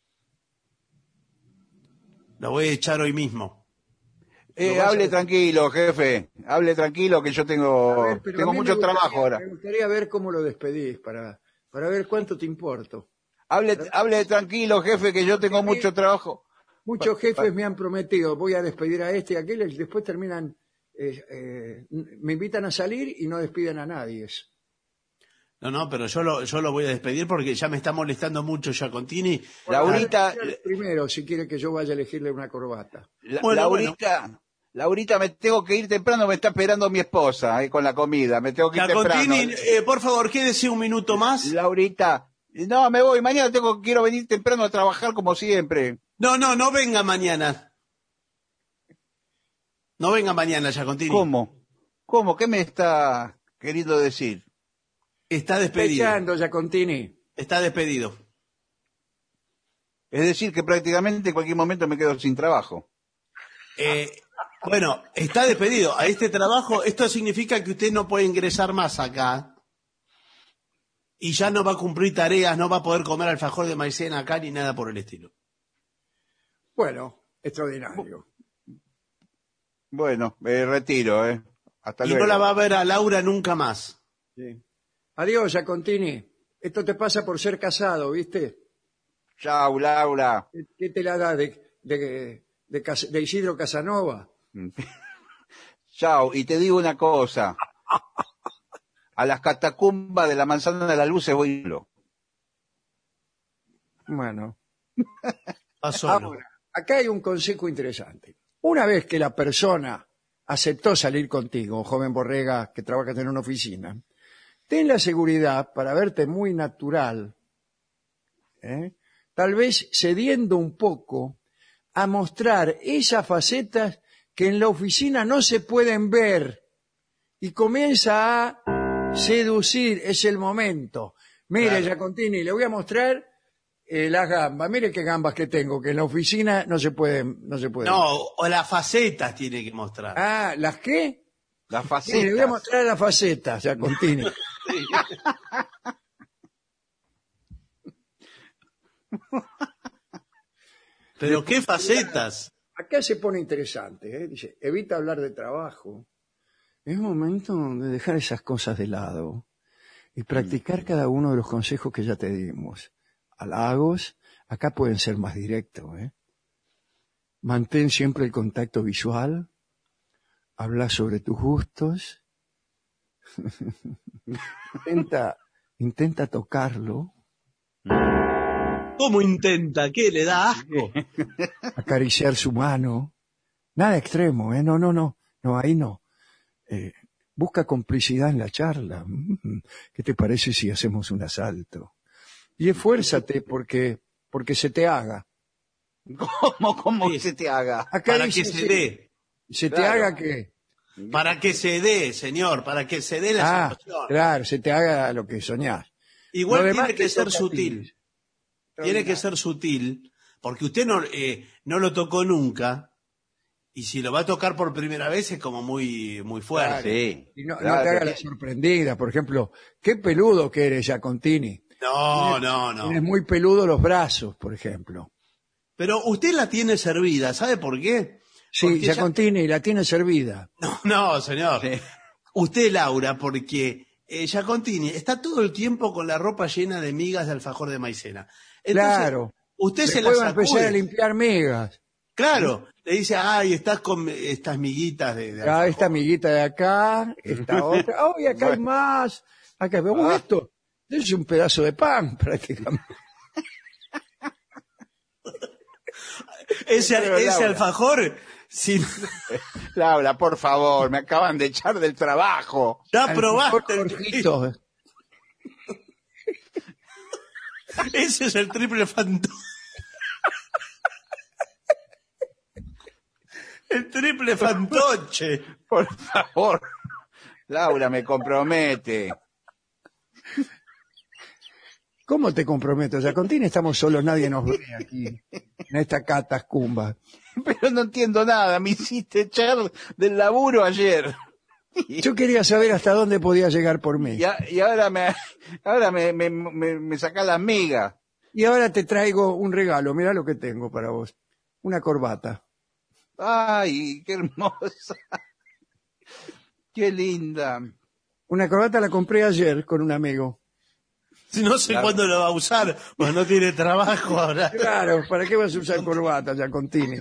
Lo voy a echar hoy mismo. Eh, Lo vas a hable decir. tranquilo, jefe, hable tranquilo que yo A tengo, ver, pero a tengo mí me mucho gustaría- trabajo ahora. Me gustaría ver cómo lo despedís para, para ver cuánto te importo. Hable, hable tranquilo, jefe, que yo tengo mucho trabajo. Muchos jefes me han prometido, voy a despedir a este y a aquel, y después terminan, eh, eh, me invitan a salir y no despiden a nadie. No, no, pero yo lo, yo lo voy a despedir porque ya me está molestando mucho Giacontini. Laurita, Dígale primero, si quiere que yo vaya a elegirle una corbata. La- Bueno, Laurita, Laurita, me tengo que ir temprano, me está esperando mi esposa eh, con la comida, me tengo que ir Giacontini, temprano. eh, por favor, quédese un minuto más. Laurita, no, me voy, mañana tengo, quiero venir temprano a trabajar como siempre. No, no, no venga mañana. No venga mañana, Giacontini. ¿Cómo? ¿Cómo? ¿Qué me está queriendo decir? Está despedido. Echando, Giacontini. Está despedido. Es decir, que prácticamente en cualquier momento me quedo sin trabajo. Eh, bueno, está despedido. A este trabajo, esto significa que usted no puede ingresar más acá. Y ya no va a cumplir tareas, no va a poder comer alfajor de maicena acá ni nada por el estilo. Bueno, extraordinario. Bueno, me retiro, ¿eh? Hasta Y luego. no la va a ver a Laura nunca más. Sí. Adiós, Giacontini. Esto te pasa por ser casado, ¿viste? Chau, Laura. ¿Qué- ¿Qué te la da de, de, de Cas- de Isidro Casanova? Chau, y te digo una cosa. A las catacumbas de la manzana de la luz voy solo. Bueno, Va solo. ahora, acá hay un consejo interesante. Una vez que la persona aceptó salir contigo, joven Borrega, que trabajas en una oficina, ten la seguridad, para verte muy natural, ¿eh? tal vez cediendo un poco, a mostrar esas facetas que en la oficina no se pueden ver, y comienza a seducir, es el momento. Mire, Claro. Giacontini, le voy a mostrar eh, las gambas. Mire qué gambas que tengo, que en la oficina no se pueden, no se pueden. No, o las facetas tiene que mostrar. Ah, ¿las qué? Las Sí, facetas. le voy a mostrar las facetas, Giacontini. Pero qué facetas. Acá se pone interesante, ¿eh? Dice, evita hablar de trabajo. Es momento de dejar esas cosas de lado y practicar cada uno de los consejos que ya te dimos. Halagos, acá pueden ser más directos, ¿eh? Mantén siempre el contacto visual, habla sobre tus gustos, intenta, intenta tocarlo, ¿Cómo intenta? ¿Qué? ¿Le da asco? acariciar su mano. Nada extremo, ¿eh? No, no, no, no, ahí no. Eh, busca complicidad en la charla. Mm, ¿Qué te parece si hacemos un asalto? Y esfuérzate porque, porque se te haga. ¿Cómo, cómo que se te haga? Acá Para dice, que se dé. ¿Se te Claro. haga qué? Para que se dé, señor. Para que se dé la Ah, situación. claro, se te haga lo que soñás. Igual Lo demás tiene que te ser toca a ti. sutil. Tiene que ser sutil. Porque usted no, eh, no lo tocó nunca. Y si lo va a tocar por primera vez es como muy, muy fuerte. Sí. Y no, claro, no te haga que- la sorprendida, por ejemplo, qué peludo que eres, Giacontini. No, no, no. Tienes muy peludo los brazos, por ejemplo. Pero usted la tiene servida, ¿sabe por qué? Sí, Porque ya- Giacontini la tiene servida. No, no, señor. Sí. Usted, Laura, porque eh, Giacontini está todo el tiempo con la ropa llena de migas de alfajor de maicena. Entonces, Claro. usted se la Después va a empezar a sacude. limpiar migas. Claro, le dice, ay, estás con estas miguitas de, de Ah, alfajor. esta amiguita de acá, esta otra. ¡Oh, y acá hay más! Acá vemos Ah. esto. Es un pedazo de pan, prácticamente. Ese, Pero, ese Laura. alfajor, si Laura, por favor, me acaban de echar del trabajo. ya Al probaste, mejor Jorgito. ese es el triple fantoche. El triple fantoche. Por favor. Laura, me compromete. ¿Cómo te comprometo? Giacontini, estamos solos, nadie nos ve aquí, en esta catacumba. Pero no entiendo nada, me hiciste echar del laburo ayer. Yo quería saber hasta dónde podía llegar por mí. Y, a- y ahora me ahora me, me, me, me sacás las migas. Y ahora te traigo un regalo, mira lo que tengo para vos. Una corbata. Ay, qué hermosa. Qué linda. Una corbata la compré ayer con un amigo. Si no sé Claro. cuándo lo va a usar, pues no tiene trabajo ahora. Claro, ¿para qué vas a usar corbata, Giacontini?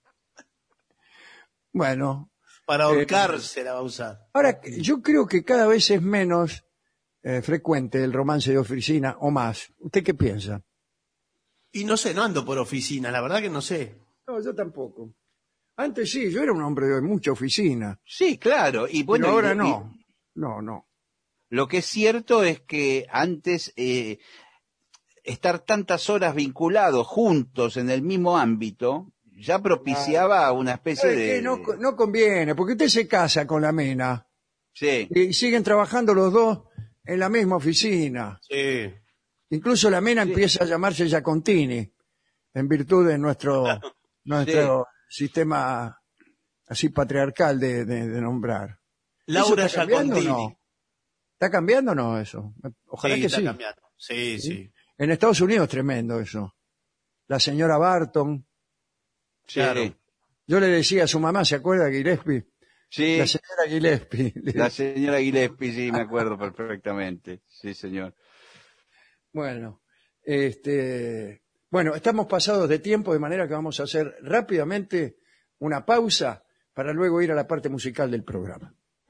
Bueno, Para ahorcarse la va a usar. ahora yo creo que cada vez es menos eh, frecuente el romance de oficina o más. ¿Usted qué piensa? Y no sé, no ando por oficina, la verdad que no sé. No, yo tampoco. Antes sí, yo era un hombre de mucha oficina. Sí, claro. Y bueno, pero ahora y- no. No, no. Lo que es cierto es que antes eh, estar tantas horas vinculados juntos en el mismo ámbito ya propiciaba una especie ¿Sabe de... qué? No, no conviene, porque usted se casa con la mina Sí, y siguen trabajando los dos en la misma oficina. Sí. Incluso la mina empieza a llamarse Giacontini, en virtud de nuestro, nuestro sistema así patriarcal de, de- de nombrar. Laura ¿Eso está cambiando o Giacontini. no? ¿Está cambiando o no eso? Ojalá Sí, que está sí. cambiando. Sí, sí. En Estados Unidos es tremendo eso. La señora Barton. sí, Claro. Yo le decía a su mamá, ¿se acuerda, Gillespie? sí. La señora Gillespie. La señora Gillespie, sí, me acuerdo perfectamente. Sí, señor. Bueno, este, bueno, estamos pasados de tiempo, de manera que vamos a hacer rápidamente una pausa para luego ir a la parte musical del programa.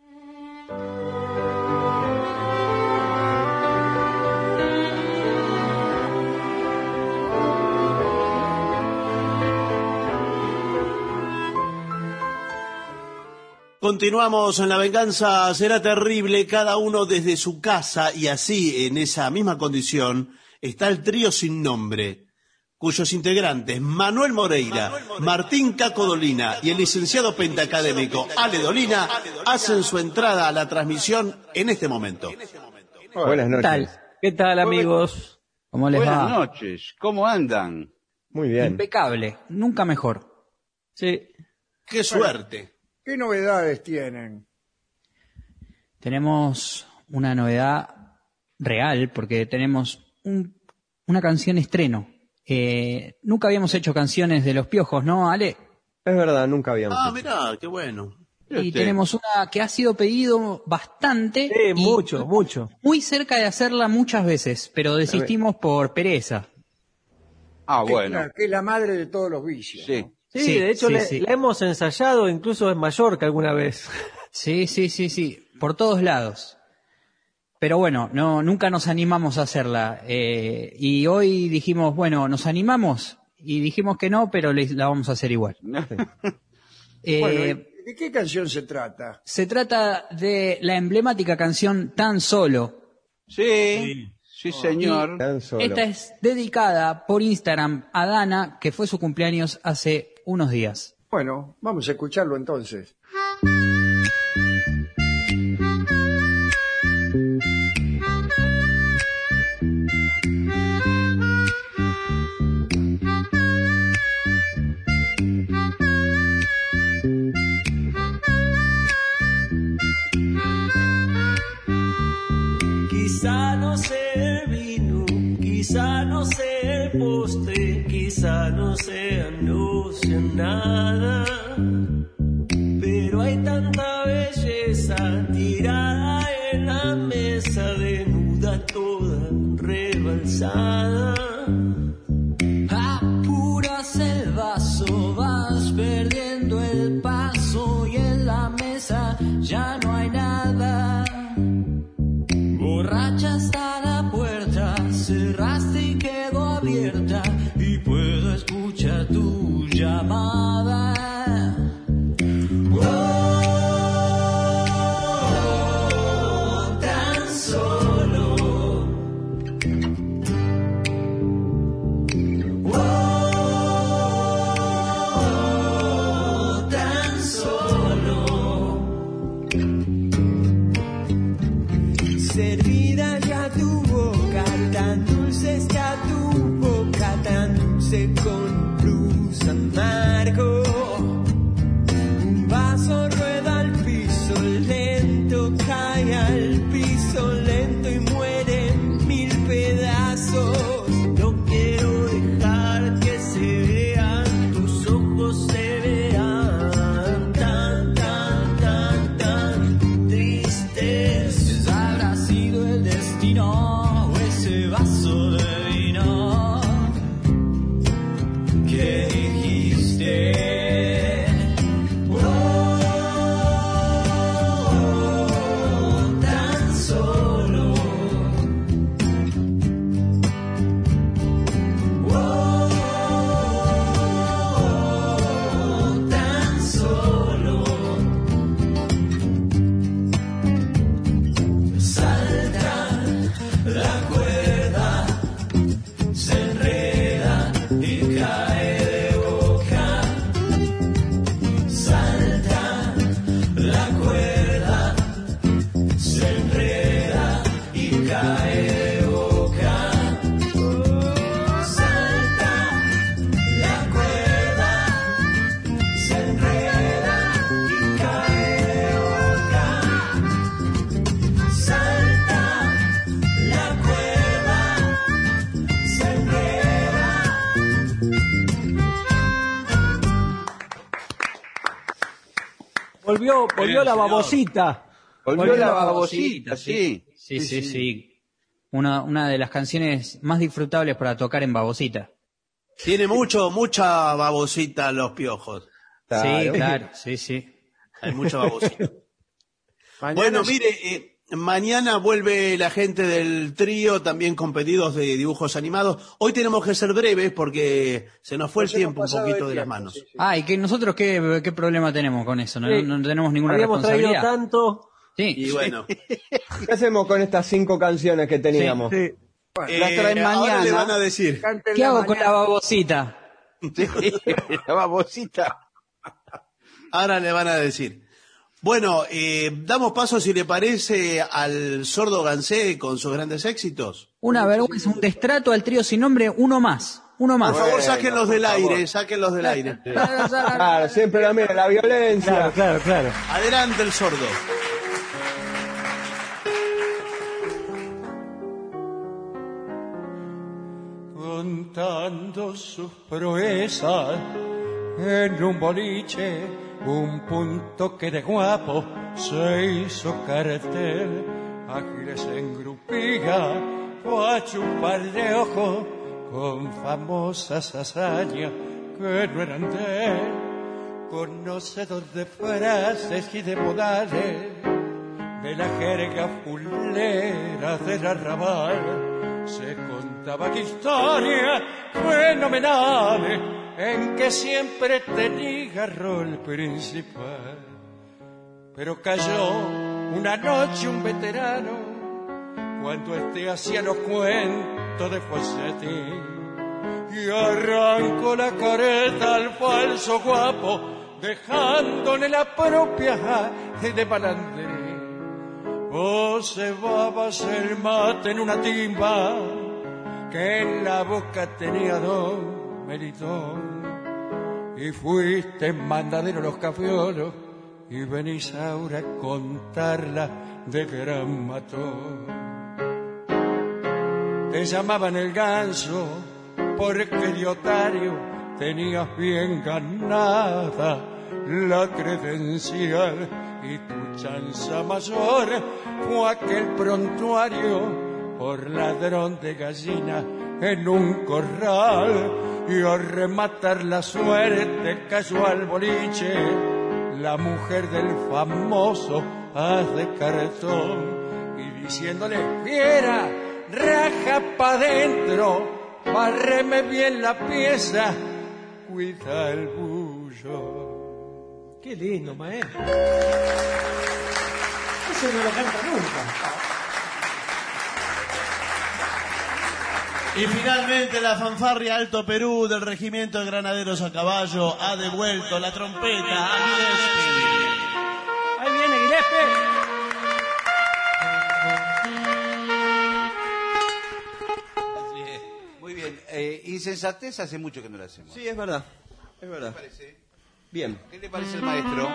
Continuamos en La Venganza Será Terrible, cada uno desde su casa, y así, en esa misma condición, está el trío sin nombre, cuyos integrantes Manuel Moreira, Martín Caco Dolina y el licenciado pentacadémico Ale Dolina hacen su entrada a la transmisión en este momento. Buenas ¿Qué noches. tal? ¿Qué tal, amigos? ¿Cómo les Buenas va? noches, ¿cómo andan? Muy bien. Impecable, nunca mejor. Sí, ¡Qué suerte! ¿Qué novedades tienen? tenemos una novedad real porque tenemos un- una canción estreno. Eh, nunca habíamos hecho canciones de Los Piojos, ¿no, Ale? Es verdad, nunca habíamos. Ah, hecho. mirá, qué bueno. Y Usted. tenemos una que ha sido pedido bastante. Sí, y mucho, mucho. Muy cerca de hacerla muchas veces, pero desistimos por pereza. Ah, Que, bueno. claro, que es la madre de todos los vicios. Sí. ¿no? Sí, Sí, de hecho sí, le- sí. la hemos ensayado incluso en Mallorca alguna vez. Sí, sí, sí, sí, por todos lados. Pero bueno, no, nunca nos animamos a hacerla. Eh, y hoy dijimos, bueno, nos animamos y dijimos que no, pero le- la vamos a hacer igual. Eh, Bueno, ¿y ¿de qué canción se trata? se trata de la emblemática canción Tan Solo. Sí, sí, señor. Tan solo. Esta es dedicada por Instagram a Dana, que fue su cumpleaños hace unos días. Bueno, vamos a escucharlo entonces. no sea el vino, quizá no sea el postre, quizá no sea, no sea nada. Pero hay tanta belleza tirada en la mesa, desnuda toda rebalsada. Apuras el vaso, vas perdiendo el paso y en la mesa ya no hay nada. Borracha está la puerta, cerraste y quedó abierta y puedo escuchar tu llamada. Oh, tan solo. Oh, tan solo. Servida ya tu boca, tan dulce está tu boca, tan dulce con luz amargo. Un vaso rueda al piso, lento cae al piso, lento y muere en mil pedazos. No quiero dejar que se vean, tus ojos se vean tan, tan, tan, tan tristes. Habrá sido el destino o ese vaso de vino que dijiste. Volvió, volvió la babosita. Volvió la babosita, sí. Sí, sí, sí. Una, una de las canciones más disfrutables para tocar en babosita. Tiene mucho, mucha babosita Los Piojos. Claro. Sí, claro, sí, sí. Hay mucha babosita. Bueno, mire, eh, mañana vuelve la gente del trío, también con pedidos de dibujos animados. Hoy tenemos que ser breves porque se nos fue el tiempo un poquito de las manos. Sí, sí. Ah, y que nosotros qué, qué problema tenemos con eso, no, sí. no, no tenemos ninguna Habíamos responsabilidad. Traído tanto. Sí. Y bueno. ¿Qué hacemos con estas cinco canciones que teníamos? Sí, sí. Bueno, las traen eh, mañana. Ahora le van a decir. ¿Qué hago con la babosita? Sí, la babosita. Ahora le van a decir. Bueno, eh, damos paso, si le parece, al Sordo Gansé con sus grandes éxitos. Una vergüenza, un destrato al trío sin nombre, uno más. Uno más. Por favor, Bueno, sáquenlos del por favor. aire, sáquenlos del aire. Claro, siempre la mira, la violencia. Claro, claro, claro. Adelante el Sordo. Contando sus proezas en un boliche, un punto que de guapo se hizo cartel. Ágiles en grupilla, fue a chuparle ojo con famosas hazañas que no eran de él. Conocedor de frases y de modales, de la jerga fulera del arrabal, se contaba que historias fenomenales en que siempre tenía rol principal. Pero cayó una noche un veterano cuando este hacía los cuentos de Fossetti y arrancó la careta al falso guapo, dejándole la propia de malandrín. Vos cebabas el mate en una timba que en la boca tenía don Melitón, y fuiste mandadero los cafiolos y venís ahora a contarla de gran matón. te llamaban el ganso, porque de otario tenías bien ganada la credencial, y tu chanza mayor fue aquel prontuario por ladrón de gallina en un corral, y al rematar la suerte cayó al boliche la mujer del famoso haz de cartón, y diciéndole: fiera, raja pa' dentro, barreme bien la pieza, cuida el bullo. Qué lindo, maestro. Eso no lo canta nunca. Y finalmente la fanfarria Alto Perú del Regimiento de Granaderos a Caballo ha devuelto la trompeta a Gillespie. Ahí viene Gillespie. Muy bien. Eh, insensatez hace mucho que no la hacemos. Sí, es verdad. Es verdad. ¿Qué le parece? Bien. ¿Qué le parece el maestro?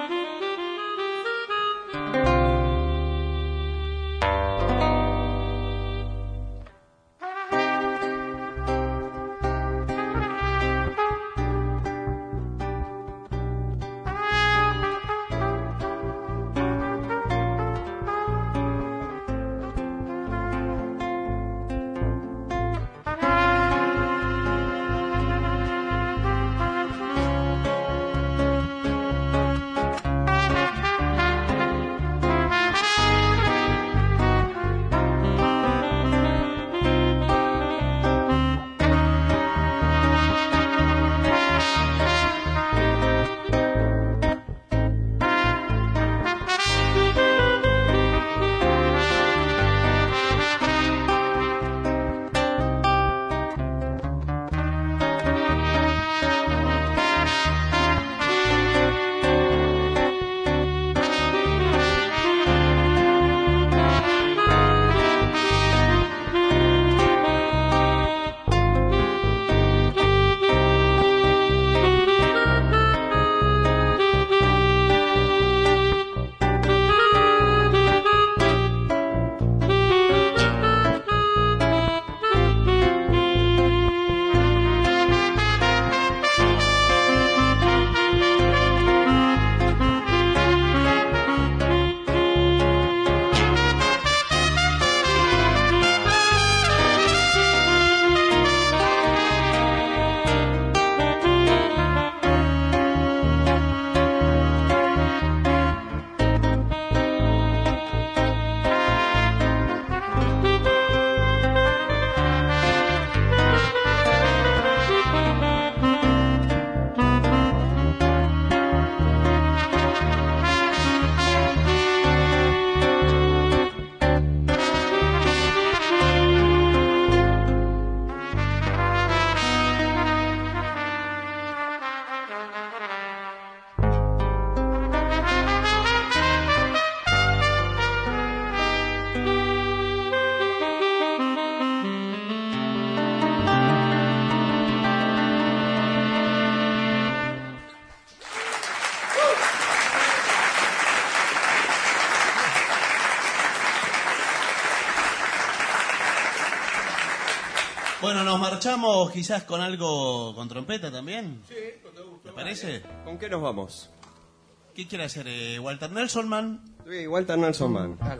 Bueno, nos marchamos quizás con algo con trompeta también. Sí, con todo gusto. ¿Te parece? ¿Con qué nos vamos? ¿Quién quiere hacer? Eh, ¿Walter Nelson Man? Sí, Walter Nelson Man. Dale.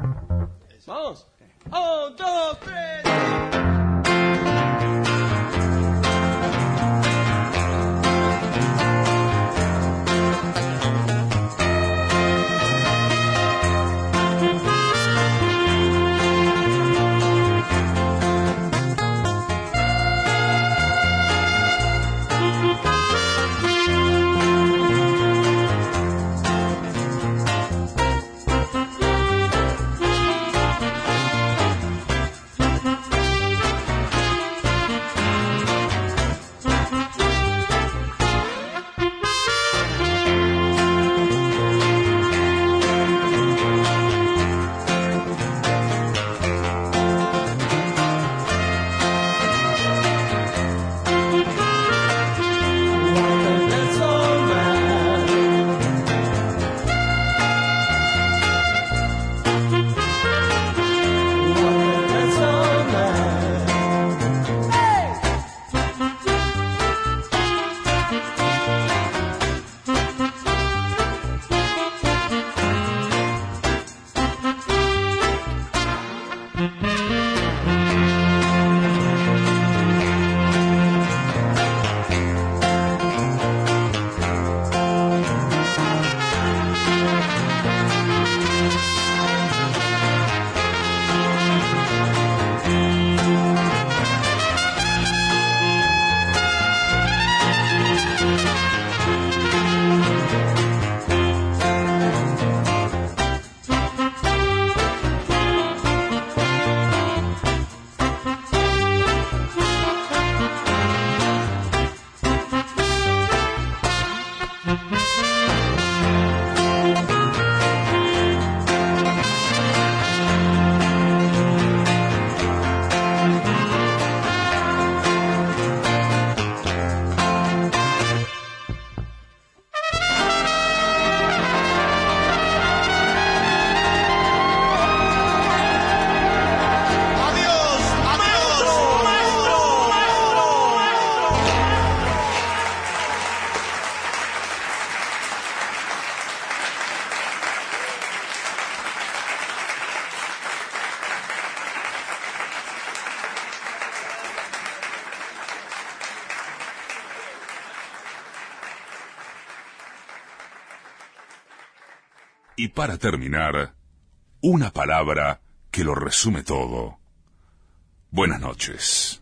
¿Vamos? ¡Un, dos, tres! Y para terminar, una palabra que lo resume todo. Buenas noches.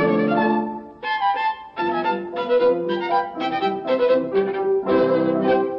Thank you.